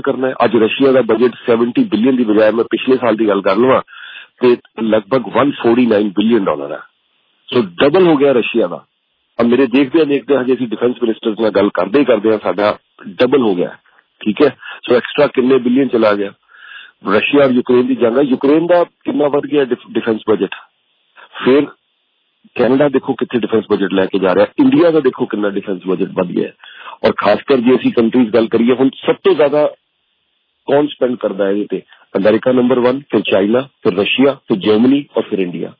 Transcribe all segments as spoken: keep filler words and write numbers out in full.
करना है। अज रशिया का बजट सैवनटी बिलियन की बजाय मैं पिछले साल की गल कर लवां तो लगभग one forty nine billion dollar है। सो डबल हो गया रशिया का। अब मेरे देखते देखते हजे असीं डिफेंस मिनिस्टर्स नाल गल करदे ही करदे साडा डबल हो गया। ठीक है, सो एक्सट्रा किन्ने बिलियन चला गया। रशिया और यूक्रेन की जंग है, यूक्रेन का कितना बढ़ गया डिफेंस बजट। फिर कैनेडा देखो कितने डिफेंस बजट लैके जा रहा है, इंडिया का देखो कितना डिफेंस बजट बढ़ गया है। और खासकर जो असीं कंट्रीज गल करिए हुण सब तो ज्यादा कौन स्पेंड करता है ये, अमेरिका नंबर वन, फिर चाइना, फिर रशिया, फिर जर्मनी और फिर इंडिया।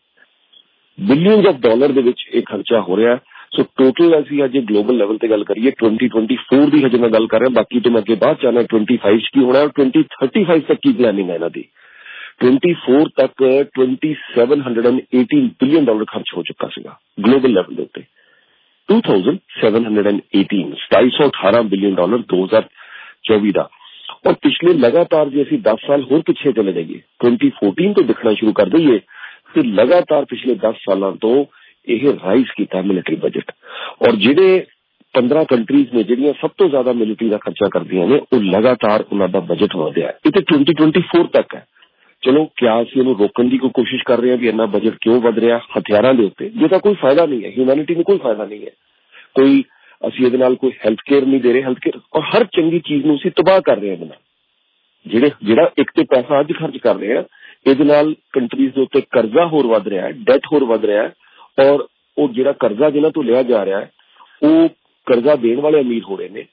बिलियन ऑफ डॉलर दे विच एक खर्चा हो रहा है। सो टोटल असीं अज ग्लोबल लेवल ते गल करिए ट्वेंटी ट्वेंटी फोर की हजे मैं गल कर रहा, बाकी तो मैं अगे बाद चाहना ट्वेंटी फाइव की होना है और ट्वेंटी थर्टी फाइव तक की प्लानिंग है इन्हां दी। ट्वेंटी फोर तक twenty seven hundred and eighteen billion dollar खर्च हो चुका सीगा ग्लोबल लेवल के उत्ते। Two thousand seven hundred and eighteen सताई सौ अठारह बिलियन डॉलर दो हजार चौबी का। और पिछले लगातार जो असीं दस साल होर पिछे चले जाइए, ट्वेंटी फोर्टीन तो दिखना शुरू कर दईए, फिर लगातार पिछले दस सालों तो यह राइज किया मिलिटरी बजट। और जिहड़े पंद्रह कंट्रीज ने जिहड़ियां सब तो ज्यादा मिलिटरी का खर्चा करदियां ने वो लगातार उन्हों का बजट वधिया है। ये ट्वेंटी ट्वेंटी फोर तक है। चलो क्या असीं इहनूं रोकण की कोई कोशिश कर रहे हैं कि इन्ना बजट क्यों वध रहा हथियारों के उत्ते, जिहदा कोई फायदा नहीं है, ह्यूमैनिटी में कोई फायदा नहीं है। कोई असीं इहदे नाल कोई हैल्थ केयर नहीं दे रहे, हैल्थ केयर और हर चंगी चीज नूं असीं तबाह कर रहे हैं। जिहड़े जिहड़ा एक ते पैसा अज खर्च कर रहे हैं, इहदे नाल कंट्रीज दे उत्ते कर्जा होर वध रहा है, डेट होर वध रहा है। और वो जिहड़ा कर्जा जिन्हां तो लिया जा रहा है वो कर्जा देण वाले अमीर हो रहे हैं।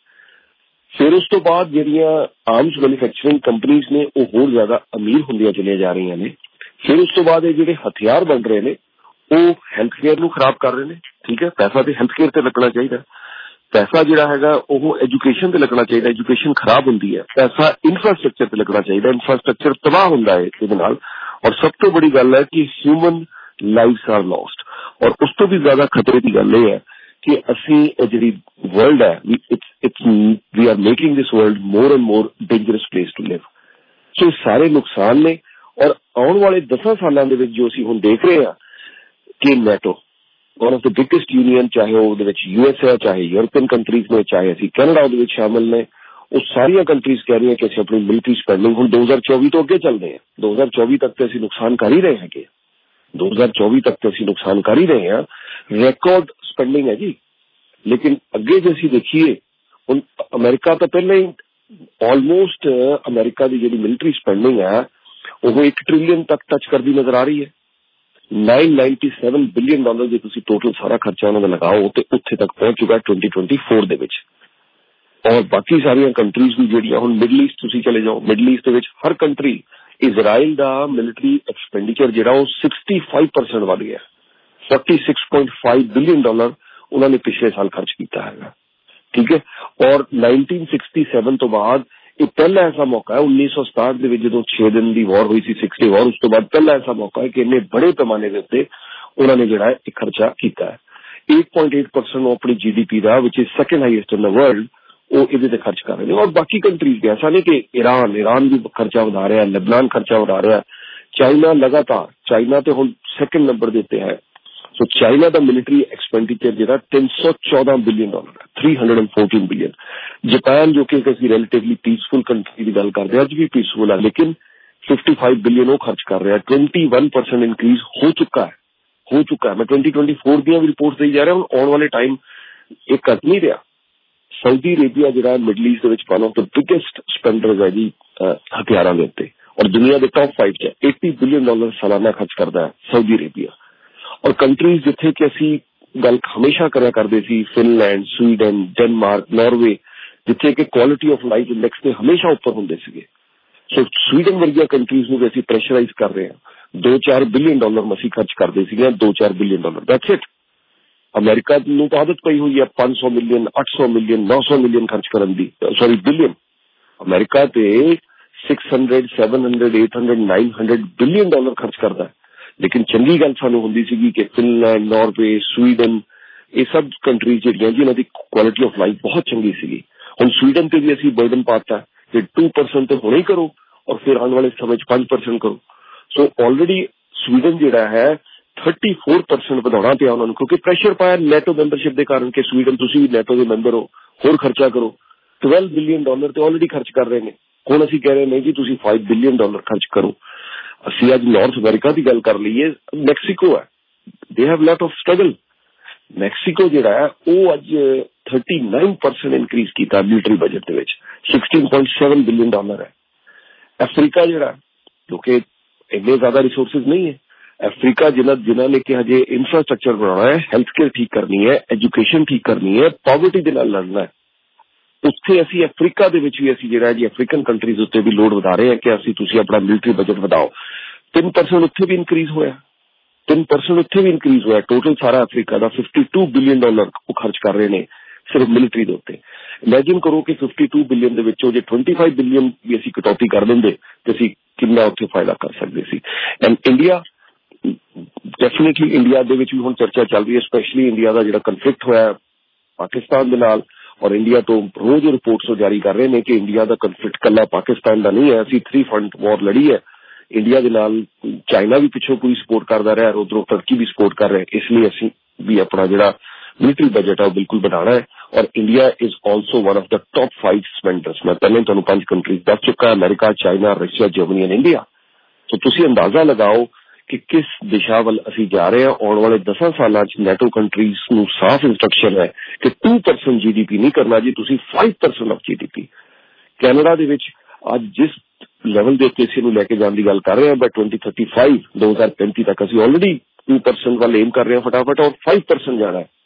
फिर उस तो बाद जिहड़ियां आर्म्स मैन्युफैक्चरिंग कंपनीज ने वो होर ज्यादा अमीर होंदियां चलिया जा रही ने। फिर उस तो बाद ये जिहड़े हथियार बन रहे हैं वो हैल्थ केयर नूं खराब कर रहे हैं। ठीक है, पैसा तो हैल्थ केयर ते लगना चाहिए, पैसा जिहड़ा हैगा वो एजुकेशन ते लगना चाहिए, एजुकेशन खराब होंदी है। पैसा इंफ्रास्ट्रक्चर ते लगना चाहिए, इंफ्रास्ट्रक्चर तबाह होंदा है इहदे नाल। और सब तो बड़ी गल है कि ह्यूमन लाइव्स आर लॉस्ट। और उस तो भी ज्यादा खतरे की गल ये है कि असीं जिहड़ी वर्ल्ड है it's it's we are making this world more and more dangerous place to live. So सारे नुकसान ने। और आने वाले दस सालों के जो असीं हुण देख रहे हैं कि NATO one of the biggest union, चाहे वो यूएस है, चाहे यूरोपियन कंट्रीज ने, चाहे असीं कैनेडा उहदे विच शामिल ने, वो सारिया कंट्रीज कह रही हैं कि असीं अपनी मिलिटरी स्पेंडिंग हुण दो हजार चौबी तो अगे चल रहे हैं। दो हजार चौबी तक तो असीं नुकसान कर ही रहे हैं, दो हजार चौबी तक तो असीं नुकसान कर ही रहे हैं, रिकॉर्ड स्पेंडिंग है जी। लेकिन अगे जो असीं देखिए हुण अमेरिका तो पहले ही ऑलमोस्ट अमेरिका की जिहड़ी मिलिटरी स्पेंडिंग है वो एक ट्रिलियन तक टच करती नजर आ रही है। Nine ninety seven billion dollar जो तुसी टोटल सारा खर्चा उन्होंने लगाओ तो उत्थे तक पहुंच चुका है ट्वेंटी ट्वेंटी फोर दे विच। और बाकी सारिया कंट्रीज भी जिहड़ियां हुण मिडल ईस्ट तुसी चले जाओ, मिडल ईस्ट दे विच हर कंट्री इजराइल का मिलिटरी एक्सपेंडिचर जिहड़ा वो सिक्सटी फाइव परसेंट वध गया, forty six point five billion dollar उन्होंने पिछले साल खर्च किया है। ठीक है, और नाइनटीन सिक्सटी सैवन तो बाद ये पहला ऐसा मौका है उन्नीस सौ सताहठ के जो छह दिन की वॉर हुई सी, सिक्स डे वॉर, उस तो बाद पहला ऐसा मौका है कि इन्ने बड़े पैमाने के उत्ते उन्होंने जो है एक खर्चा किया है। एट पॉइंट एट परसेंट अपनी जी डी पी का which is second highest in the world वो इहदे ते खर्च कर रहे हैं। और बाकी कंट्रीज भी ऐसा नहीं कि ईरान ईरान भी खर्चा बढ़ा रहा है, लेबनान खर्चा बढ़ा रहा है, चाइना लगातार, चाइना तो हुण सेकेंड नंबर देते हैं। सो चाइना का मिलिटरी एक्सपेंडिचर जो तीन सौ चौदह बिलियन डॉलर है, three hundred and fourteen billion. Japan जो कि किसी रिलेटिवली पीसफुल कंट्री की गल करते हैं, अज भी पीसफुल है, लेकिन फिफ्टी फाइव बिलियन वो खर्च कर रहा है। ट्वेंटी वन परसेंट इंक्रीज हो चुका है हो चुका है मैं ट्वेंटी ट्वेंटी फोर दी भी रिपोर्ट दी जा रहा हूँ। आने वाले टाइम एक घट नहीं रहा। सऊदी अरेबिया जो middle east one of the biggest spenders है जी हथियारों के उत्ते, और दुनिया के टॉप फाइव च एटी बिलियन डॉलर सालाना खर्च करता है सऊदी अरेबिया। और कंट्रीज जिथे कि असी गल हमेशा करा करते सी, फिनलैंड, स्वीडन, डेनमार्क, नॉर्वे, जिथे कि क्वालिटी ऑफ लाइफ इंडेक्स से हमेशा ऊपर होंगे सीगे। सो स्वीडन वर्गिया कंट्रीज में असी प्रेशराइज कर रहे हैं। दो चार बिलियन डॉलर असी खर्च करते थे, दो चार billion dollar that's it. America नूं तो आदत पई हुई है पांच सौ मिलियन, अठ सौ मिलियन, नौ सौ मिलियन खर्च करन दी, सॉरी बिलियन। अमेरिका ते six hundred, seven hundred, eight hundred, nine hundred billion dollar खर्च करता है। लेकिन चंगी गल सानू हुंदी सीगी कि फिनलैंड, नॉर्वे, स्वीडन, ये सब कंट्रीज जिहड़ियां जिन्हां दी क्वालिटी ऑफ लाइफ बहुत चंगी सीगी। हुण स्वीडन ते भी असीं बर्डन पाता कि टू परसेंट तो हुणे ही करो और फिर आने वाले समय पांच परसेंट करो। सो ऑलरेडी स्वीडन जिहड़ा है थर्टी फोर परसेंट बढ़ाना पिया उन्होंने, क्योंकि प्रेशर पाया नैटो मैंबरशिप के कारण कि स्वीडन तुसीं भी नैटो के मैंबर हो, होर खर्चा करो। ट्वेल्व बिलियन डॉलर तो ऑलरेडी खर्च कर रहे हैं ਹੁਣ ਅਸੀਂ ਕਹਿ ਰਹੇ ਨਹੀਂ ਜੀ ਤੁਸੀਂ फाइव बिलियन डॉलर खर्च करो। ਅਸੀਂ ਅੱਜ ਨਾਰਥ ਅਮਰੀਕਾ ਦੀ ਗੱਲ ਕਰ ਲਈਏ, ਮੈਕਸੀਕੋ ਹੈ, they have lot of struggle. Mexico ਜਿਹੜਾ ਹੈ ਉਹ ਅੱਜ थर्टी नाइन परसेंट ਇਨਕਰੀਜ਼ ਕੀਤਾ ਮਿਲਟਰੀ ਬਜਟ ਦੇ ਵਿੱਚ, sixteen point seven billion dollar ਹੈ। ਅਫਰੀਕਾ ਜਿਹੜਾ ਕਿਉਂਕਿ ਇੰਨੇ ਜ਼ਿਆਦਾ ਰਿਸੋਰਸਿਸ ਨਹੀਂ ਹੈ, ਅਫਰੀਕਾ ਜਿਨ੍ਹਾਂ ਜਿਨ੍ਹਾਂ ਨੇ ਕਿ ਹਜੇ ਇਨਫਰਾਸਟਰਕਚਰ ਬਣਾਉਣਾ ਹੈ, ਹੈਲਥ ਕੇਅਰ ਠੀਕ ਕਰਨੀ ਹੈ, ਐਜੂਕੇਸ਼ਨ ਠੀਕ ਕਰਨੀ ਹੈ, ਪਾਵਰਟੀ ਦੇ ਨਾਲ ਲੜਨਾ ਹੈ, ਉੱਥੇ ਅਸੀਂ ਅਫਰੀਕਾ ਦੇ ਵਿੱਚ ਵੀ ਅਸੀਂ ਜਿਹੜਾ ਜੀ ਅਫਰੀਕਨ ਕੰਟਰੀਜ਼ ਉੱਤੇ ਵੀ ਲੋਡ ਵਧਾ ਰਹੇ ਹਾਂ ਕਿ ਅਸੀਂ ਤੁਸੀਂ ਆਪਣਾ ਮਿਲਟਰੀ ਬਜਟ ਵਧਾਓ। ਤਿੰਨ ਪਰਸੈਂਟ ਉੱਥੇ ਵੀ ਇਨਕਰੀਜ਼ ਹੋਇਆ, ਤਿੰਨ ਪਰਸੈਂਟ ਉੱਥੇ ਵੀ ਇਨਕਰੀਜ਼ ਹੋਇਆ। ਟੋਟਲ ਸਾਰਾ ਅਫਰੀਕਾ ਦਾ ਫਿਫਟੀ ਟੂ ਬਿਲੀਅਨ ਡਾਲਰ ਉਹ ਖਰਚ ਕਰ ਰਹੇ ਨੇ ਸਿਰਫ ਮਿਲਟਰੀ ਦੇ ਉੱਤੇ। ਇਮੈਜਿਨ ਕਰੋ ਕਿ ਫਿਫਟੀ ਟੂ ਬਿਲੀਅਨ ਦੇ ਵਿੱਚੋਂ ਜੇ ਟਵੈਂਟੀ ਫਾਈਵ ਬਿਲੀਅਨ ਵੀ ਅਸੀਂ ਕਟੌਤੀ ਕਰ ਦਿੰਦੇ ਤੇ ਅਸੀਂ ਕਿੰਨਾ ਉੱਥੇ ਫਾਇਦਾ ਕਰ ਸਕਦੇ ਸੀ। ਐਂਡ ਇੰਡੀਆ ਡੈਫੀਨੇਟਲੀ ਇੰਡੀਆ ਦੇ ਵਿੱਚ ਵੀ ਹੁਣ ਚਰਚਾ ਚੱਲ ਰਹੀ ਹੈ, ਸਪੈਸ਼ਲੀ ਇੰਡੀਆ ਦਾ ਜਿਹੜਾ ਕਨਫਲਿਕਟ ਹੋਇਆ ਪਾਕਿਸਤਾਨ ਦੇ ਨਾਲ, ਔਰ ਇੰਡੀਆ ਤੋਂ ਰੋਜ਼ ਰਿਪੋਰਟਸ ਜਾਰੀ ਕਰ ਰਹੇ ਨੇ ਕਿ ਇੰਡੀਆ ਦਾ ਕਨਫਲਿਕਟ ਕੱਲਾ ਪਾਕਿਸਤਾਨ ਦਾ ਨਹੀਂ ਹੈ, ਅਸੀਂ ਥਰੀ ਫਰੰਟ ਵਾਰ ਲੜੀ ਹੈ ਇੰਡੀਆ ਦੇ ਨਾਲ। ਚਾਈਨਾ ਵੀ ਪਿੱਛੋਂ ਪੂਰੀ ਸਪੋਰਟ ਕਰਦਾ ਰਿਹਾ, ਉਧਰੋਂ ਤੁਰਕੀ ਵੀ ਸਪੋਰਟ ਕਰ ਰਿਹਾ, ਇਸ ਲਈ ਅਸੀਂ ਵੀ ਆਪਣਾ ਜਿਹੜਾ ਮਿਲਟਰੀ ਬਜਟ ਹੈ ਉਹ ਬਿਲਕੁਲ ਵਧਾਉਣਾ ਹੈ। ਔਰ India is also one of the top five spenders. मैं पहले ਤੁਹਾਨੂੰ ਪੰਜ ਕੰਟਰੀਜ਼ ਦੱਸ ਚੁੱਕਾ, America, China, Russia, Germany and India. So ਤੁਸੀਂ ਅੰਦਾਜ਼ਾ ਲਗਾਓ ਕਿ ਕਿਸ ਦਿਸ਼ਾ ਵੱਲ ਅਸੀਂ ਜਾ ਰਹੇ ਹਾਂ। ਆਉਣ ਵਾਲੇ ਦਸਾਂ ਸਾਲਾਂ ਚ ਨੈਟੋ ਕੰਟਰੀਜ਼ ਨੂੰ ਸਾਫ਼ ਇੰਸਟਰਕਸ਼ਨ ਹੈ ਕਿ two percent G D P नहीं करना जी, ਤੁਸੀਂ five percent of G D P. Canada ਦੇ ਵਿੱਚ ਅੱਜ ਜਿਸ ਲੈਵਲ ਦੇ ਉੱਤੇ ਅਸੀਂ ਨੂੰ ਲੈ ਕੇ ਜਾਣ ਦੀ ਗੱਲ ਕਰ ਰਹੇ ਹਾਂ, ਬਾਈ ट्वेंटी थर्टी फाइव दो हज़ार पैंतीस ਤੱਕ ਅਸੀਂ ਆਲਰੇਡੀ टू परसेंट ਵੱਲ ਏਮ ਕਰ ਰਹੇ ਹਾਂ ਫਟਾਫਟ, ਔਰ फाइव परसेंट ਜਾਣਾ ਹੈ।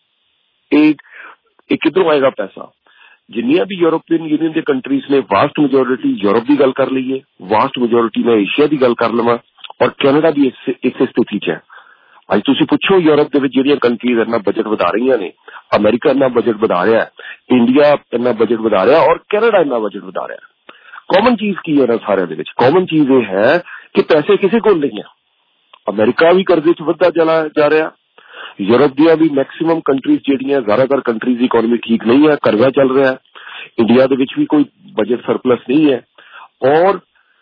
ਇਹ ਇਹ ਕਿੱਧਰੋਂ ਆਏਗਾ ਪੈਸਾ? ਜਿੰਨੀਆਂ ਵੀ ਯੂਰੋਪੀਅਨ ਯੂਨੀਅਨ ਦੇ ਕੰਟਰੀਜ਼ ਨੇ, ਵਾਸਟ ਮੈਜੋਰਿਟੀ ਯੂਰਪ ਦੀ ਗੱਲ ਕਰ ਲਈਏ, ਵਾਸਟ ਮੈਜੋਰਿਟੀ ਮੈਂ ਏਸ਼ੀਆ ਦੀ ਗੱਲ ਕਰ ਲਵਾਂ, ਔਰ ਕੈਨੇਡਾ ਵੀ ਇਸੇ ਸਥਿਤੀ ਚ ਹੈ। ਅੱਜ ਤੁਸੀਂ ਪੁੱਛੋ ਯੂਰਪ ਦੇ ਵਿੱਚ ਜਿਹੜੀਆਂ ਕੰਟਰੀਜ਼ ਇੰਨਾ ਬਜਟ ਵਧਾ ਰਹੀਆਂ ਨੇ, ਅਮਰੀਕਾ ਇੰਨਾ ਬਜਟ ਵਧਾ ਰਿਹਾ, ਇੰਡੀਆ ਇੰਨਾ ਬਜਟ ਵਧਾ ਰਿਹਾ, ਔਰ ਕੈਨੇਡਾ ਇੰਨਾ ਬਜਟ ਵਧਾ ਰਿਹਾ। ਕਾਮਨ ਚੀਜ਼ ਕੀ ਹੈ ਨਾ ਸਾਰਿਆਂ ਦੇ ਵਿੱਚ? ਕਾਮਨ ਚੀਜ਼ ਇਹ ਹੈ ਕਿ ਪੈਸੇ ਕਿਸੇ ਕੋਲ ਨਹੀਂ ਹੈ। ਅਮਰੀਕਾ ਵੀ ਕਰਜ਼ੇ ਚ ਵੱਧਦਾ ਚਲਾ ਜਾ ਰਿਹਾ, ਯੂਰਪ ਦੀਆਂ ਵੀ ਮੈਕਸਿਮਮ ਕੰਟਰੀਜ਼ ਜਿਹੜੀਆਂ, ਜ਼ਿਆਦਾਤਰ ਕੰਟਰੀਜ਼ ਦੀ ਇਕੋਨਮੀ ਠੀਕ ਨਹੀਂ ਹੈ, ਕਰਜ਼ਾ ਚੱਲ ਰਿਹਾ। ਇੰਡੀਆ ਦੇ ਵਿੱਚ ਵੀ ਕੋਈ ਬਜਟ ਸਰਪਲਸ ਨਹੀਂ ਹੈ, ਔਰ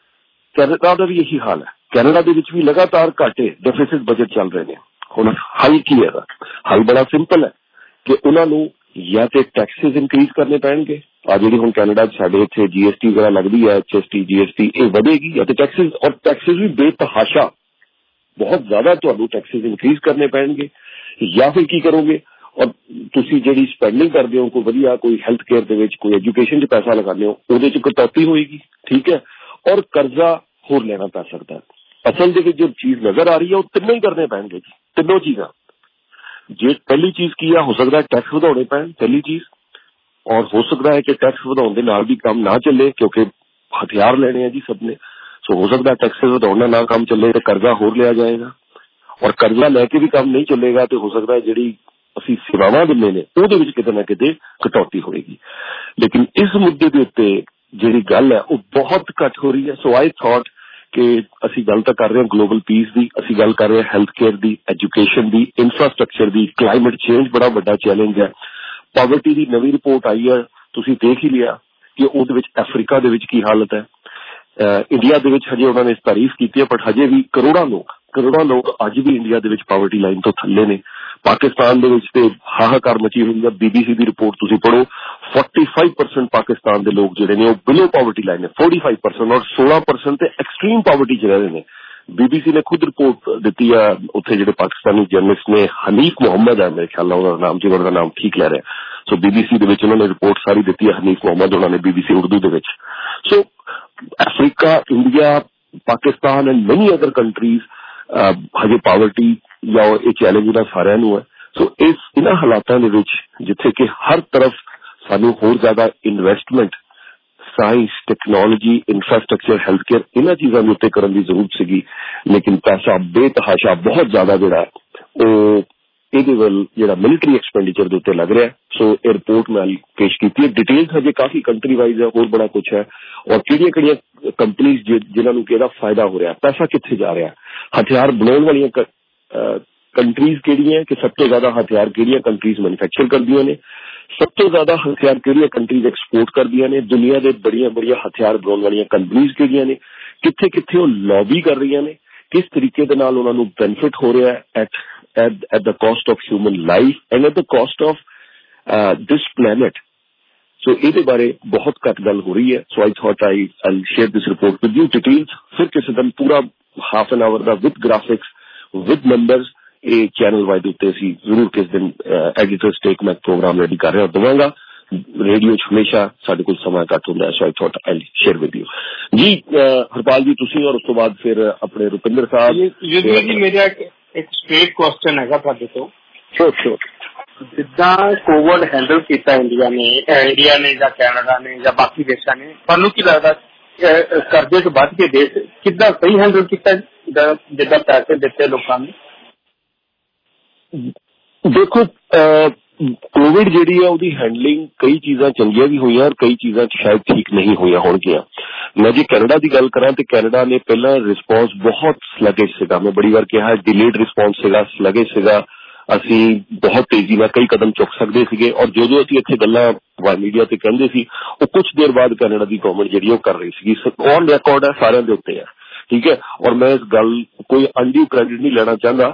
ਕੈਨੇਡਾ ਦਾ ਵੀ ਇਹੀ ਹਾਲ ਹੈ। ਕੈਨੇਡਾ ਦੇ ਵਿੱਚ ਵੀ ਲਗਾਤਾਰ ਘਾਟੇ, ਡੈਫਿਸਿਟ ਬਜਟ ਚੱਲ ਰਹੇ ਨੇ। ਹੁਣ ਹੱਲ ਕੀ ਹੈ ਇਹਦਾ? ਹੱਲ ਬੜਾ ਸਿੰਪਲ ਹੈ ਕਿ ਉਹਨਾਂ ਨੂੰ ਜਾਂ ਤੇ ਟੈਕਸਿਸ ਇਨਕਰੀਜ਼ ਕਰਨੇ ਪੈਣਗੇ। ਆ ਜਿਹੜੀ ਹੁਣ ਕੈਨੇਡਾ ਚ ਸਾਡੇ ਇੱਥੇ ਜੀਐਸਟੀ ਵਗੈਰਾ ਲੱਗਦੀ ਹੈ, ਐਚ ਐਸ ਟੀ, ਜੀਐਸਟੀ, ਇਹ ਵਧੇਗੀ, ਜਾਂ ਤੇ ਟੈਕਸਿਸ, ਔਰ ਟੈਕਸਿਸ ਵੀ ਬੇਤਹਾਸ਼ਾ ਬਹੁਤ ਜ਼ਿਆਦਾ ਤੁਹਾਨੂੰ ਟੈਕਸਿਸ ਇਨਕਰੀਜ਼ ਕਰਨੇ ਪੈਣਗੇ। ਜਾਂ ਫਿਰ ਕੀ ਕਰੋਗੇ? ਔਰ ਤੁਸੀਂ ਜਿਹੜੀ ਸਪੈਂਡਿੰਗ ਕਰਦੇ ਹੋ, ਕੋਈ ਵਧੀਆ, ਕੋਈ ਹੈਲਥ ਕੇਅਰ ਦੇ ਵਿੱਚ, ਕੋਈ ਐਜੂਕੇਸ਼ਨ 'ਚ ਪੈਸਾ ਲਗਾਉਂਦੇ ਹੋ, ਉਹਦੇ 'ਚ ਕਟੌਤੀ ਹੋਏਗੀ, ਠੀਕ ਹੈ, ਔਰ ਕਰਜ਼ਾ ਹੋਰ ਲੈਣਾ ਪੈ ਸਕਦਾ ਹੈ। ਅਸਲ ਦੇ ਵਿੱਚ ਜੋ ਚੀਜ਼ ਨਜ਼ਰ ਆ ਰਹੀ ਹੈ ਉਹ ਤਿੰਨੋਂ ਹੀ ਕਰਨੇ ਪੈਣਗੇ ਜੀ, ਤਿੰਨੋਂ ਚੀਜ਼ਾਂ। ਜੇ ਪਹਿਲੀ ਚੀਜ਼ ਕੀ ਆ, ਹੋ ਸਕਦਾ ਟੈਕਸ ਵਧਾਉਣੇ ਪੈਣ, ਪਹਿਲੀ ਚੀਜ਼, ਔਰ ਹੋ ਸਕਦਾ ਹੈ ਕਿ ਟੈਕਸ ਵਧਾਉਣ ਦੇ ਨਾਲ ਵੀ ਕੰਮ ਨਾ ਚੱਲੇ, ਕਿਉਂਕਿ ਹਥਿਆਰ ਲੈਣੇ ਆ ਜੀ ਸਭ ਨੇ। ਸੋ ਹੋ ਸਕਦਾ ਟੈਕਸ ਵਧਾਉਣ ਨਾਲ ਨਾ ਕੰਮ ਚੱਲੇ ਤੇ ਕਰਜ਼ਾ ਹੋਰ ਲਿਆ ਜਾਏਗਾ, ਔਰ ਕਰਜ਼ਾ ਲੈ ਕੇ ਵੀ ਕੰਮ ਨਹੀਂ ਚੱਲੇਗਾ ਤੇ ਹੋ ਸਕਦਾ ਜਿਹੜੀ ਅਸੀਂ ਸੇਵਾਵਾਂ ਦਿੰਦੇ ਨੇ ਉਹਦੇ ਵਿੱਚ ਕਿਤੇ ਨਾ ਕਿਤੇ ਕਟੌਤੀ ਹੋਏਗੀ। ਲੇਕਿਨ ਇਸ ਮੁੱਦੇ ਦੇ ਉੱਤੇ ਜਿਹੜੀ ਗੱਲ ਹੈ ਉਹ ਬਹੁਤ ਘੱਟ ਹੋ ਰਹੀ ਹੈ। ਸੋ ਆਈ ਥਾਟ ਕਿ ਅਸੀਂ ਗੱਲ ਤਾਂ ਕਰ ਰਹੇ ਹਾਂ ਗਲੋਬਲ ਪੀਸ ਦੀ, ਅਸੀਂ ਗੱਲ ਕਰ ਰਹੇ ਹਾਂ ਹੈਲਥ ਕੇਅਰ ਦੀ, ਐਜੂਕੇਸ਼ਨ ਦੀ, ਇੰਫਰਾਸਟਰਕਚਰ ਦੀ, ਕਲਾਈਮੇਟ ਚੇਂਜ ਬੜਾ ਵੱਡਾ ਚੈਲੰਜ ਹੈ, ਪਾਵਰਟੀ ਦੀ ਨਵੀਂ ਰਿਪੋਰਟ ਆਈ ਹੈ, ਤੁਸੀਂ ਦੇਖ ਹੀ ਲਿਆ ਕਿ ਉਹਦੇ ਵਿੱਚ ਅਫਰੀਕਾ ਦੇ ਵਿੱਚ ਕੀ ਹਾਲਤ ਹੈ। ਇੰਡੀਆ ਦੇ ਵਿੱਚ ਹਜੇ ਉਹਨਾਂ ਨੇ ਤਾਰੀਫ ਕੀਤੀ ਹੈ, ਬਟ ਹਜੇ ਵੀ ਕਰੋੜਾਂ ਲੋਕ ਕਰੋੜਾਂ ਲੋਕ ਅੱਜ ਵੀ ਇੰਡੀਆ ਦੇ ਵਿੱਚ ਪਾਵਰਟੀ ਲਾਈਨ ਤੋਂ ਥੱਲੇ ਨੇ। ਪਾਕਿਸਤਾਨ ਦੇ ਵਿੱਚ ਤੇ ਹਾਹਾਕਾਰ ਮਚੀ ਹੋਈ ਹੈ। ਬੀਬੀਸੀ ਦੀ ਰਿਪੋਰਟ ਤੁਸੀਂ ਪੜ੍ਹੋ, पैंतालीस परसेंट ਪਾਕਿਸਤਾਨ ਦੇ ਲੋਕ ਜਿਹੜੇ ਨੇ ਉਹ ਬਿਲੋ ਪਾਵਰਟੀ ਲਾਈਨ ਨੇ, पैंतालीस परसेंट, ਔਰ सोलह परसेंट ਤੇ ਐਕਸਟ੍ਰੀਮ ਪਾਵਰਟੀ ਚ ਰਹੇ ਨੇ। ਬੀਬੀਸੀ ਨੇ ਖੁਦ ਰਿਪੋਰਟ ਦਿੱਤੀ ਆ, ਉੱਥੇ ਜਿਹੜੇ ਪਾਕਿਸਤਾਨੀ ਜਰਨਲਿਸਟ ਨੇ, ਹਨੀਫ ਮੁਹੰਮਦ ਹੈ ਮੇਰੇ ਖਿਆਲ ਨਾਲ ਉਹਨਾਂ ਦਾ ਨਾਮ, ਜੇ ਉਹਨਾਂ ਦਾ ਨਾਮ ਠੀਕ ਲੈ ਰਿਹਾ। ਸੋ ਬੀਬੀਸੀ ਦੇ ਵਿੱਚ ਉਹਨਾਂ ਨੇ ਰਿਪੋਰਟ ਸਾਰੀ ਦਿੱਤੀ ਹੈ, ਹਨੀਫ ਮੁਹੰਮਦ ਉਹਨਾਂ ਨੇ ਬੀਬੀਸੀ ਉਰਦੂ ਦੇ ਵਿੱਚ। So Africa, India, Pakistan and many other countries ਹਜੇ ਪਾਵਰਟੀ ਜਾਂ ਇਹ ਚੈਲੰਜ ਇਹਨਾਂ ਸਾਰਿਆਂ ਨੂੰ ਹੈ। ਸੋ ਇਸ ਇਹਨਾਂ ਹਾਲਾਤਾਂ ਦੇ ਵਿੱਚ ਜਿੱਥੇ ਕਿ ਹਰ ਤਰਫ ਸਾਨੂੰ ਹੋਰ ਜ਼ਿਆਦਾ investment science, technology, infrastructure, health care, ਇਹਨਾਂ ਚੀਜ਼ਾਂ ਦੇ ਉੱਤੇ ਕਰਨ ਦੀ ਜ਼ਰੂਰਤ ਸੀਗੀ, ਲੇਕਿਨ ਪੈਸਾ ਬੇਤਹਾਸ਼ਾ ਬਹੁਤ ਜ਼ਿਆਦਾ ਜਿਹੜਾ ਉਹ ਇਹਦੇ ਵੱਲ ਜਿਹੜਾ ਮਿਲਟਰੀ ਐਕਸਪੈਂਡੀਚਰ ਦੇ ਉੱਤੇ ਲੱਗ ਰਿਹਾ। ਸੋ ਇਹ ਰਿਪੋਰਟ ਮੈਂ ਪੇਸ਼ ਕੀਤੀ ਹੈ, ਡਿਟੇਲਸ ਹਜੇ ਕਾਫੀ ਕੰਟਰੀ ਵਾਈਜ਼ ਹੈ, ਹੋਰ ਬੜਾ ਕੁਛ ਹੈ, ਔਰ ਕਿਹੜੀਆਂ ਕਿਹੜੀਆਂ ਕੰਪਨੀਜ਼ ਜਿਨ੍ਹਾਂ ਨੂੰ ਕਿਹਦਾ ਫਾਇਦਾ ਹੋ ਰਿਹਾ, ਪੈਸਾ ਕਿੱਥੇ ਜਾ ਰਿਹਾ, ਹਥਿਆਰ ਬਣਾਉਣ ਵਾਲੀਆਂ ਕੰਟਰੀਜ਼ ਕਿਹੜੀਆਂ ਕਿ ਸਭ ਤੋਂ ਜ਼ਿਆਦਾ ਹਥਿਆਰ ਕਿਹੜੀਆਂ ਕੰਟਰੀਜ਼ ਮੈਨੂਫੈਕਚਰ ਕਰਦੀਆਂ ਨੇ, ਸਭ ਤੋਂ ਜ਼ਿਆਦਾ ਹਥਿਆਰ ਕਿਹੜੀਆਂ ਕੰਟਰੀਜ਼ ਐਕਸਪੋਰਟ ਕਰਦੀਆਂ ਨੇ, ਦੁਨੀਆ ਦੇ ਬੜੀਆਂ ਬੜੀਆਂ ਹਥਿਆਰ ਬਣਾਉਣ ਵਾਲੀਆਂ ਕੰਪਨੀਜ਼ ਕਿਹੜੀਆਂ ਨੇ, ਕਿੱਥੇ ਕਿੱਥੇ ਉਹ ਲੌਬੀ ਕਰ ਰਹੀਆਂ ਨੇ, ਕਿਸ ਤਰੀਕੇ ਦੇ ਨਾਲ ਉਹਨਾਂ ਨੂੰ ਬੈਨੀਫਿਟ ਹੋ ਰਿਹਾ ਹੈ at at, at the cost of human life and at the cost of uh, this planet। So ये बारे बहुत घट गल हो रही है. So I thought I I share this report with you details. फिर किसी दिन पूरा हाफ एन आवर का विद ग्राफिक्स विद नंबर्स ये चैनल वाइज उत्ते असीं जरूर किस दिन एडिटर्स टेक मैं प्रोग्राम रेडी कर रहा देवांगा. रेडियो च हमेशा साडे कोल समा घट हुंदा है. So I thought I share with you जी. हरपाल जी तुसीं और उस तो बाद फिर अपने रुपिंदर साहब जी. मेरा एक स्ट्रेट क्वेश्चन है तुहाडे तो. Sure sure. जिद्दां कोविड हैंडल किया इंडिया ने इंडिया ने या कैनेडा ने या बाकी देशों ने, तुहानूं की लगदा कर्जे तो बढ़ के देश किद्दां सही हैंडल किया जिद्दां पैसे दिते लोगों ने? देखो कोविड जिहड़ी है उहदी हैंडलिंग कई चीज़ां चंगियां भी हुई और कई चीज़ां शायद ठीक नहीं हुई होणगियां. मैं जे कैनेडा की गल करां तो कैनेडा ने पहला रिस्पॉन्स बहुत स्लगिश सीगा. मैं बड़ी बार कहा डिलेड रिस्पॉन्स सीगा, स्लगिश सीगा. असी बहुत तेजी में कई कदम चुक सकते थे और जो जो असीं इत्थे गल्लां मीडिया ते कहंदे सी वो कुछ देर बाद कैनेडा की गवर्नमेंट जिहड़ी कर रही सी. ऑन रिकॉर्ड है, सारिਆਂ ਦੇ उत्ते है. ठीक है. और मैं इस गल कोई अनड्यू क्रेडिट नहीं लेना चाहता.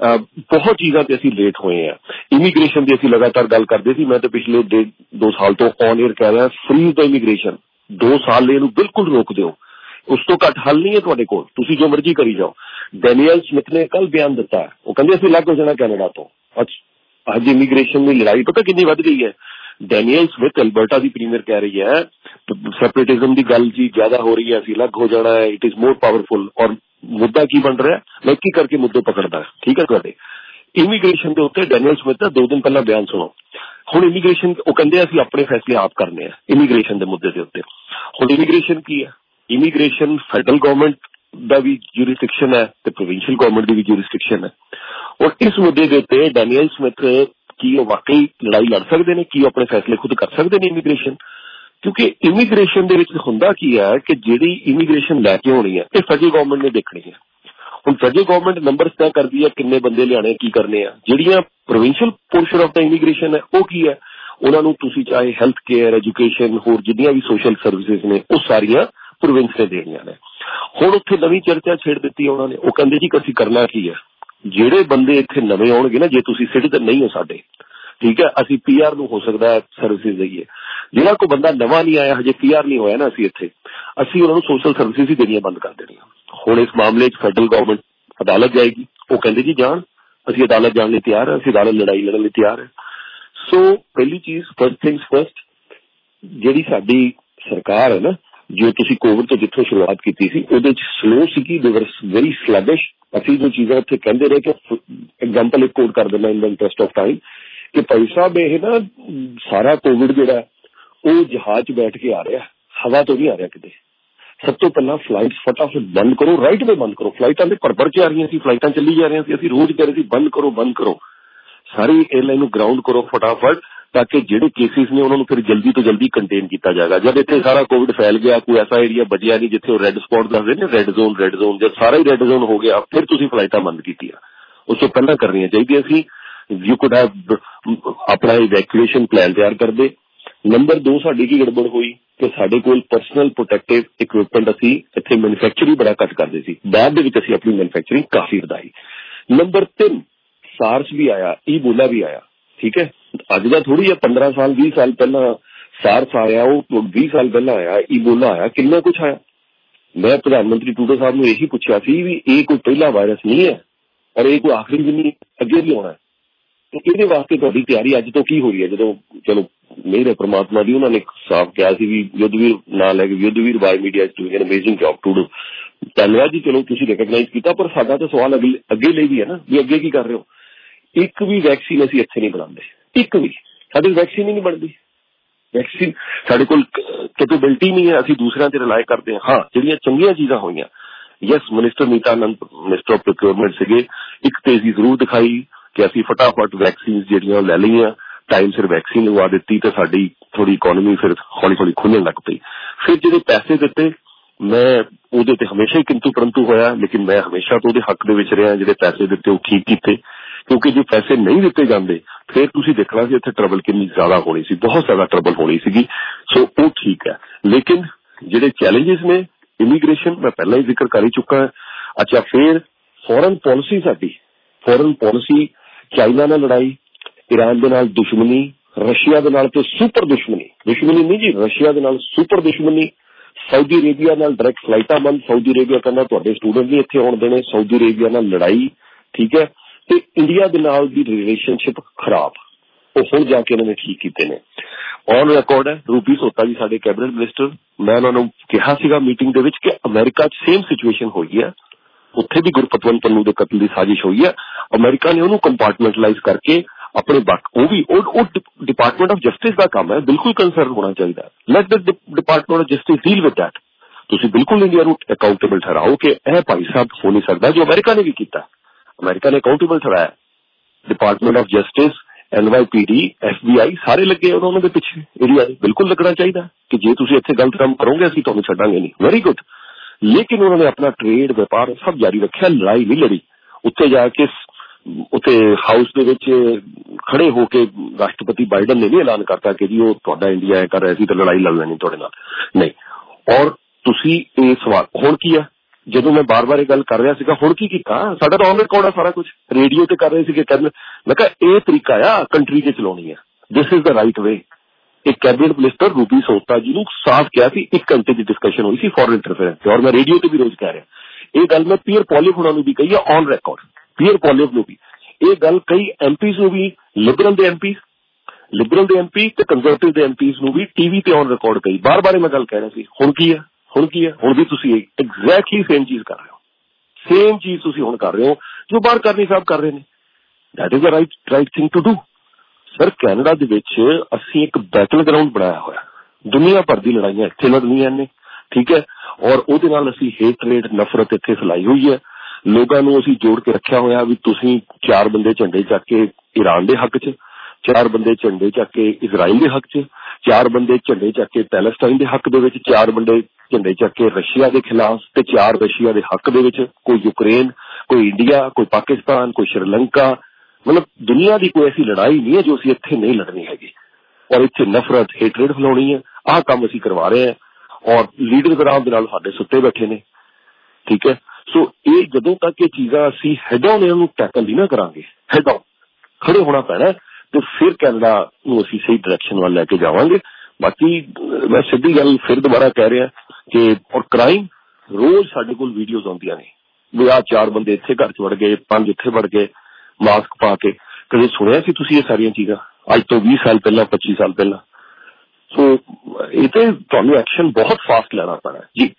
बहुत चीज़ां ते असीं लेट होए हैं. इमीग्रेशन की असीं लगातार गल करते सी. मैं तो पिछले डेढ़ दो साल तो ऑन एयर कह रहा फ्रीज द इमीग्रेशन. दो साल इहनूं बिल्कुल रोक दिओ. उस तो घट हल नहीं है तुहाडे कोल, तुसीं जो मर्जी करी जाओ. डैनियल स्मिथ ने कल बयान दिता है, वो कहंदे असीं अलग हो जाना कैनेडा तो. अच्छा अज इमीग्रेशन की लड़ाई पता कितनी वध गई है. डैनियल स्मिथ अल्बर्टा की प्रीमियर कह रही है सैपरेटिज्म की गल जी ज्यादा हो रही है, असीं अलग हो जाना है, इट इज मोर पावरफुल. और मुद्दा की बन रहा है, मैं की करके मुद्दे पकड़दा है. ठीक है. तुहाडे इमीग्रेशन के उत्ते डैनियल स्मिथ का दो दिन पहला बयान सुनो. हुण इमीग्रेशन वो कहंदे असीं अपने फैसले आप करने हैं इमीग्रेशन के मुद्दे के उत्ते. हुण इमीग्रेशन की है, इमीग्रेशन फैडरल गवर्नमेंट का भी ज्यूरिसडिक्शन है तो प्रोविंशियल गवर्नमेंट की भी ज्यूरिसडिक्शन है. और इस मुद्दे के उत्ते डैनियल स्मिथ की वाकई लड़ाई लड़ सकते हैं कि अपने फैसले खुद कर सकते हैं इमीग्रेशन. क्योंकि इमीग्रेशन दे विच हुंदा की है कि जिहड़ी इमीग्रेशन लैके होनी है ये फैडरल गवर्नमेंट ने देखनी है. हुण फैडरल गवर्नमेंट नंबर तय करती है किन्ने बंदे लियाने की करने हैं. जिहड़ियां provincial portion of the immigration है वो की है, उन्होंने तुसीं चाहे हैल्थ केयर एजुकेशन होर जिन्नियां भी सोशल सर्विसेज ने वो सारियां प्रोविंस ने देनियां ने. हुण उत्थे नवीं चर्चा छेड़ दी उन्होंने. वो कहंदे जी असीं करना की है, जिहड़े बंदे इत्थे नवें आउणगे ना, जे तुसीं सिटीजन नहीं हो साडे, ठीक है, असीं पीआर नूं हो सकदा है सर्विसेज दईए. जिहड़ा कोई बंदा नवां नहीं आया हजे पीआर नहीं होया ना असीं इत्थे, असीं उन्हां नूं सोशल सर्विसेज ही देनियां बंद कर देनियां. हुण इस मामले च फैडरल गवर्नमेंट अदालत जाएगी. वो कहंदे जी जाण, असीं अदालत जाण लई तैयार है, असीं अदालत लड़ाई लड़न लई तैयार है. सो पहली चीज फर्स्ट थिंग्स फर्स्ट, जिहड़ी साडी सरकार है ना, जो तुसीं कोविड तो जिथों शुरुआत की थी उहदे च स्लो सीगी, दे वर वेरी स्लगिश. असीं जो चीज़ां उत्थे कहंदे रहे कि एग्जाम्पल एक कोट कर देना in the interest of time कि भाई साहब ये ना सारा कोविड जिहड़ा वो जहाज बैठ के आ रहा, हवा तो नहीं आ रहा किते. सब तो पहला फ्लाइट फटाफट बंद करो, राइट में बंद करो. फ्लाइटां ते भर भर के आ रही थी, फ्लाइटां चली जा रही थी. असीं रोज कह रहे थे बंद करो बंद करो, सारी एयरलाइन ग्राउंड करो फटाफट, ताकि जिहड़े केसिस ने उन्होंने फिर जल्दी तो जल्दी कंटेन किया जाएगा. जब इतने सारा कोविड फैल गया, कोई ऐसा एरिया बचिया नहीं जिथे रेड स्पॉट दसदे ने, रेड जोन रेड जोन, जब सारा ही रेड जोन हो गया फिर तुसीं फ्लाइटां बंद कीतियां. उस तो पहला करनियां चाहिए सी. यू कुड हैव अपना इवैक्यूएशन प्लान तैयार कर दे. नंबर दो साडी की गड़बड़ हुई कि साडे कोल पर्सनल प्रोटैक्टिव इक्विपमेंट असीं इत्थे मैन्युफैक्चरिंग बड़ा घट करदे सी, बाद दे विच असीं अपनी मैन्युफैक्चरिंग काफी वधाई. नंबर तीन सार्स भी आया, ईबोला भी आया. ठीक है, अज का थोड़ी है, पंद्रह साल बीस साल पहला सार्स आया, वो बीस साल पहला आया, ईबोला आया, कितना कुछ आया. मैं प्रधानमंत्री टूडो साहब ने यही पूछा सी भी ये कोई पहला वायरस नहीं है और ये कोई आखिरी भी नहीं, अगे भी आना है. तो ये वास्ते तुहाडी तैयारी अज तो की हो रही है. जो चलो मेरे परमात्मा की उन्होंने साफ कहा कि युद्धवीर ना लैके युद्धवीर बाय media doing an amazing job टूडो. धन्यवाद जी, चलो तुसीं रिकगनाइज किया. पर साडा तो सवाल अगे अगे ले भी है ना, भी अगे की कर रहे हो. एक भी वैक्सीन असीं इत्थे नहीं बनाते, एक भी साडी वैक्सीन ही नहीं बनती. वैक्सीन साडे कोल कैपेबिलिटी नहीं है, असीं दूसरिਆਂ ते रिलाय करते हैं. हाँ, जिहड़ियां चंगीਆਂ चीज़ां होईयां, yes minister Nita Anand minister of procurement सीगे, एक तेजी जरूर दिखाई कि असीं फटाफट वैक्सीन जिहड़ियां लै लईआं, टाइम सिर वैक्सीन लगवा दी तो साडी थोड़ी इकोनॉमी फिर हौली हौली खुलने लग पई. फिर जिहड़े पैसे दिते, मैं उहदे ते हमेशा ही किंतु परंतु होया, लेकिन मैं हमेशा तो उहदे हक दे विच रहा. जिहड़े पैसे दिते वो ठीक कीते, क्योंकि जो पैसे नहीं दिते जाते फिर तुसीं देखना सी इत्थे ट्रबल कितनी ज्यादा होनी सी, बहुत ज्यादा ट्रबल होनी सी. सो वो ठीक है, लेकिन जिहड़े चैलेंजेस ने इमीग्रेशन मैं पहला ही जिक्र कर ही चुका है. अच्छा, फिर फॉरेन पॉलिसी साडी, फॉरेन पॉलिसी, चाइना नाल लड़ाई, ईरान दे नाल दुश्मनी, ਰਸ਼ੀਆ ਦੇ ਨਾਲ ਤੇ ਸੁਪਰ ਦੁਸ਼ਮਣੀ ਦੁਸ਼ਮਣੀ ਨਹੀਂ ਜੀ, ਰਸ਼ੀਆ ਦੇ ਨਾਲ ਸੁਪਰ ਦੁਸ਼ਮਣੀ। ਸਾਊਦੀ ਅਰੇਬੀਆ ਨਾਲ ਡਾਇਰੈਕਟ ਫਲਾਈਟਾਂ ਬੰਦ। ਸਾਊਦੀ ਅਰੇਬੀਆ ਕਹਿੰਦਾ ਤੁਹਾਡੇ ਸਟੂਡੈਂਟ ਨਹੀਂ ਇੱਥੇ ਆਉਣ ਦੇਣੇ। ਸਾਊਦੀ ਅਰੇਬੀਆ ਨਾਲ ਲੜਾਈ, ਠੀਕ ਹੈ। ਤੇ ਇੰਡੀਆ ਦੇ ਨਾਲ ਦੀ ਰਿਲੇਸ਼ਨਸ਼ਿਪ ਖਰਾਬ, ਉਹ ਹੁਣ ਜਾ ਕੇ ਇਹਨਾਂ ਨੇ ਠੀਕ ਕੀਤੇ ਨੇ। ਔਨ ਰਿਕਾਰਡ ਹੈ ਰੂਬੀ ਸੋਤਾ ਜੀ ਸਾਡੇ ਕੈਬਨਿਟ ਮਿਨਿਸਟਰ, ਮੈਂ ਉਹਨਾਂ ਨੂੰ ਕਿਹਾ ਸੀਗਾ ਮੀਟਿੰਗ ਦੇ ਵਿੱਚ ਕਿ ਅਮਰੀਕਾ 'ਚ ਸੇਮ ਸਿਚੁਏਸ਼ਨ ਹੋਈ ਹੈ, ਉੱਥੇ ਵੀ ਗੁਰਪਤਵੰਤ ਪੰਨੂ ਦੇ ਕਤਲ ਦੀ ਸਾਜ਼ਿਸ਼ ਹੋਈ ਹੈ। ਅਮਰੀਕਾ ਨੇ ਉਹਨੂੰ ਕੰਪਾਰਟਮੈਂਟਲਾਈਜ਼ ਕਰਕੇ ਆਪਣੇ ਬਾਕ ਉਹ ਵੀ ਉਹ ਡਿਪਾਰਟਮੈਂਟ ਆਫ ਜਸਟਿਸ ਦਾ ਕੰਮ ਹੈ, ਬਿਲਕੁਲ ਕੰਸਰਨ ਹੋਣਾ ਚਾਹੀਦਾ। Let the department of justice deal with that. ਤੁਸੀਂ ਬਿਲਕੁਲ ਇੰਡੀਆ ਨੂੰ ਅਕਾਊਂਟੇਬਲ ਠਹਿਰਾਓ ਕਿ ਇਹ ਭਾਈ ਸਾਹਿਬ ਹੋ ਨਹੀਂ ਸਕਦਾ ਜੋ ਅਮਰੀਕਾ ਨੇ ਵੀ ਕੀਤਾ। ਅਮਰੀਕਾ ਨੇ ਅਕਾਊਂਟੇਬਲ ਠਹਿਰਾਇਆ, department of justice, N Y P D, F B I ਸਾਰੇ ਲੱਗੇ ਉਹਨਾਂ ਦੇ ਪਿੱਛੇ। ਏਰੀਆ ਦੇ ਬਿਲਕੁਲ ਲੱਗਣਾ ਚਾਹੀਦਾ ਕਿ ਜੇ ਤੁਸੀਂ ਇੱਥੇ ਗਲਤ ਕੰਮ ਕਰੋਗੇ ਅਸੀਂ ਤੁਹਾਨੂੰ ਛੱਡਾਂਗੇ ਨਹੀਂ। Very good. ਲੇਕਿਨ ਉਹਨਾਂ ਨੇ ਆਪਣਾ ਟ੍ਰੇਡ ਵਪਾਰ ਸਭ ਜਾਰੀ ਰੱਖਿਆ, ਲੜਾਈ ਨਹੀਂ ਲੜੀ। ਉੱਥੇ ਜਾ ਕੇ ਉੱਥੇ ਹਾਊਸ ਦੇ ਵਿੱਚ ਖੜੇ ਹੋ ਕੇ ਰਾਸ਼ਟਰਪਤੀ ਬਾਈਡਨ ਨੇ ਵੀ ਐਲਾਨ ਕਰਤਾ ਕਿ ਜੀ ਉਹ ਤੁਹਾਡਾ ਇੰਡੀਆ ਕਰ ਰਿਹਾ ਸੀ ਤਾਂ ਲੜਾਈ ਲੜ ਲੈਣੀ ਤੁਹਾਡੇ ਨਾਲ ਨਹੀਂ। ਔਰ ਤੁਸੀਂ ਇਹ ਸਵਾਲ ਹੁਣ ਕੀ ਆ, ਜਦੋਂ ਮੈਂ ਬਾਰ ਬਾਰ ਇਹ ਗੱਲ ਕਰ ਰਿਹਾ ਸੀਗਾ ਹੁਣ ਕੀ ਕੀਤਾ, ਸਾਡਾ ਤਾਂ ਔਨ ਰਿਕਾਰਡ ਆ ਸਾਰਾ ਕੁਝ, ਰੇਡੀਓ ਤੇ ਕਰ ਰਹੇ ਸੀਗੇ। ਕਹਿੰਦੇ ਮੈਂ ਕਿਹਾ ਇਹ ਤਰੀਕਾ ਆ ਕੰਟਰੀ ਚ ਚਲਾਉਣੀ ਆ, ਦਿਸ ਇਜ਼ ਦਾ ਰਾਈਟ ਵੇ। ਇੱਕ ਕੈਬਨਿਟ ਮਿਨਿਸਟਰ ਰੂਬੀ ਸੋਤਾ ਜੀ ਨੂੰ ਸਾਫ਼ ਕਿਹਾ ਸੀ, ਇੱਕ ਘੰਟੇ ਦੀ ਡਿਸਕਸ਼ਨ ਹੋਈ ਸੀ ਫੋਰਨ ਇੰਟਰਫੇਰੈਂਸ ਤੇ, ਔਰ ਮੈਂ ਰੇਡੀਓ ਤੇ ਵੀ ਰੋਜ਼ ਕਹਿ ਰਿਹਾ ਇਹ ਗੱਲ। ਮੈਂ ਪੀਅਰ ਪੋਲੀਵ ਹੋਣਾ ਨੂੰ ਵੀ ਕਹੀ ਹੈ ਔਨ ਰਿਕਾਰਡ, ਪੀਅਰ ਪੋਲੀਵ ਨੂੰ ਵੀ ਇਹ ਗੱਲ ਕਈ ਐਮਪੀਜ਼ ਨੂੰ ਵੀ, ਲਿਬਰਲ ਦੇ ਐਮਪੀ ਲਿਬਰਲ ਦੇ ਐਮਪੀ ਤੇ ਕੰਜ਼ਰਵੇਟਿਵ ਦੇ ਐਮਪੀਜ਼ ਨੂੰ ਵੀ ਟੀਵੀ ਤੇ ਔਨ ਰਿਕਾਰਡ ਕਹੀ। ਬਾਰ ਬਾਰ ਮੈਂ ਗੱਲ ਕਹਿ ਰਿਹਾ ਸੀ। ਹੁਣ ਕੀ ਹੈ ਹੁਣ ਕੀ ਹੈ ਹੁਣ ਵੀ ਤੁਸੀਂ ਐਗਜ਼ੈਕਟਲੀ ਸੇਮ ਚੀਜ਼ ਕਰ ਰਹੇ ਹੋ, ਸੇਮ ਚੀਜ਼ ਤੁਸੀਂ ਹੁਣ ਕਰ ਰਹੇ ਹੋ ਜੋ ਬਾਹਰ ਕਰਨੀ ਸਾਹਿਬ ਕਰ ਰਹੇ ਨੇ। That is the right right thing to do. Sir Canada ਦੇ ਵਿੱਚ ਅਸੀਂ ਇੱਕ ਬੈਟਲ ਗਰਾਊਂਡ ਬਣਾਇਆ ਹੋਇਆ, ਦੁਨੀਆ ਭਰ ਦੀ ਲੜਾਈਆਂ ਇੱਥੇ ਲੜਨੀਆਂ ਨੇ, ਠੀਕ ਹੈ। ਔਰ ਉਹਦੇ ਨਾਲ ਅਸੀਂ ਹੇਟ ਰੇਟ ਨਫ਼ਰਤ ਇੱਥੇ ਫੈਲਾਈ ਹੋਈ ਹੈ। ਲੋਕਾਂ ਨੂੰ ਅਸੀਂ ਜੋੜ ਕੇ ਰੱਖਿਆ ਹੋਇਆ ਵੀ ਤੁਸੀਂ ਚਾਰ ਬੰਦੇ ਝੰਡੇ ਚੱਕ ਕੇ ਈਰਾਨ ਦੇ ਹੱਕ 'ਚ, ਚਾਰ ਬੰਦੇ ਝੰਡੇ ਚੱਕ ਕੇ ਇਜ਼ਰਾਈਲ ਦੇ ਹੱਕ 'ਚ, ਚਾਰ ਬੰਦੇ ਝੰਡੇ ਚੱਕ ਕੇ ਪੈਲਸਟਾਈਨ ਦੇ ਹੱਕ ਦੇ ਵਿੱਚ, ਚਾਰ ਬੰਦੇ ਝੰਡੇ ਚੱਕ ਕੇ ਰਸ਼ੀਆ ਦੇ ਖਿਲਾਫ ਤੇ ਚਾਰ ਰਸ਼ੀਆ ਦੇ ਹੱਕ ਦੇ ਵਿੱਚ, ਕੋਈ ਯੂਕਰੇਨ, ਕੋਈ ਇੰਡੀਆ, ਕੋਈ ਪਾਕਿਸਤਾਨ, ਕੋਈ ਸ਼੍ਰੀਲੰਕਾ। ਮਤਲਬ ਦੁਨੀਆ ਦੀ ਕੋਈ ਐਸੀ ਲੜਾਈ ਨਹੀਂ ਹੈ ਜੋ ਅਸੀਂ ਇੱਥੇ ਨਹੀਂ ਲੜਨੀ ਹੈਗੀ। ਔਰ ਇੱਥੇ ਨਫ਼ਰਤ ਹੇਟਰੇਟ ਫੈਲਾਉਣੀ ਹੈ, ਆਹ ਕੰਮ ਅਸੀਂ ਕਰਵਾ ਰਹੇ ਹਾਂ। ਔਰ ਲੀਡਰ ਗ੍ਰਾਮ ਦੇ ਨਾਲ ਸਾਡੇ ਸੁੱਤੇ ਬੈਠੇ ਨੇ, ਠੀਕ ਹੈ। ਸੋ ਇਹ ਜਦੋਂ ਤੱਕ ਇਹ ਚੀਜ਼ਾਂ ਅਸੀਂ ਹੈਡ ਆਨ ਇਹਨਾਂ ਨੂੰ ਟੈਕਲ ਨਹੀਂ ਨਾ ਕਰਾਂਗੇ, ਹੈਡ ਆਨ ਖੜੇ ਹੋਣਾ ਪੈਣਾ ਤੇ ਫਿਰ ਕੈਨੇਡਾ ਨੂੰ ਅਸੀਂ ਸਹੀ ਡਾਇਰੈਕਸ਼ਨ ਵੱਲ ਲੈ ਕੇ ਜਾਵਾਂਗੇ। ਬਾਕੀ ਮੈਂ ਸਿੱਧੀ ਗੱਲ ਫਿਰ ਦੁਬਾਰਾ ਕਹਿ ਰਿਹਾ ਕਿ ਔਰ ਕ੍ਰਾਈਮ ਰੋਜ਼ ਸਾਡੇ ਕੋਲ ਵੀਡੀਓਜ਼ ਆਉਂਦੀਆਂ ਨੇ ਵੀ ਆਹ ਚਾਰ ਬੰਦੇ ਇੱਥੇ ਘਰ ਚ ਵੜ ਗਏ, ਪੰਜ ਇੱਥੇ ਵੜ ਗਏ ਮਾਸਕ ਪਾ ਕੇ। ਕਦੇ ਸੁਣਿਆ ਸੀ ਤੁਸੀਂ ਇਹ ਸਾਰੀਆਂ ਚੀਜ਼ਾਂ ਅੱਜ ਤੋਂ ਵੀਹ ਸਾਲ ਪਹਿਲਾਂ, ਪੱਚੀ ਸਾਲ ਪਹਿਲਾਂ? ਸੋ ਇਹ ਤੇ ਤੁਹਾਨੂੰ ਐਕਸ਼ਨ ਬਹੁਤ ਫਾਸਟ ਲੈਣਾ ਪੈਣਾ ਜੀ।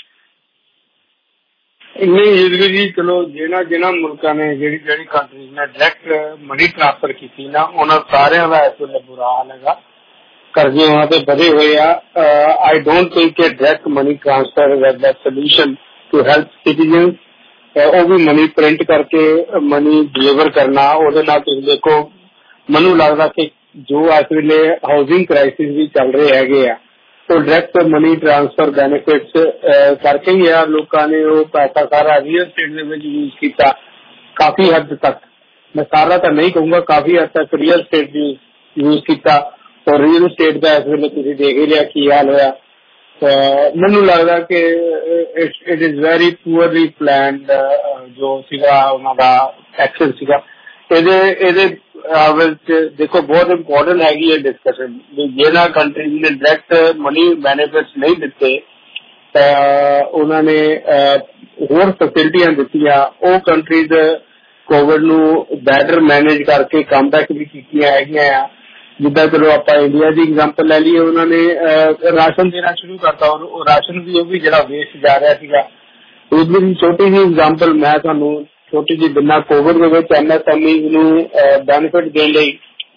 ਨਹੀਂ ਜੀ, ਚਲੋ ਜਿਹਨਾਂ ਜਿਹਨਾਂ ਮੁਲਕਾਂ ਨੇ ਜਿਹੜੀ ਜਿਹੜੀ ਕੰਟਰੀਜ਼ ਨੇ ਡਾਇਰੈਕਟ ਮਨੀ ਟ੍ਰਾਂਸਫਰ ਕੀਤੀ ਨਾ, ਉਹਨਾਂ ਸਾਰਿਆਂ ਦਾ ਇਸ ਵੇਲੇ ਬੁਰਾ ਹਾਲ ਹੈਗਾ, ਕਰਜ਼ੇ ਉਹਨਾਂ ਤੇ ਵਧੇ ਹੋਏ ਆ। ਆਈ ਡੋਂਟ ਥਿੰਕ ਕਿ direct money transfer is the solution to help citizen. ਉਹ ਵੀ ਮਨੀ ਪ੍ਰਿੰਟ ਕਰਕੇ ਮਨੀ ਡਿਲੀਵਰ ਕਰਨਾ, ਉਹਦੇ ਨਾਲ ਤੁਸੀਂ ਦੇਖੋ ਮੈਨੂੰ ਲੱਗਦਾ ਕਿ ਜੋ ਇਸ ਵੇਲੇ ਹਾਊਸਿੰਗ ਕ੍ਰਾਈਸਿਸ ਵੀ ਚੱਲ ਰਹੇ ਹੈਗੇ ਆ, ਉਹ ਡਾਇਰੈਕਟ ਮਨੀ ਟ੍ਰਾਂਸਫਰ ਬੈਨੀਫਿਟਸ ਕਰਕੇ ਹੀ ਆ ਲੋਕਾਂ ਨੇ ਉਹ ਪੈਸਾ ਸਾਰਾ ਰੀਅਲ ਸਟੇਟ ਦੇ ਵਿੱਚ ਯੂਜ਼ ਕੀਤਾ ਕਾਫੀ ਹੱਦ ਤੱਕ। ਮੈਂ ਸਾਰਾ ਤਾਂ ਨਹੀਂ ਕਹੂੰਗਾ, ਕਾਫੀ ਹੱਦ ਤੱਕ ਰੀਅਲ ਸਟੇਟ ਯੂਜ਼ ਕੀਤਾ। ਔਰ ਰੀਅਲ ਸਟੇਟ ਦਾ ਇਸ ਵੇਲੇ ਤੁਸੀਂ ਦੇਖ ਹੀ ਲਿਆ ਕੀ ਹਾਲ ਹੋਇਆ। ਮੈਨੂੰ ਲੱਗਦਾ ਕਿ it is very poorly planned ਜੋ ਸੀਗਾ ਉਹਨਾਂ ਦਾ ਐਕਸ਼ਨ ਸੀਗਾ। ਇਹਦੇ ਇਹਦੇ ਵਿੱਚ ਦੇਖੋ ਬਹੁਤ ਇੰਪੋਰਟੈਂਟ ਹੈਗੀ ਹੈ ਡਿਸਕਸ਼ਨ ਵੀ ਜਿਹਨਾਂ ਕੰਟਰੀਜ਼ ਨੇ ਡਾਇਰੈਕਟ ਮਨੀ ਬੈਨੀਫਿਟਸ ਨਹੀਂ ਦਿੱਤੇ ਤਾਂ ਉਹਨਾਂ ਨੇ ਹੋਰ ਫੈਸਿਲਿਟੀਆਂ ਦਿੱਤੀਆਂ, ਉਹ ਕੰਟਰੀਜ਼ ਕੋਵਿਡ ਨੂੰ ਬੈਟਰ ਮੈਨੇਜ ਕਰਕੇ ਕਮਬੈਕ ਵੀ ਕੀਤੀਆਂ ਹੈਗੀਆਂ ਆ। ਜਿੱਦਾਂ ਚਲੋ ਆਪਾਂ ਇੰਡੀਆ ਦੀ ਐਗਜ਼ਾਮਪਲ ਲੈ ਲਈਏ, ਉਹਨਾਂ ਨੇ ਰਾਸ਼ਨ ਦੇਣਾ ਸ਼ੁਰੂ ਕਰਤਾ, ਔਰ ਰਾਸ਼ਨ ਵੀ ਉਹ ਵੀ ਜਿਹੜਾ ਵੇਸਟ ਜਾ ਰਿਹਾ ਸੀਗਾ। ਉਹਦੀ ਛੋਟੀ ਜਿਹੀ ਐਗਜ਼ਾਮਪਲ ਮੈਂ ਤੁਹਾਨੂੰ ਛੋਟੀ ਜਿਹੀ ਦਿੰਦਾ। ਕੋਵਿਡ ਦੇ ਵਿੱਚ ਐਮ ਐਸ ਐਮ ਈ ਨੂੰ ਬੈਨੀਫਿਟ ਦੇਣ ਲਈ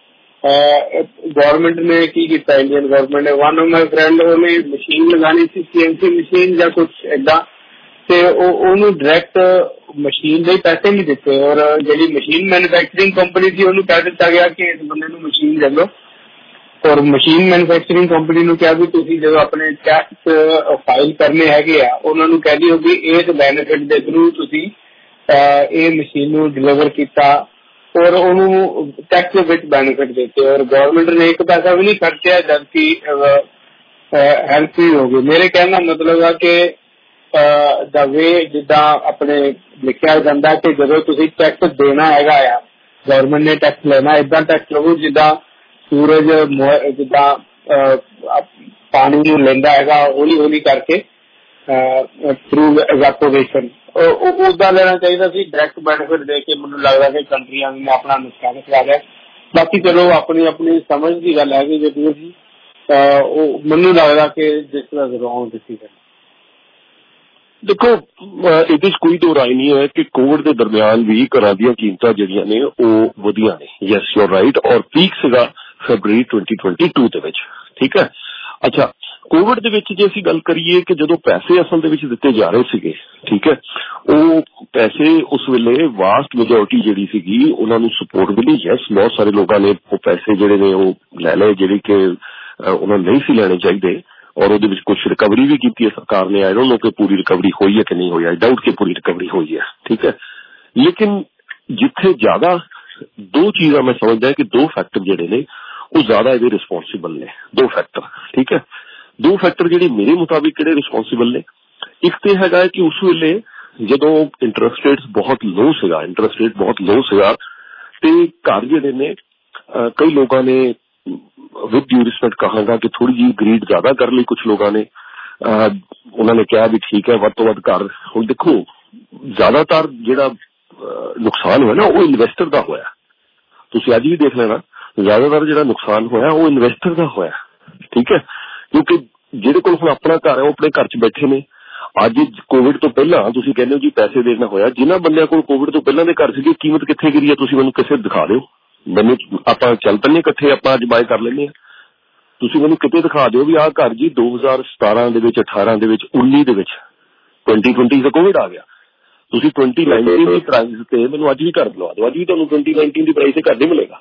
ਗੌਰਮੈਂਟ ਨੇ ਕੀ ਕੀਤਾ, ਇੰਡੀਅਨ ਗੌਰਮੈਂਟ ਨੇ, ਵਨ ਆਫ ਮਾਈ ਫਰੈਂਡ ਉਹਨੇ ਮਸ਼ੀਨ ਲਗਾਉਣੀ ਸੀ, ਸੀ ਐਨ ਸੀ ਮਸ਼ੀਨ ਜਾਂ ਕੁਛ ਏਦਾਂ, ਤੇ ਉਹ ਉਹਨੂੰ ਡਾਇਰੈਕਟ ਮਸ਼ੀਨ ਦੇ ਪੈਸੇ ਨਹੀਂ ਦਿੱਤੇ। ਔਰ ਜਿਹੜੀ ਮਸ਼ੀਨ ਮੈਨੂਫੈਕਚਰਿੰਗ ਕੰਪਨੀ ਸੀ ਉਹਨੂੰ ਕਹਿ ਦਿੱਤਾ ਗਿਆ ਕਿ ਇਸ ਬੰਦੇ ਨੂੰ ਮਸ਼ੀਨ ਦੇ ਦਿਓ। ਔਰ ਮਸ਼ੀਨ ਮੈਨੂਫੈਕਚਰਿੰਗ ਕੰਪਨੀ ਨੂੰ ਕਿਹਾ ਵੀ ਤੁਸੀਂ ਜਦੋਂ ਆਪਣੇ ਟੈਕਸ ਫਾਈਲ ਕਰਨੇ ਹੈਗੇ ਆ ਉਹਨਾਂ ਨੂੰ ਕਹਿ ਦਿਓ ਵੀ ਇਸ ਬੈਨੀਫਿਟ ਦੇ ਥਰੂ ਤੁਸੀਂ ਇਹ ਮਸ਼ੀਨ ਨੂੰ ਡਿਲੀਵਰ ਕੀਤਾ ਔਰ ਉਹਨੂੰ ਟੈਕਸ ਦੇ ਵਿੱਚ ਬੈਨੀਫਿਟ ਦਿੱਤੇ। ਔਰ ਗਵਰਨਮੈਂਟ ਨੇ ਇੱਕ ਪੈਸਾ ਵੀ ਨਹੀਂ ਖਰਚਿਆ ਜਦਕਿ ਹੈਲਪ ਵੀ ਹੋ ਗਈ। ਮੇਰੇ ਕਹਿਣ ਦਾ ਮਤਲਬ ਆ ਕਿ ਦਾ ਵੇ ਜਿੱਦਾਂ ਆਪਣੇ ਲਿਖਿਆ ਜਾਂਦਾ ਕਿ ਜਦੋਂ ਤੁਸੀਂ ਟੈਕਸ ਦੇਣਾ ਹੈਗਾ ਆ, ਗਵਰਨਮੈਂਟ ਨੇ ਟੈਕਸ ਲੈਣਾ, ਏਦਾਂ ਟੈਕਸ ਲਵੋ ਜਿੱਦਾਂ सूरज जिदा पानी नूं लैंदा हैगा हौली हौली करके थ्रू एवैपोरेशन उसका लेना चाहिए सी डायरैक्ट बैनीफिट दे के मैनूं लगदा कि कंट्रियां ने अपना नुकसान करा लिया। बाकी चलो अपनी अपनी समझ की गल है जरूर जी मैनूं लगदा कि दिस वाज रॉन्ग डिसीजन। देखो ਇਹਦੇ ਚ ਕੋਈ ਦੋ ਰਾਏ ਨਹੀਂ ਹੈ ਕਿ ਕੋਵਿਡ ਦੇ ਦਰਮਿਆਨ ਵੀ ਘਰਾਂ ਦੀਆਂ ਕੀਮਤਾਂ ਜਿਹੜੀਆਂ ਨੇ ਉਹ ਵਧੀਆਂ ਨੇ। Yes you are right. ਔਰ ਪੀਕ ਸੀਗਾ ਫਰਵਰੀ ਟਵੈਂਟੀ ਟਵੈਂਟੀ ਟੂ ਦੇ ਵਿੱਚ, ਠੀਕ ਹੈ। ਅੱਛਾ, ਕੋਵਿਡ ਦੇ ਵਿੱਚ ਜੇ ਅਸੀਂ ਗੱਲ ਕਰੀਏ ਕਿ ਜਦੋਂ ਪੈਸੇ ਅਸਲ ਦੇ ਵਿੱਚ ਦਿੱਤੇ ਜਾ ਰਹੇ ਸੀਗੇ, ਠੀਕ ਹੈ, ਉਹ ਪੈਸੇ ਉਸ ਵੇਲੇ ਵਾਸਟ ਮੈਜੋਰਟੀ ਜਿਹੜੀ ਸੀਗੀ ਉਹਨਾਂ ਨੂੰ ਸਪੋਰਟ ਮਿਲੀ। ਯੈਸ, ਬਹੁਤ ਸਾਰੇ ਲੋਕਾਂ ਨੇ ਉਹ ਪੈਸੇ ਜਿਹੜੇ ਨੇ ਉਹ ਲੈ ਲਏ ਜਿਹੜੇ ਕਿ ਉਹਨਾਂ ਨੂੰ ਨਹੀਂ ਸੀ ਲੈਣੇ ਚਾਹੀਦੇ। ਔਰ ਉਹਦੇ ਵਿੱਚ ਕੁਛ ਰਿਕਵਰੀ ਵੀ ਕੀਤੀ ਹੈ ਸਰਕਾਰ ਨੇ। ਆਈ ਡੋਂਟ ਨੋ ਕਿ ਪੂਰੀ ਰਿਕਵਰੀ ਹੋਈ ਹੈ ਕਿ ਨਹੀਂ ਹੋਈ, ਆਈ ਡਾਊਟ ਕਿ ਪੂਰੀ ਰਿਕਵਰੀ ਹੋਈ ਹੈ, ਠੀਕ ਹੈ। ਲੇਕਿਨ ਜਿੱਥੇ ਜ਼ਿਆਦਾ ਦੋ ਚੀਜ਼ਾਂ ਮੈਂ ਸਮਝਦਾ ਕਿ ਦੋ ਫੈਕਟਰ ਜਿਹੜੇ ਨੇ ਉਹ ਜ਼ਿਆਦਾ ਇਹਦੇ ਰਿਸਪੋਂਸੀਬਲ ਨੇ। ਦੋ ਫੈਕਟਰ, ਠੀਕ ਹੈ। ਦੋ ਫੈਕਟਰ ਜਿਹੜੇ ਮੇਰੇ ਮੁਤਾਬਿਕ ਕਿਹੜੇ ਰਿਸਪੋਂਸੀਬਲ ਨੇ, ਇੱਕ ਤੇ ਹੈਗਾ ਕਿ ਉਸ ਵੇਲੇ ਜਦੋਂ ਇੰਟਰਸਟ ਰੇਟ ਬਹੁਤ ਲੋ ਸੀਗਾ, ਇੰਟਰਸਟ ਰੇਟ ਬਹੁਤ ਲੋ ਸੀਗਾ ਤੇ ਘਰ ਜਿਹੜੇ ਨੇ ਕਈ ਲੋਕਾਂ ਨੇ ਵਿਦ ਡਿਊ ਰਿਸਪੈਕਟ ਕਹਾਂਗਾ ਕਿ ਥੋੜੀ ਜਿਹੀ ਗਰੀਡ ਜ਼ਿਆਦਾ ਕਰ ਲਈ ਕੁਛ ਲੋਕਾਂ ਨੇ। ਉਹਨਾਂ ਨੇ ਕਿਹਾ ਵੀ ਠੀਕ ਹੈ ਵੱਧ ਤੋਂ ਵੱਧ ਘਰ। ਹੁਣ ਦੇਖੋ ਜ਼ਿਆਦਾਤਰ ਜਿਹੜਾ ਨੁਕਸਾਨ ਹੋਇਆ ਨਾ ਉਹ ਇਨਵੈਸਟਰ ਦਾ ਹੋਇਆ। ਤੁਸੀਂ ਅੱਜ ਵੀ ਦੇਖ ਲੈਣਾ ਜ਼ਿਆਦਾਤਰ ਜਿਹੜਾ ਨੁਕਸਾਨ ਹੋਇਆ ਉਹ ਇਨਵੈਸਟਰ ਦਾ ਹੋਇਆ, ਠੀਕ ਹੈ। ਕਿਉਂਕਿ ਜਿਹੜੇ ਕੋਲ ਹੁਣ ਆਪਣਾ ਘਰ ਹੈ ਉਹ ਆਪਣੇ ਘਰ ਚ ਬੈਠੇ ਨੇ। ਅੱਜ ਕੋਵਿਡ ਤੋਂ ਪਹਿਲਾਂ ਤੁਸੀਂ ਕਹਿੰਦੇ ਹੋ ਜੀ ਪੈਸੇ ਦੇਣਾ ਹੋਇਆ, ਜਿਨ੍ਹਾਂ ਬੰਦਿਆਂ ਕੋਲ ਕੋਵਿਡ ਤੋਂ ਪਹਿਲਾਂ ਦੇ ਘਰ ਸੀਗੇ ਕੀਮਤ ਕਿੱਥੇ ਗਿਰੀ ਹੈ ਤੁਸੀਂ ਮੈਨੂੰ ਕਿਸੇ ਦਿਖਾ ਦਿਓ। ਮੈਨੂੰ ਆਪਾਂ ਚੱਲ ਪੈਂਦੇ ਇਕੱਠੇ, ਆਪਾਂ ਅੱਜ ਬਾਏ ਕਰ ਲੈਂਦੇ ਹਾਂ। ਤੁਸੀਂ ਮੈਨੂੰ ਕਿਤੇ ਦਿਖਾ ਦਿਓ ਵੀ ਆਹ ਘਰ ਜੀ ਦੋ ਹਜ਼ਾਰ ਸਤਾਰਾਂ ਦੇ ਵਿੱਚ, ਅਠਾਰਾਂ ਦੇ ਵਿੱਚ, ਉੱਨੀ ਦੇ ਵਿੱਚ, ਟਵੈਂਟੀ ਟਵੈਂਟੀ ਦਾ ਕੋਵਿਡ ਆ ਗਿਆ। ਤੁਸੀਂ ਟਵੈਂਟੀ ਨਾਈਨਟੀਨ ਦੀ ਪ੍ਰਾਈਸ ਤੇ ਮੈਨੂੰ ਅੱਜ ਵੀ ਘਰ ਦਿਲਵਾ ਦਿਓ, ਅੱਜ ਵੀ ਤੁਹਾਨੂੰ ਟਵੈਂਟੀ ਨਾਈਨਟੀਨ ਦੀ ਪ੍ਰਾਈਸ ਤੇ ਘਰ ਨਹੀਂ ਮਿਲੇਗਾ।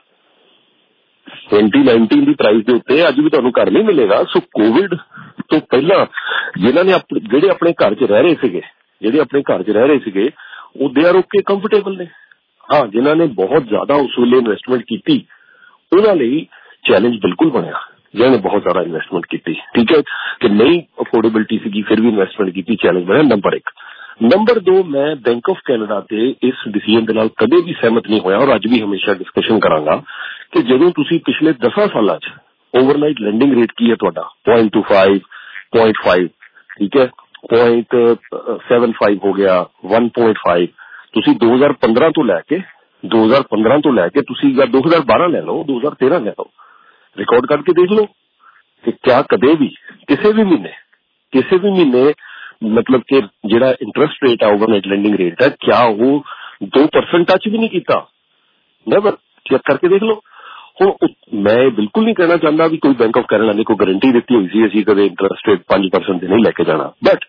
ਟਵੈਂਟੀ ਨਾਈਨਟੀਨ ਦੀ ਪ੍ਰਾਈਸ ਦੇ ਉੱਤੇ ਅੱਜ ਵੀ ਤੁਹਾਨੂੰ ਘਰ ਨਹੀਂ ਮਿਲੇਗਾ। ਸੋ ਕੋਵਿਡ ਤੋਂ ਪਹਿਲਾਂ ਜਿਨ੍ਹਾਂ ਨੇ ਜਿਹੜੇ ਆਪਣੇ ਘਰ ਚ ਰਹਿ ਰਹੇ ਸੀਗੇ, ਜਿਹੜੇ ਆਪਣੇ ਘਰ ਚ ਰਹਿ ਰਹੇ ਸੀਗੇ ਉਹ ਦੇ ਆਰ ਓਕੇ, ਕੰਫਰਟੇਬਲ ਨੇ। ਹਾਂ, ਜਿਨ੍ਹਾਂ ਨੇ ਬਹੁਤ ਜ਼ਿਆਦਾ ਉਸ ਵੇਲੇ ਇਨਵੈਸਟਮੈਂਟ ਕੀਤੀ ਉਹਨਾਂ ਲਈ ਚੈਲੰਜ ਬਿਲਕੁਲ ਬਣਿਆ। ਜਿਹਨਾਂ ਨੇ ਬਹੁਤ ਜ਼ਿਆਦਾ ਇਨਵੈਸਟਮੈਂਟ ਕੀਤੀ, ਠੀਕ ਹੈ, ਕਿ ਨਹੀਂ ਅਫੋਰਡੇਬਿਲਿਟੀ ਸੀਗੀ ਫਿਰ ਵੀ ਇਨਵੈਸਟਮੈਂਟ ਕੀਤੀ, ਚੈਲੰਜ ਬਣਿਆ। ਨੰਬਰ ਇੱਕ। ਨੰਬਰ ਦੋ, ਮੈਂ ਬੈਂਕ ਆਫ ਕੈਨੇਡਾ ਤੇ ਇਸ ਡਿਸੀਜਨ ਦੇ ਨਾਲ ਕਦੇ ਵੀ ਸਹਿਮਤ ਨਹੀਂ ਹੋਇਆ ਔਰ ਅੱਜ ਵੀ ਹਮੇਸ਼ਾ ਡਿਸਕਸ਼ਨ ਕਰਾਂਗਾ ਕਿ ਜਦੋਂ ਤੁਸੀਂ ਪਿਛਲੇ ਦਸਾਂ ਸਾਲਾਂ ਚ ਓਵਰਨਾਈਟ ਲੈਂਡਿੰਗ ਰੇਟ ਕੀ ਹੈ ਤੁਹਾਡਾ, point two five, point five, ਠੀਕ ਹੈ, ਪੁਆਇੰਟ ਸੈਵਨ ਫਾਈਵ ਹੋ ਗਿਆ, ਵਨ ਪੁਆਇੰਟ ਫਾਈਵ। ਤੁਸੀਂ ਦੋ ਹਜ਼ਾਰ ਪੰਦਰਾਂ ਤੋਂ ਲੈ ਕੇ ਦੋ ਹਜ਼ਾਰ ਪੰਦਰਾਂ ਤੋਂ ਲੈ ਕੇ ਤੁਸੀਂ ਜਾਂ ਦੋ ਹਜ਼ਾਰ ਬਾਰਾਂ ਲੈ ਲਓ, ਦੋ ਹਜ਼ਾਰ ਤੇਰਾਂ ਲੈ ਲਓ, ਰਿਕਾਰਡ ਕਰਕੇ ਦੇਖ ਲਓ ਕਿ ਕਿਆ ਕਦੇ ਵੀ ਕਿਸੇ ਵੀ ਮਹੀਨੇ ਕਿਸੇ ਵੀ ਮਹੀਨੇ ਮਤਲਬ ਕਿ ਜਿਹੜਾ ਇੰਟਰਸਟ ਰੇਟ ਆ ਓਵਰਨਾਈਟ ਲੈਂਡਿੰਗ ਰੇਟ ਹੈ ਕਿਆ ਉਹ ਦੋ ਪਰਸੈਂਟ ਟੱਚ ਵੀ ਨਹੀਂ ਕੀਤਾ। ਨੈਵਰ। ਚੈੱਕ ਕਰਕੇ ਦੇਖ ਲਓ। ਹੁਣ ਮੈਂ ਬਿਲਕੁਲ ਨਹੀਂ ਕਹਿਣਾ ਚਾਹੁੰਦਾ ਵੀ ਕੋਈ ਬੈਂਕ ਆਫ ਕੈਨੇਡਾ ਨੇ ਕੋਈ ਗਰੰਟੀ ਦਿੱਤੀ ਹੋਈ ਸੀ ਅਸੀਂ ਕਦੇ ਇੰਟਰਸਟ ਰੇਟ ਪੰਜ ਪਰਸੈਂਟ ਤੇ ਨਹੀਂ ਲੈ ਕੇ ਜਾਣਾ, ਬਟ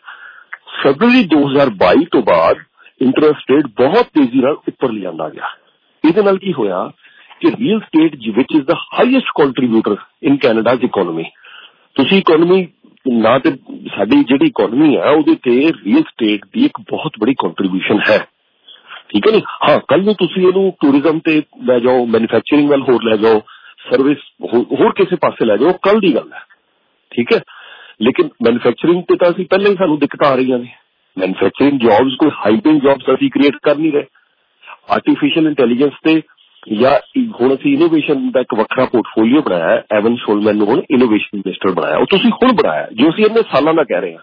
ਫਰਵਰੀ ਦੋ ਹਜ਼ਾਰ ਬਾਈ ਤੋਂ ਬਾਅਦ ਇੰਟਰਸਟ ਰੇਟ ਬਹੁਤ ਤੇਜ਼ੀ ਨਾਲ ਉੱਪਰ ਲਿਆਂਦਾ ਗਿਆ। ਇਹਦੇ ਨਾਲ ਕੀ ਹੋਇਆ ਕਿ ਰੀਅਲ ਸਟੇਟ ਵਿਚ is the highest contributor in Canada's economy. ਤੁਸੀਂ ਇਕੋਨਮੀ ਨਾ ਤੇ ਸਾਡੀ ਜਿਹੜੀ ਇਕੋਨਮੀ ਹੈ ਉਹਦੇ ਤੇ ਰੀਅਲ ਸਟੇਟ ਦੀ ਇੱਕ ਬਹੁਤ ਬੜੀ ਕੰਟਰੀਬਿਊਸ਼ਨ ਹੈ, ਠੀਕ ਹੈ ਨੀ। ਹਾਂ, ਕੱਲ ਨੂੰ ਤੁਸੀਂ ਇਹਨੂੰ ਟੂਰਿਜ਼ਮ ਤੇ ਲੈ ਜਾਓ, ਮੈਨੂਫੈਕਚਰਿੰਗ ਵੱਲ ਹੋਰ ਲੈ ਜਾਓ, ਸਰਵਿਸ ਹੋਰ ਕਿਸੇ ਪਾਸੇ ਲੈ ਜਾਓ, ਕੱਲ ਦੀ ਗੱਲ ਹੈ, ਠੀਕ ਹੈ। ਲੇਕਿਨ ਮੈਨੂਫੈਕਚਰਿੰਗ ਤੇ ਤਾਂ ਅਸੀਂ ਪਹਿਲਾਂ ਹੀ ਸਾਨੂੰ ਦਿੱਕਤਾਂ ਆ ਰਹੀਆਂ ਨੇ। ਮੈਨੂਫੈਕਚਰਿੰਗ ਜੌਬਸ ਕੋਈ ਹਾਈ ਪੇਇੰਗ ਜੌਬਸ ਅਸੀਂ ਕ੍ਰੀਏਟ ਕਰ ਨਹੀਂ ਰਹੇ। ਆਰਟੀਫਿਸ਼ੀਅਲ ਇੰਟੈਲੀਜੈਂਸ ਤੇ ਜਾਂ ਹੁਣ ਅਸੀਂ ਇਨੋਵੇਸ਼ਨ ਦਾ ਇੱਕ ਵੱਖਰਾ ਪੋਰਟਫੋਲੀਓ ਬਣਾਇਆ, ਐਵਨ ਸੋਲਮੈਨ ਨੂੰ ਹੁਣ ਇਨੋਵੇਸ਼ਨ ਮਿਨਿਸਟਰ ਬਣਾਇਆ, ਉਹ ਤੁਸੀਂ ਹੁਣ ਬਣਾਇਆ ਜੋ ਅਸੀਂ ਇੰਨੇ ਸਾਲਾਂ ਦਾ ਕਹਿ ਰਹੇ ਹਾਂ।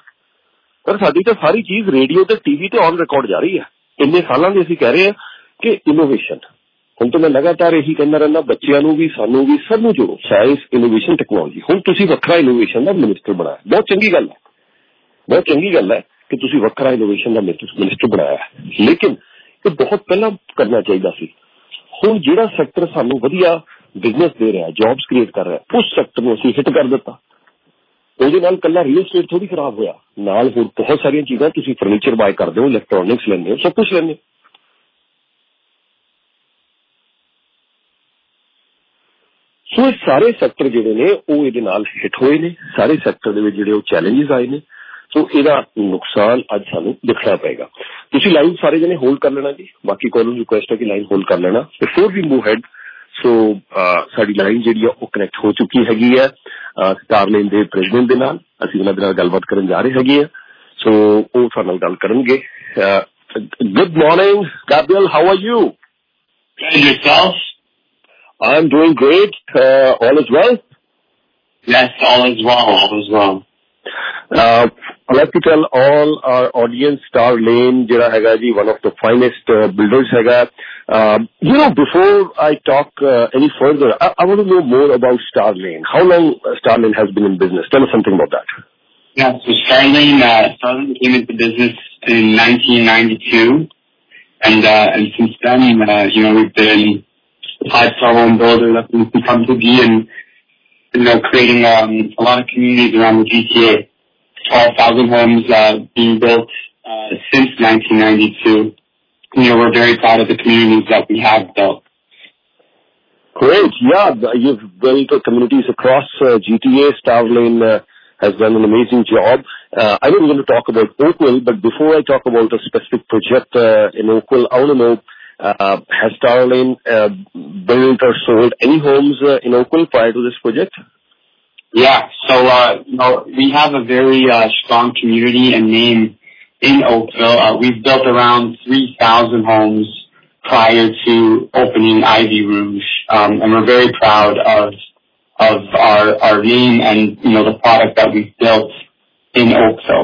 ਪਰ ਸਾਡੀ ਤਾਂ ਸਾਰੀ ਚੀਜ਼ ਰੇਡੀਓ ਤੇ ਟੀਵੀ ਤੇ ਔਨ ਰਿਕਾਰਡ ਜਾ ਰਹੀ ਹੈ। ਇੰਨੇ ਸਾਲਾਂ ਦੇ ਅਸੀਂ ਕਹਿ ਰਹੇ ਹਾਂ ਕਿ ਇਨੋਵੇਸ਼ਨ। ਹੁਣ ਤਾਂ ਮੈਂ ਲਗਾਤਾਰ ਇਹੀ ਕਹਿੰਦਾ ਰਹਿੰਦਾ ਬੱਚਿਆਂ ਨੂੰ ਵੀ, ਸਾਨੂੰ ਵੀ, ਸਭ ਨੂੰ ਜੋੜੋ, ਸਾਇੰਸ, ਇਨੋਵੇਸ਼ਨ, ਟੈਕਨੋਲੋਜੀ। ਹੁਣ ਤੁਸੀਂ ਵੱਖਰਾ ਇਨੋਵੇਸ਼ਨ ਦਾ ਮਿਨਿਸਟਰ ਬਣਾਇਆ, ਬਹੁਤ ਚੰਗੀ ਗੱਲ ਹੈ, ਬਹੁਤ ਚੰਗੀ ਗੱਲ ਹੈ ਕਿ ਤੁਸੀਂ ਵੱਖਰਾ ਇਨੋਵੇਸ਼ਨ ਦਾ ਮਿਨਿਸਟਰ ਬਣਾਇਆ। ਲੇਕਿਨ ਇਹ ਬਹੁਤ ਪਹਿਲਾਂ ਕਰਨਾ ਚਾਹੀਦਾ ਸੀ। ਹੁਣ ਜਿਹੜਾ ਸੈਕਟਰ ਸਾਨੂੰ ਵਧੀਆ ਬਿਜ਼ਨਸ ਦੇ ਰਿਹਾ, ਜੌਬਸ ਕ੍ਰੀਏਟ ਕਰ ਰਿਹਾ, ਉਸ ਸੈਕਟਰ ਨੂੰ ਅਸੀਂ ਹਿੱਟ ਕਰ ਦਿੱਤਾ। ਉਹਦੇ ਨਾਲ ਕੱਲਾ ਰੀਅਲ ਸਟੇਟ ਥੋੜੀ ਖਰਾਬ ਹੋਇਆ, ਨਾਲ ਹੋਰ ਬਹੁਤ ਸਾਰੀਆਂ ਚੀਜ਼ਾਂ, ਤੁਸੀਂ ਫਰਨੀਚਰ ਬਾਏ ਕਰਦੇ ਹੋ, ਇਲੈਕਟ੍ਰੋਨਿਕਸ ਲੈਂਦੇ ਹੋ, ਸਭ ਕੁਛ ਲੈਂਦੇ ਹੋ। ਸੋ ਇਹ ਸਾਰੇ ਸੈਕਟਰ ਜਿਹੜੇ ਨੇ ਉਹ ਇਹਦੇ ਨਾਲ ਹਿੱਟ ਹੋਏ ਨੇ। ਸਾਰੇ ਸੈਕਟਰ ਦੇ ਵਿੱਚ ਜਿਹੜੇ ਉਹ ਚੈਲੰਜਿਸ ਆਏ ਨੇ। ਸੋ ਇਹਦਾ ਨੁਕਸਾਨ ਅੱਜ ਸਾਨੂੰ ਦਿਖਣਾ ਪਏਗਾ। ਤੁਸੀਂ ਲਾਈਨ ਸਾਰੇ ਜਣੇ ਹੋਲਡ ਕਰ ਲੈਣਾ ਜੀ, ਬਾਕੀ ਕੋਲ ਨੂੰ ਰਿਕੁਐਸਟ ਹੈ ਕਿ ਲਾਈਨ ਹੋਲਡ ਕਰ ਲੈਣਾ before we move ahead. So ਸਾਡੀ ਲਾਈਨ ਜਿਹੜੀ ਆ ਉਹ ਕਨੈਕਟ ਹੋ ਚੁੱਕੀ ਹੈਗੀ ਹੈ ਸਟਾਰਲਾਈਨ ਦੇ ਪ੍ਰੈਜ਼ੀਡੈਂਟ ਦੇ ਨਾਲ। ਅਸੀਂ ਉਹਨਾਂ ਦੇ ਨਾਲ ਗੱਲਬਾਤ ਕਰਨ ਜਾ ਰਹੇ ਹੈਗੇ ਆ। ਸੋ ਉਹ ਸਾਡੇ ਨਾਲ ਗੱਲ ਕਰਨਗੇ। Good morning Gabriel, how are you? I'm doing great. Uh, all is well? Yes, all is well. All is well. Uh, I'd like to tell all our audience, Star Lane, jira haiga ji, one of the finest uh, builders haiga. Uh, you know, before I talk uh, any further, I, I want to know more about Star Lane. How long uh, Star Lane has been in business? Tell us something about that. Yeah, so Star Lane, uh, Star Lane came into business in nineteen ninety-two, and uh, and since then, uh, you know, we've been a five-star home builder that we've become to be, and you know, creating um, a lot of communities around the G T A. twelve thousand homes uh, being built uh, since nineteen ninety-two. You know, we're very proud of the communities that we have built. Great. Yeah, you've built communities across uh, G T A. Star Lane uh, has done an amazing job. Uh, I know we're going to talk about Oakville, but before I talk about a specific project uh, in Oakville, I want to know, uh, has Star Lane uh, built or sold any homes uh, in Oakville prior to this project? Yeah, so uh, you know, we have a very uh, strong community and name in Oakville. Uh, we've built around three thousand homes prior to opening Ivy Rouge, um, and we're very proud of of our our name and you know the product that we've built in Oakville.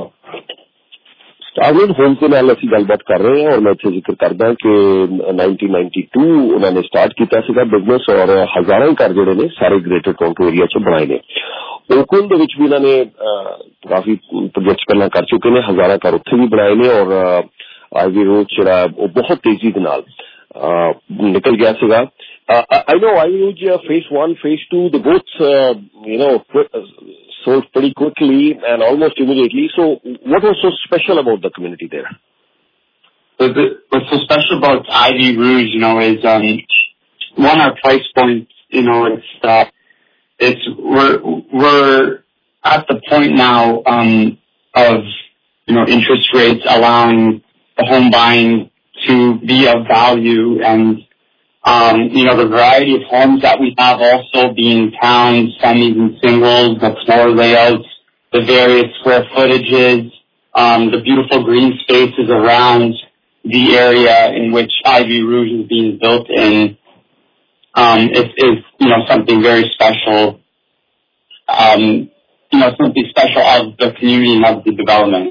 Star Lane Homes के नाल असीं गलबात कर रहे हैं और मैं इत्थे जिक्र करदा कि nineteen ninety-two उन्होंने स्टार्ट किया सीगा बिजनेस और हजारों घर जिहड़े ने सारे ग्रेटर टोरंटो एरिया च बनाए ने। ओकलैंड दे विच भी इन्होंने काफी प्रोजेक्ट्स पहला कर चुके ने, हजारों घर उत्थे भी बनाए ने और आईवी रोड जिहड़ा वो बहुत तेजी दे नाल निकल गया सीगा। I know Ivy Road phase one phase two they both you know sold pretty quickly and almost immediately. So what was so special about the community there? So the, what's so special about Ivy Rouge, you know, is um, one, our price point, you know, it's, uh, it's, we're, we're at the point now um, of, you know, interest rates allowing the home buying to be of value and Um, you know, the variety of homes that we have also being towns, semis and singles, the floor layouts, the various square footages, um, the beautiful green spaces around the area in which Ivy Rouge is being built in, um, is, is, you know, something very special, um, you know, something special of the community and of the development.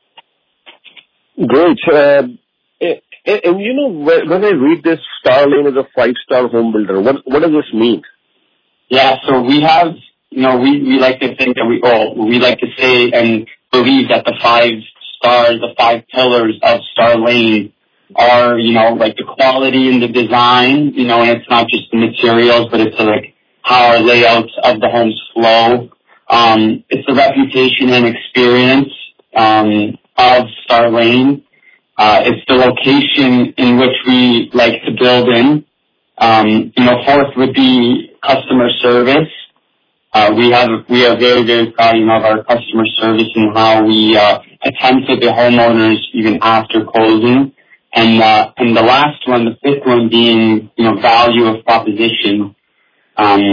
Great. Uh, And, and you know, when I read this, Star Lane is a five-star home builder. What what does this mean? Yeah, so we have, you know, we, we like to think that we, oh, we like to say and believe that the five stars, the five pillars of Star Lane are, you know, like the quality and the design, you know, and it's not just the materials, but it's like how our layouts of the homes flow. Um, it's the reputation and experience um, of Star Lane. Uh, it's the location in which we like to build in. Um, you know, fourth would be customer service. Uh, we have, we are very, very proud, you know, of our customer service and how we, uh, attend to the homeowners even after closing. And, uh, and the last one, the fifth one being, you know, value of proposition. Um,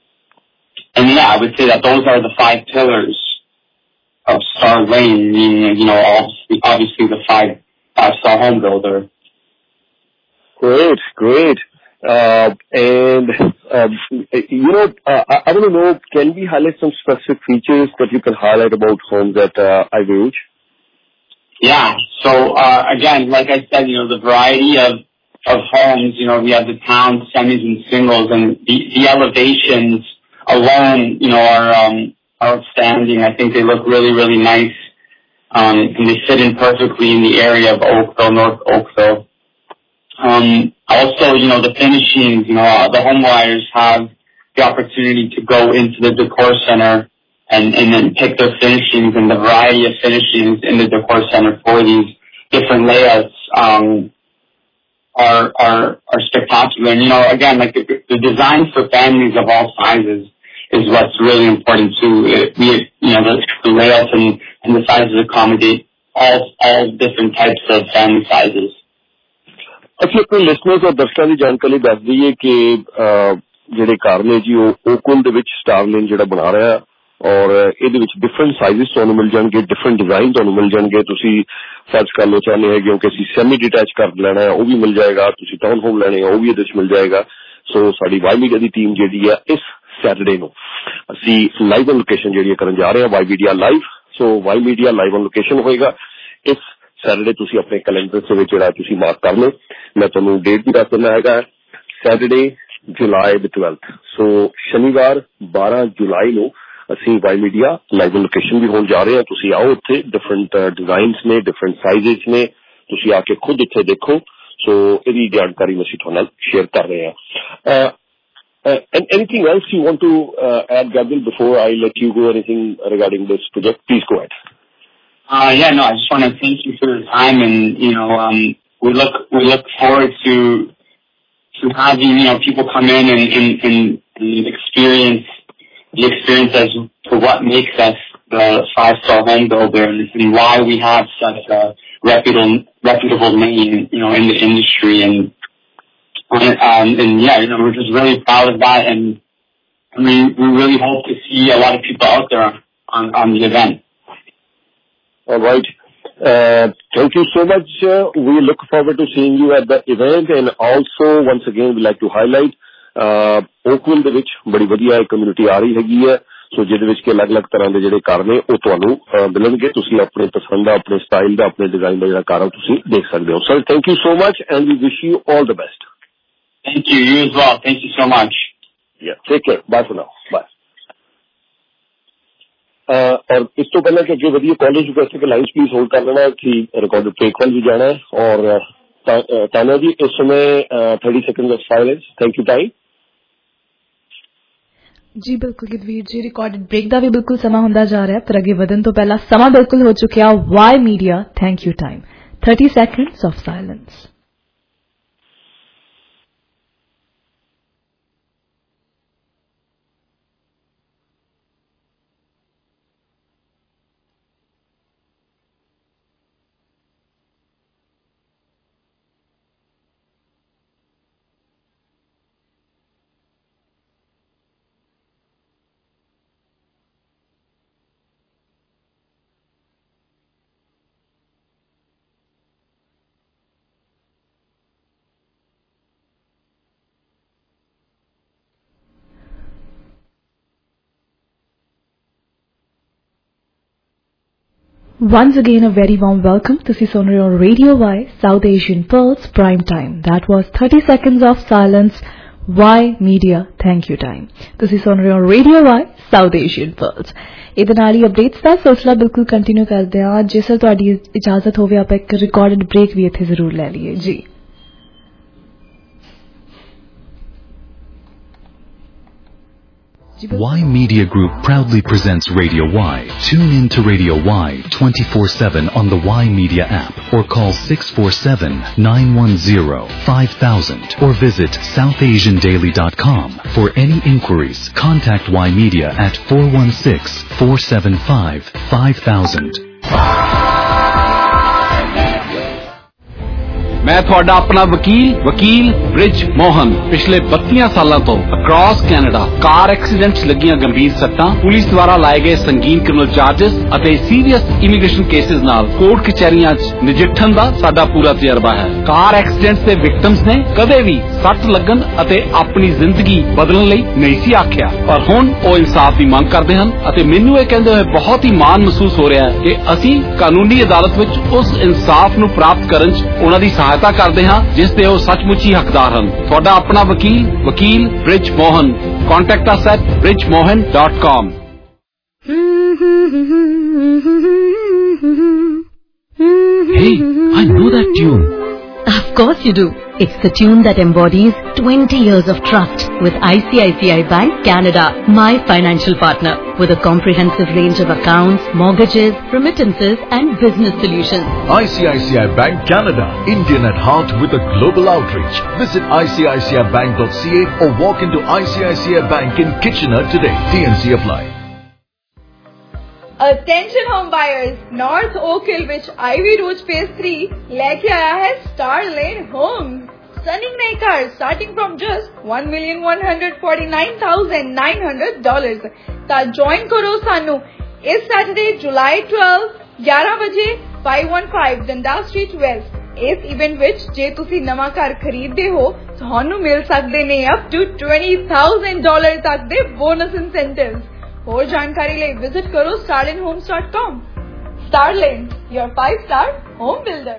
and yeah, I would say that those are the five pillars of Star Lane, meaning, you know, obviously, obviously the five five-star home builder. Great, great. Uh, and, uh, you know, uh, I, I want to know, can we highlight some specific features that you can highlight about homes at uh, Ivy Rouge? Yeah, so uh, again, like I said, you know, the variety of, of homes, you know, we have the towns, semis, and singles, and the, the elevations alone, you know, are, um, are outstanding. I think they look really, really nice. Um, and they fit in perfectly in the area of Oakville, North Oakville. Um, also, you know, the finishings, you know, uh, the home buyers have the opportunity to go into the decor center and, and then pick their finishings, and the variety of finishings in the decor center for these different layouts, um, are, are, are spectacular. And, you know, again, like the, the design for families of all sizes is what's really important too. It, we, you know, the, the layouts and, and the sizes accommodate all all different types of family sizes. ਅਸੀਂ ਆਪਣੇ listeners ਔਰ ਦਰਸ਼ਕਾਂ ਦੀ ਜਾਣਕਾਰੀ ਦੱਸ ਦਈਏ ਕਿ ਜਿਹੜੇ ਘਰ ਨੇ ਜੀ ਉਹ ਓਕਲੈਂਡ ਦੇ ਵਿੱਚ ਸਟਾਰ ਲੇਨ ਜਿਹੜਾ ਬਣਾ ਰਿਹਾ ਔਰ ਇਹਦੇ ਵਿੱਚ ਡਿਫਰੈਂਟ ਸਾਈਜ਼ਸ ਤੁਹਾਨੂੰ ਮਿਲ ਜਾਣਗੇ, ਡਿਫਰੈਂਟ ਡਿਜ਼ਾਈਨ ਤੁਹਾਨੂੰ ਮਿਲ ਜਾਣਗੇ। ਤੁਸੀਂ ਫਰਜ਼ ਕਰ ਲਓ ਚਾਹੁੰਦੇ ਹੈਗੇ ਹੋ ਕਿ ਅਸੀਂ ਸੈਮੀ ਡਿਟੈਚ ਕਰ ਲੈਣਾ ਹੈ, ਉਹ ਵੀ ਮਿਲ ਜਾਏਗਾ। ਤੁਸੀਂ ਟਾਊਨ ਹੋਮ ਲੈਣੇ ਆ, ਉਹ ਵੀ ਇਹਦੇ ਵਿੱਚ ਮਿਲ ਜਾਏਗਾ। सो साडी वाई मीडिया की टीम जिहड़ी है इस सैटरडे नूं असीं लाइव ऑन लोकेशन जिहड़ी करन जा रहे हैं Y Media live. So Y Media live on location होएगा इस सैटरडे। तुसीं अपने कैलेंडर दे विच जिहड़ा तुसीं मार्क कर लो। मैं तुहानूं डेट भी दस दिंदा हैगा Saturday July the twelfth. So शनिवार बारह जुलाई नूं असीं Y Media live on location भी होण जा रहे हैं। तुसीं आओ, उत्थे डिफरेंट डिजाइन्स ने, डिफरेंट साइजेस ने, तुसीं आके खुद उत्थे देखो। सो इहदी जानकारी मैं तुहाडे नाल शेयर कर रहे हैं। Uh, and anything else you want to uh, add, Gabriel, before I let you go? Anything regarding this project? Please go ahead. Uh, yeah, no, I just want to thank you for your time, and you know, um, we look we look forward to to having you know people come in and and, and, and experience the experience as to what makes us the five star home builder and, and why we have such a reputable reputable name, you know, in the industry. And Um, and yeah, you know, we're just really proud of that, and we we really hope to see a lot of people out there on on the event. All right. Uh, thank you so much. Uh, we look forward to seeing you at the event, and also once again we like to highlight uh, Oakville ਦੇ ਵਿੱਚ ਬੜੀ ਵਧੀਆ community ਆ ਰਹੀ ਹੈਗੀ ਹੈ। ਸੋ ਜਿਹਦੇ ਵਿੱਚ ਕਿ ਅਲੱਗ-ਅਲੱਗ ਤਰ੍ਹਾਂ ਦੇ ਜਿਹੜੇ ਕਾਰ ਨੇ ਉਹ ਤੁਹਾਨੂੰ ਮਿਲਣਗੇ। ਤੁਸੀਂ ਆਪਣੇ ਪਸੰਦ ਦਾ, ਆਪਣੇ ਸਟਾਈਲ ਦਾ, ਆਪਣੇ ਡਿਜ਼ਾਈਨ ਦਾ ਜਿਹੜਾ ਕਾਰ ਆ ਤੁਸੀਂ ਦੇਖ ਸਕਦੇ ਹੋ। Sir thank you so much and we wish you all the best. Thank you. You as well. Thank you so much. Yeah. Take care. Bye for now. Bye. Uh, और इस तो पहले कि जो वधिया कॉलेज यूनिवर्सिटी के lines please hold कर लेना कि रिकॉर्डेड ब्रेक वन भी जाना है। और ताना जी इस समय thirty second of silence. Thank you time. जी बिल्कुल गिरवीर जी, रिकॉर्डेड ब्रेक का भी बिल्कुल समा होंदा जा रहा है, पर अगे वधन तो पहला समा बिल्कुल हो चुका। Y Media thank you time thirty seconds of silence. Once again, a very warm welcome to Sonore on Radio Y, South Asian Pulse, Prime Time. That was thirty seconds of silence. Y Media, thank you time. Tusi Sonore on Radio Y, South Asian Pulse. ਇਹਦੇ ਨਾਲ ਹੀ updates ਦਾ ਸਿਲਸਿਲਾ ਬਿਲਕੁਲ continue ਕਰਦੇ ਹਾਂ। ਜੇ sir ਤੁਹਾਡੀ ਇਜਾਜ਼ਤ ਹੋਵੇ ਆਪਾਂ ਇੱਕ ਰਿਕਾਰਡਡ ਬ੍ਰੇਕ ਵੀ ਇੱਥੇ ਜ਼ਰੂਰ ਲੈ ਲਈਏ ਜੀ। Y Media Group proudly presents Radio Y. Tune in to Radio Y twenty-four seven on the Y Media app or call six four seven, nine one zero, five thousand or visit south asian daily dot com. For any inquiries, contact Y Media at four one six, four seven five, five thousand. मैं ਤੁਹਾਡਾ ਆਪਣਾ ਵਕੀਲ ਵਕੀਲ ਬ੍ਰਿਜ ਮੋਹਨ ਪਿਛਲੇ ਬੱਤੀਆਂ ਸਾਲਾਂ ਤੋਂ across Canada ਕਾਰ accidents ਲੱਗੀਆਂ ਗੰਭੀਰ ਸੱਟਾਂ, ਪੁਲਿਸ ਦੁਆਰਾ ਲਾਏ ਗਏ ਸੰਗੀਨ ਕ੍ਰਿਮੀਨਲ ਚਾਰजेस ਅਤੇ ਸੀਰੀਅਸ ਇਮੀਗ੍ਰੇਸ਼ਨ ਕੇਸਿਸ ਨਾਲ ਕੋਰਟ ਕਚਹਿਰੀਆਂ 'ਚ ਨਜਿੱਠਣ ਦਾ ਸਾਡਾ ਪੂਰਾ ਤਜਰਬਾ ਹੈ। ਕਾਰ ਐਕਸੀਡੈਂਟਸ ਦੇ ਵਿਕਟਮਸ ਨੇ ਕਦੇ ਵੀ ਸੱਟ ਲੱਗਣ ਅਤੇ ਆਪਣੀ ਜ਼ਿੰਦਗੀ ਬਦਲਣ ਲਈ ਨਹੀਂ ਸੀ ਆਖਿਆ, ਪਰ ਹੁਣ ਉਹ ਇਨਸਾਫ ਦੀ ਮੰਗ ਕਰਦੇ ਹਨ ਅਤੇ ਮੈਨੂੰ ਇਹ ਕਹਿੰਦੇ ਹੋਏ ਬਹੁਤ ਹੀ ਮਾਣ ਮਹਿਸੂਸ ਹੋ ਰਿਹਾ ਹੈ ਕਿ ਅਸੀਂ ਕਾਨੂੰਨੀ ਅਦਾਲਤ ਵਿੱਚ ਉਸ ਇਨਸਾਫ ਨੂੰ ਪ੍ਰਾਪਤ ਕਰਨ 'ਚ ਉਹਨਾਂ ਦੀ ਸਹਾਇਤਾ ਕਰਦੇ ਹਾਂ ਜਿਸ ਦੇ ਉਹ ਸੱਚਮੁੱਚ ਹੀ ਹੱਕਦਾਰ ਹਨ। ਤੁਹਾਡਾ ਆਪਣਾ ਵਕੀਲ ਵਕੀਲ Brij Mohan. Contact us at bridge mohan dot com. Hey, I know that tune. Of course you do. It's the tune that embodies twenty years of trust with I C I C I Bank Canada, my financial partner, with a comprehensive range of accounts, mortgages, remittances and business solutions. I C I C I Bank Canada, Indian at heart with a global outreach. Visit I C I C I bank dot C A or walk into I C I C I Bank in Kitchener today. T N C apply. Attention home buyers, North Oak Hill ਵਿੱਚ Ivy Rouge Phase three ਲੈ ਕੇ ਆਇਆ ਹੈ Star Lane Homes. Stunning नई car starting from just one million one hundred forty-nine thousand nine hundred dollars. ਤਾਂ join ਕਰੋ ਸਾਨੂੰ ਇਸ Saturday July twelfth eleven ਵਜੇ five one five Dundas Street West। ਇਸ ਇਵੈਂਟ ਵਿੱਚ ਜੇ ਤੁਸੀਂ ਨਵਾਂ ਘਰ ਖਰੀਦਦੇ ਹੋ ਤੁਹਾਨੂੰ ਮਿਲ ਸਕਦੇ ਨੇ up to twenty thousand dollar ਤੱਕ ਦੇ ਬੋਨਸ ਇਨਸੈਂਟਿਵਸ। ਹੋਰ ਜਾਣਕਾਰੀ ਲਈ ਵਿਜ਼ਿਟ ਕਰੋ starlane homes dot com। Starlane, your five-star home builder.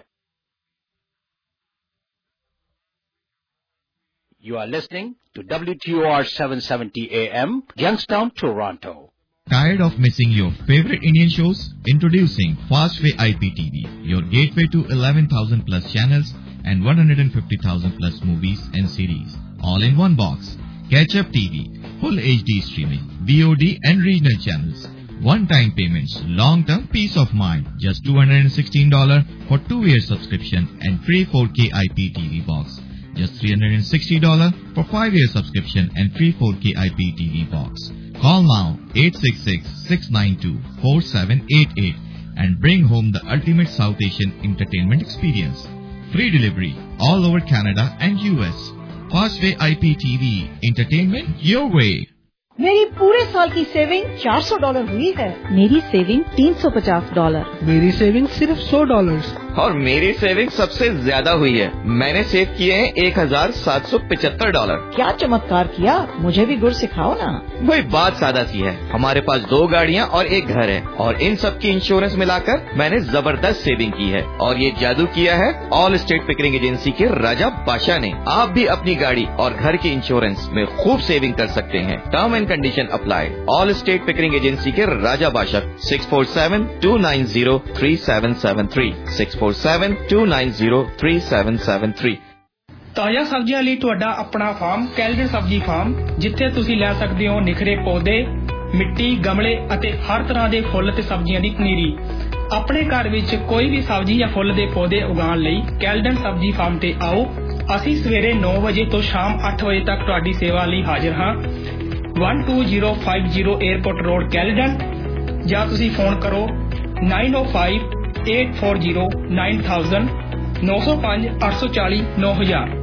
You are listening to W T O R seven seventy A M, Youngstown, Toronto. Tired of missing your favorite Indian shows? Introducing Fastway I P T V, your gateway to eleven thousand plus channels and one hundred fifty thousand plus movies and series, all in one box. Catch Up T V, full H D streaming, V O D and regional channels. One-time payments, long-term peace of mind. Just two hundred sixteen dollars for two-year subscription and free four K I P T V box. Just three hundred sixty dollars for five-year subscription and free four K I P T V box. Call now eight six six, six nine two, four seven eight eight and bring home the ultimate South Asian entertainment experience. Free delivery all over Canada and U S. Fastway I P T V, entertainment your way. मेरी पूरे साल की saving चार सौ dollar हुई है। मेरी saving तीन सौ पचास डॉलर। मेरी सेविंग सिर्फ सौ डॉलर। और मेरी सेविंग सबसे ज्यादा हुई है। मैंने सेव किए हैं एक हजार सात सौ पिछहत्तर डॉलर। क्या चमत्कार किया, मुझे भी गुर सिखाओ ना। वही बात सादा सी है, हमारे पास दो गाड़ियाँ और एक घर है और इन सब की इंश्योरेंस मिलाकर मैंने जबरदस्त सेविंग की है। और ये जादू किया है ऑल स्टेट पिकरिंग एजेंसी के राजा बादशाह ने। आप भी अपनी गाड़ी और घर की इंश्योरेंस में खूब सेविंग कर सकते हैं। Term and condition apply. Allstate Pickering agency के Raja Badshah six four seven two nine zero three seven seven three six four seven two nine zero three seven seven three. ਤਾਜ਼ਾ ਸਬਜ਼ੀਆਂ ਲਈ ਤੁਹਾਡਾ ਆਪਣਾ ਫਾਰਮ ਕੈਲਡਨ ਸਬਜ਼ੀ ਫਾਰਮ, ਜਿੱਥੇ ਤੁਸੀਂ ਲੈ ਸਕਦੇ ਹੋ ਨਿਖਰੇ ਪੌਦੇ, ਮਿੱਟੀ, ਗਮਲੇ ਅਤੇ ਹਰ ਤਰ੍ਹਾਂ ਦੇ ਫੁੱਲ ਤੇ ਸਬਜ਼ੀਆਂ ਦੀ ਪਨੀਰੀ। ਆਪਣੇ ਘਰ ਵਿੱਚ ਕੋਈ ਵੀ ਸਬਜ਼ੀ ਜਾਂ ਫੁੱਲ ਦੇ ਪੌਦੇ ਉਗਾਉਣ ਲਈ ਕੈਲਡਨ ਸਬਜ਼ੀ ਫਾਰਮ ਤੇ ਆਓ। ਅਸੀਂ ਸਵੇਰੇ ਨੌ ਵਜੇ ਤੋਂ ਸ਼ਾਮ ਅੱਠ ਵਜੇ ਤੱਕ ਤੁਹਾਡੀ ਸੇਵਾ ਲਈ ਹਾਜ਼ਰ ਹਾਂ। one two zero five zero airport road Caledon, ਜਾਂ ਤੁਸੀਂ ਫੋਨ ਕਰੋ nine oh five eight four zero nine thousand nine oh five eight four zero nine thousand।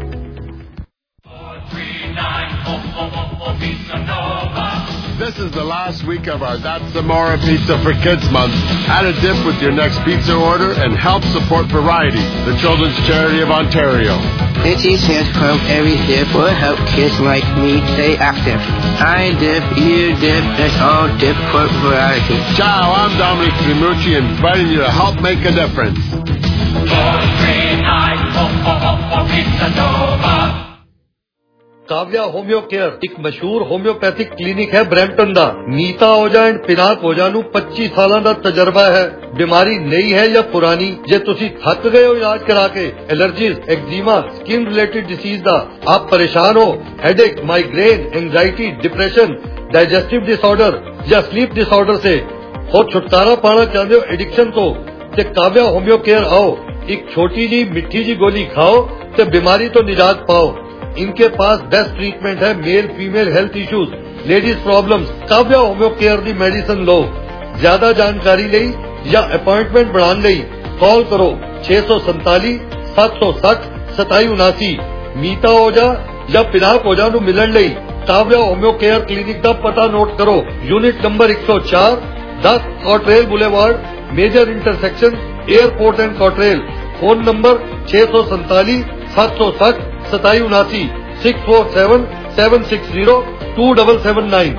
This is the last week of our That's Zamora Pizza for Kids month. Add a dip with your next pizza order and help support Variety, the children's charity of Ontario. Itchy Hands Club every dip will help kids like me stay active. I dip, you dip, let's all dip for variety. Ciao, I'm Dominic Trimucci inviting you to help make a difference. Four, three, nine, four, four, four, four, Pizza Nova. Kavya homeo care ਇੱਕ ਮਸ਼ਹੂਰ homeopathic clinic ਹੈ Brampton ਦਾ। Nita Oza and Pinak Oza ਨੂੰ ਪੱਚੀ ਸਾਲਾਂ ਦਾ ਤਜਰਬਾ ਹੈ। ਬਿਮਾਰੀ ਨਈ ਹੈ ਜਾਂ ਪੁਰਾਣੀ, ਜੇ ਤੁਸੀਂ ਥੱਕ ਗਏ ਹੋ ਇਲਾਜ ਕਰਾ ਕੇ, allergies, eczema, skin related disease ਦਾ आप परेशान हो, headache, migraine, anxiety, depression, digestive disorder या स्लीप डिसऑर्डर से और छुटकारा पाना चाहते हो एडिक्शन ਤੋਂ ਤੇ ਕਾਵਿਆ ਹੋਮਿਓ ਕੇਅਰ आओ। एक छोटी जी मिठी जी गोली खाओ ਤੇ बीमारी तो निजात पाओ। इनके पास बेस्ट ट्रीटमेंट है male female health issues, ladies problems. Kavya homeo care दी मेडिसिन लो। ज्यादा जानकारी ਲਈ या अपॉइंटमेंट बनाने ਲਈ कॉल करो छे सौ संताली सत्त सौ सठ सताई उनासी। मीता ओजा या पिनाक ओजा ਨੂੰ ਮਿਲਣ ਲਈ ਕਾਵਿਆ ਹੋਮਿਓ ਕੇयर क्लिनिक ਦਾ ਪਤਾ ਨੋਟ ਕਰੋ। यूनिट नंबर एक सौ चार, दस Cottrell boulevard, major intersection, airport and Cottrell. Phone number छे सौ संताली सत्त सौ सठ सताई उनासी six four seven seven six zero two double seven nine.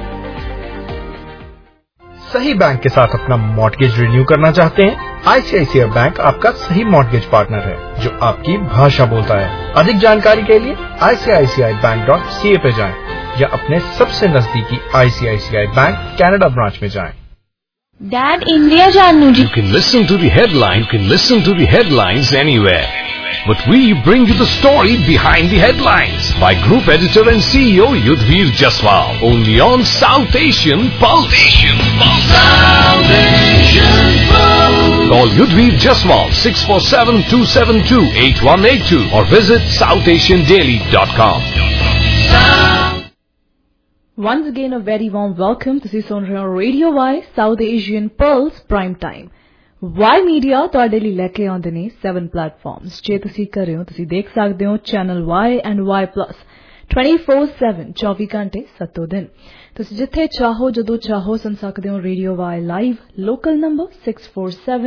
सही बैंक के साथ अपना मॉर्गेज रिन्यू करना चाहते हैं? आईसीआईसीआई बैंक आपका सही मॉर्गेज पार्टनर है जो आपकी भाषा बोलता है। अधिक जानकारी के लिए आई सी आई सी आई बैंक डॉट सी ए पे जाएं या अपने सबसे नजदीकी आईसीआईसीआई बैंक कनाडा ब्रांच में जाएं। Dad, India Janu ji. You can listen to the headline, you can listen to the headlines anywhere. But we bring you the story behind the headlines by Group Editor and C E O Yudhvir Jaswal. Only on South Asian Pulse. Asian Pulse. South Asian Pulse. Call Yudhvir Jaswal six four seven two seven two eight one eight two or visit south asian daily dot com. Once again, a very warm welcome. This is on Radio Y, South Asian Pulse Prime Time. Y Media ਤੁਹਾਡੇ ਲਈ ਲੈ ਕੇ ਆਉਂਦੇ ਨੇ seven platforms. ਜੇ ਤੁਸੀਂ ਕਰ ਰਹੇ ਹੋ ਤੁਸੀਂ ਦੇਖ ਸਕਦੇ ਹੋ channel Y and Y Plus twenty-four seven ਚੌਵੀ ਘੰਟੇ ਸੱਤੋਂ ਦਿਨ। ਤੁਸੀਂ ਜਿੱਥੇ ਚਾਹੋ ਜਦੋਂ ਚਾਹੋ ਸੁਣ ਸਕਦੇ ਹੋ radio Y live. Local number six four seven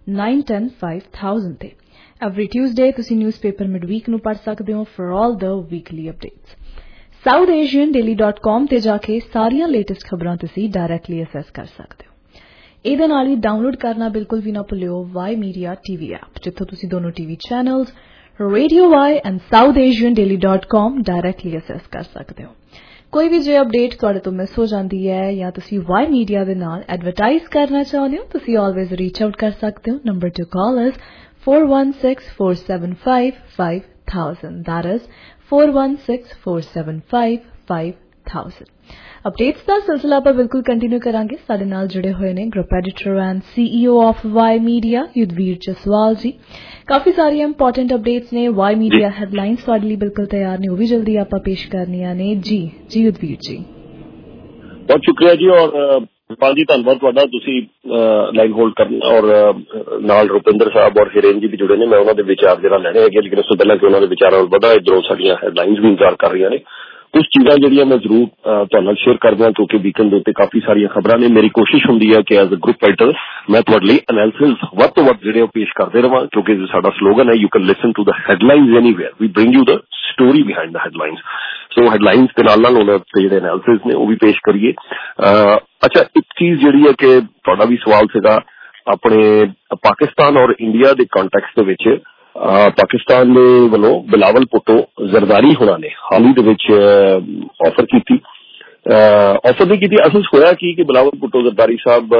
nine ten five thousand ਤੇ। Every Tuesday ਤੁਸੀਂ newspaper midweek ਨੂੰ ਪੜ੍ਹ ਸਕਦੇ ਹੋ for all the weekly updates। South Asian daily dot com ਤੇ ਜਾ ਕੇ ਸਾਰੀਆਂ ਲੇਟੈਸਟ ਖਬਰਾਂ ਤੁਸੀਂ ਡਾਇਰੈਕਟਲੀ ਅਸੈਸ ਕਰ ਸਕਦੇ ਹੋ। ਇਹਦੇ ਨਾਲ ਹੀ ਡਾਊਨਲੋਡ ਕਰਨਾ ਬਿਲਕੁਲ ਵੀ ਨਾ ਭੁੱਲਿਓ ਵਾਈ ਮੀਡੀਆ ਟੀਵੀ ਐਪ, ਜਿੱਥੋਂ ਤੁਸੀਂ ਦੋਨੋਂ TV channels radio Y and south Asian daily dot com directly access ਕਰ ਸਕਦੇ ਹੋ। ਕੋਈ ਵੀ ਜੇ ਅਪਡੇਟ ਤੁਹਾਡੇ ਤੋਂ ਮਿਸ ਹੋ ਜਾਂਦੀ ਹੈ ਜਾਂ ਤੁਸੀਂ ਵਾਈ ਮੀਡੀਆ ਦੇ ਨਾਲ ਐਡਵਰਟਾਈਜ਼ ਕਰਨਾ ਚਾਹੁੰਦੇ ਹੋ, ਤੁਸੀਂ ਆਲਵੇਜ਼ ਰੀਚ ਆਊਟ ਕਰ ਸਕਦੇ ਹੋ। Number two call is four one six four seven five five thousand. That is four one six four seven five five thousand. Updates ਦਾ ਸਿਲਸਿਲਾ ਆਪਾਂ ਬਿਲਕੁਲ ਕੰਟੀਨਿਊ ਕਰਾਂਗੇ। ਸਾਡੇ ਨਾਲ ਜੁੜੇ ਹੋਏ ਨੇ group editor and CEO of Y media Yudhvir Jaswal ji. ਕਾਫੀ ਸਾਰੀਆਂ ਇੰਪੋਰਟੈਂਟ ਅਪਡੇਟਸ ਨੇ, ਵਾਈ ਮੀਡੀਆ ਹੈਡਲਾਈਨਸ ਤੁਹਾਡੇ ਲਈ ਬਿਲਕੁਲ ਤਿਆਰ ਨੇ, ਉਹ ਵੀ ਜਲਦੀ ਆਪਾਂ ਪੇਸ਼ ਕਰਨੀਆਂ ਨੇ। ਜੀ ਜੀ ਯੁਧਵੀਰ ਜੀ, ਬਹੁਤ ਸ਼ੁਕਰੀਆ ਜੀ। ਔਰ ਪਾਲ ਜੀ ਧੰਨਵਾਦ ਤੁਹਾਡਾ, ਤੁਸੀਂ ਲਾਈਨ ਹੋਲਡ ਕਰਨਾ। ਔਰ ਨਾਲ ਰੁਪਿੰਦਰ ਸਾਹਿਬ ਔਰ ਹਿਰੇਨ ਜੀ ਵੀ ਜੁੜੇ ਨੇ, ਮੈਂ ਉਹਨਾਂ ਦੇ ਵਿਚਾਰ ਜਿਹੜਾ ਲੈਣੇ ਹੈਗੇ, ਲੇਕਿਨ ਉਸ ਤੋਂ ਪਹਿਲਾਂ ਕਿ ਉਹਨਾਂ ਦੇ ਵਿਚਾਰਾਂ ਵੱਲ ਵਧਾ, ਇੱਧਰੋਂ ਸਾਡੀਆਂ ਹੈਡਲਾਈਨਸ ਵੀ ਇੰਤਜ਼ਾਰ ਕਰ ਰਹੀਆਂ ਨੇ। ਕੁਝ ਚੀਜ਼ਾਂ ਜਿਹੜੀਆਂ ਮੈਂ ਜ਼ਰੂਰ ਤੁਹਾਡੇ ਨਾਲ ਸ਼ੇਅਰ ਕਰਦਾ, ਕਿਉਂਕਿ ਵੀਕਐਂਡ ਦੇ ਉੱਤੇ ਕਾਫੀ ਸਾਰੀਆਂ ਖਬਰਾਂ ਨੇ। ਮੇਰੀ ਕੋਸ਼ਿਸ਼ ਹੁੰਦੀ ਹੈ ਕਿ ਐਜ਼ ਅ ਗਰੁੱਪ ਰਾਈਟਰ ਮੈਂ ਤੁਹਾਡੇ ਲਈ ਐਨਾਲਿਸਿਸ ਵੱਧ ਤੋਂ ਵੱਧ ਜਿਹੜੇ ਉਹ ਪੇਸ਼ ਕਰਦੇ ਰਹਾਂ, ਕਿਉਂਕਿ ਸਾਡਾ ਸਲੋਗਨ ਹੈ you can listen to the headlines anywhere, we bring you the story behind the headlines. So headlines ਦੇ ਨਾਲ ਨਾਲ ਉਹਨਾਂ ਦੇ ਜਿਹੜੇ ਐਨਾਲਿਸਿਸ ਨੇ ਉਹ ਵੀ ਪੇਸ਼ ਕਰੀਏ। ਅੱਛਾ, ਇੱਕ ਚੀਜ਼ ਜਿਹੜੀ ਹੈ ਕਿ ਤੁਹਾਡਾ ਵੀ ਸਵਾਲ ਸੀਗਾ ਆਪਣੇ ਪਾਕਿਸਤਾਨ ਔਰ ਇੰਡੀਆ ਦੇ ਕੰਟੈਕਸਟ ਦੇ ਵਿੱਚ। ਪਾਕਿਸਤਾਨ ਦੇ ਵੱਲੋਂ ਬਿਲਾਵਲ ਭੁੱਟੋ ਜ਼ਰਦਾਰੀ ਹੋਣਾ ਨੇ ਹਾਲ ਹੀ ਦੇ ਵਿੱਚ ਆਫਰ ਕੀਤੀ, ਆਫਰ ਨਹੀਂ ਕੀਤੀ, ਅਸਲ ਹੋਇਆ ਕੀ ਕਿ ਬਿਲਾਵਲ ਭੁੱਟੋ ਜ਼ਰਦਾਰੀ ਸਾਹਿਬ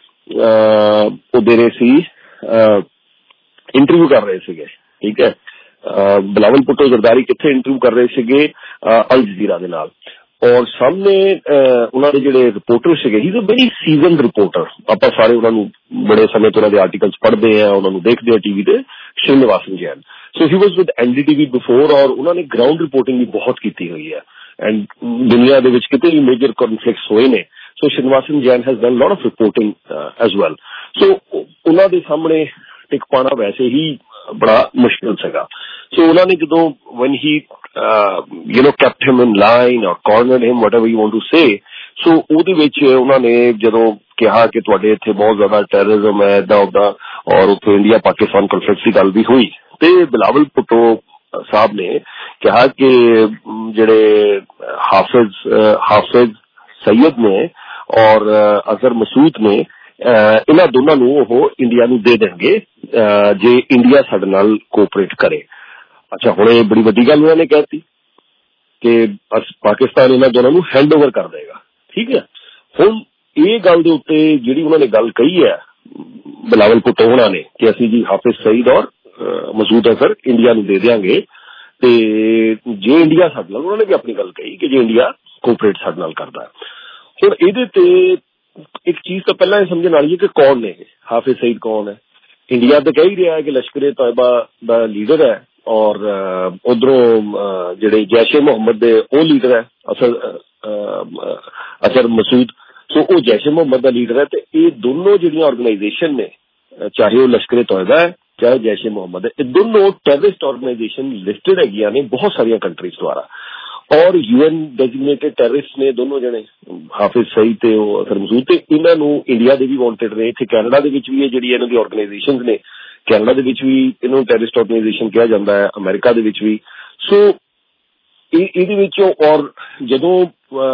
ਉਹ ਦੇ ਰਹੇ ਸੀ, ਇੰਟਰਵਿਊ ਕਰ ਰਹੇ ਸੀਗੇ। ਠੀਕ ਹੈ, ਬਿਲਾਵਲ ਭੁੱਟੋ ਜ਼ਰਦਾਰੀ ਕਿੱਥੇ ਇੰਟਰਵਿਊ ਕਰ ਰਹੇ ਸੀਗੇ? ਅਲ ਜਜ਼ੀਰਾ ਦੇ ਨਾਲ। ਔਰ ਸਾਹਮਣੇ ਉਹਨਾਂ ਦੇ ਜਿਹੜੇ ਰਿਪੋਰਟਰ ਸੀਗੇ, he is a very seasoned reporter, ਆਪਾਂ ਸਾਰੇ ਉਹਨਾਂ ਨੂੰ ਬੜੇ ਸਮੇਂ ਤੋਂ ਉਹਨਾਂ ਦੇ ਆਰਟੀਕਲਸ ਪੜ੍ਹਦੇ ਆ, ਉਹਨਾਂ ਨੂੰ ਦੇਖਦੇ ਆ ਟੀਵੀ ਤੇ, Srinivasan Jain. So he was with NDTV before, ਔਰ ਉਹਨਾਂ ਨੇ ਗਰਾਊਂਡ ਰਿਪੋਰਟਿੰਗ ਵੀ ਬਹੁਤ ਕੀਤੀ ਹੋਈ ਹੈ ਐਂਡ ਦੁਨੀਆ ਦੇ ਵਿੱਚ ਕਿਤੇ ਵੀ ਮੇਜਰ ਕਨਫਲਿਕਟਸ ਹੋਏ ਨੇ। So Srinivasan Jain has done lot of reporting as well. So ਉਹਨਾਂ ਦੇ ਸਾਹਮਣੇ ਟਿਕ ਪਾਉਣਾ ਵੈਸੇ ਹੀ ਬੜਾ ਮੁਸ਼ਕਿਲ ਸੀਗਾ। ਸੋ ਉਹਨਾਂ ਨੇ ਜਦੋਂ when he you know kept him in line or cornered him, whatever you want to say, so ਉਹਦੇ ਵਿੱਚ ਉਹਨਾਂ ਨੇ ਜਦੋਂ ਕਿਹਾ ਕਿ ਤੁਹਾਡੇ ਇੱਥੇ ਬਹੁਤ ਜ਼ਿਆਦਾ ਟੈਰਰਿਜ਼ਮ ਹੈ, ਏਦਾਂ ਉੱਦਾਂ, ਔਰ ਉੱਥੇ ਇੰਡੀਆ ਪਾਕਿਸਤਾਨ ਕੰਫਲਿਕਟ ਦੀ ਗੱਲ ਵੀ ਹੋਈ, ਤੇ ਬਿਲਾਵਲ ਭੁੱਟੋ ਸਾਹਿਬ ਨੇ ਕਿਹਾ ਕਿ ਜਿਹੜੇ ਹਾਫਿਜ਼ ਹਾਫਿਜ਼ ਸਈਦ ਨੇ ਔਰ ਅਜ਼ਹਰ ਮਸੂਦ ਨੇ, ਇਹਨਾਂ ਦੋਨਾਂ ਨੂੰ ਉਹ ਇੰਡੀਆ ਨੂੰ ਦੇ ਦੇਣਗੇ ਜੇ ਇੰਡੀਆ ਸਾਡੇ ਨਾਲ ਕੋਆਪਰੇਟ ਕਰੇ। ਅੱਛਾ, ਹੁਣ ਇਹ ਬੜੀ ਵੱਡੀ ਗੱਲ ਉਹਨਾਂ ਨੇ ਕਹਿਤੀ ਕਿ ਪਾਕਿਸਤਾਨ ਇਹਨਾਂ ਦੋਨਾਂ ਨੂੰ ਹੈਂਡ ਓਵਰ ਕਰ ਦੇਗਾ। ਠੀਕ ਹੈ, ਹੁਣ ਇਹ ਗੱਲ ਦੇ ਉੱਤੇ ਜਿਹੜੀ ਉਹਨਾਂ ਨੇ ਗੱਲ ਕਹੀ ਹੈ ਬਿਲਾਵਲ ਭੁੱਟੋ ਹੋਣਾ ਨੇ ਕਿ ਅਸੀਂ ਜੀ ਹਾਫਿਜ਼ ਸਈਦ ਔਰ ਮਸੂਦ ਅਜ਼ਹਰ ਇੰਡੀਆ ਨੂੰ ਦੇ ਦਿਆਂਗੇ, ਤੇ ਜੇ ਇੰਡੀਆ ਸਾਡੇ ਨਾਲ, ਉਹਨਾਂ ਨੇ ਵੀ ਆਪਣੀ ਗੱਲ ਕਹੀ ਕਿ ਜੇ ਇੰਡੀਆ ਕੋਆਪਰੇਟ ਸਾਡੇ ਨਾਲ ਕਰਦਾ। ਹੁਣ ਇਹਦੇ ਤੇ ਇੱਕ ਚੀਜ਼ ਤਾਂ ਪਹਿਲਾਂ ਇਹ ਸਮਝਣ ਵਾਲੀ ਹੈ ਕਿ ਕੌਣ ਨੇ ਹਾਫਿਜ਼ ਸਈਦ, ਕੌਣ ਹੈ? ਇੰਡੀਆ ਤਾਂ ਕਹਿ ਹੀ ਰਿਹਾ ਹੈ ਕਿ ਲਸ਼ਕਰ ਤੈਅਬਾ ਦਾ ਲੀਡਰ ਹੈ, ਔਰ ਉਧਰੋਂ ਜਿਹੜੇ ਜੈਸ਼ ਏ ਮੁਹੰਮਦ ਦੇ ਉਹ ਲੀਡਰ ਹੈ ਅਸਲ ਅਜ਼ਹਰ ਮਸੂਦ। ਸੋ ਉਹ ਜੈਸ਼ ਏ ਮੁਹੰਮਦ ਦਾ ਲੀਡਰ ਹੈ, ਤੇ ਇਹ ਦੋਨੋਂ ਜਿਹੜੀਆਂ ਆਰਗੇਨਾਈਜੇਸ਼ਨ ਨੇ, ਚਾਹੇ ਉਹ ਲਸ਼ਕਰ ਤੈਅਬਾ ਹੈ ਚਾਹੇ ਜੈਸ਼ ਏ ਮੁਹੰਮਦ ਹੈ, ਇਹ ਦੋਨੋਂ ਟੈਰਰਿਸਟ ਆਰਗੇਨਾਈਜੇਸ਼ਨ ਲਿਸਟਡ ਹੈਗੀਆਂ ਨੇ ਬਹੁਤ ਸਾਰੀਆਂ ਕੰਟਰੀਜ਼ ਦੁਆਰਾ, ਔਰ ਯੂਐਨ ਡੈਜ਼ਿਗਨੇਟਡ ਟੈਰਰਿਸਟ ਨੇ ਦੋਨੋਂ ਜਣੇ, ਹਾਫਿਜ਼ ਸਈਦ ਤੇ ਉਹ ਅਜ਼ਹਰ ਮਸੂਦ। ਤੇ ਇਹਨਾਂ ਨੂੰ ਇੰਡੀਆ ਦੇ ਵੀ ਵਾਂਟਡ ਨੇ, ਇੱਥੇ ਕੈਨੇਡਾ ਦੇ ਵਿੱਚ ਵੀ ਇਹ ਜਿਹੜੀ ਇਹਨਾਂ ਦੀ ਆਰਗੇਨਾਈਜੇਸ਼ਨ ਨੇ, ਕੈਨੇਡਾ ਦੇ ਵਿੱਚ ਵੀ ਇਹਨੂੰ ਟੈਰਰਿਸਟ ਆਰਗੇਨਾਈਜੇਸ਼ਨ ਕਿਹਾ ਜਾਂਦਾ ਹੈ, ਅਮਰੀਕਾ ਦੇ ਵਿੱਚ ਵੀ। ਸੋ ਇਹ ਇਹਦੇ ਵਿੱਚ, ਔਰ ਜਦੋਂ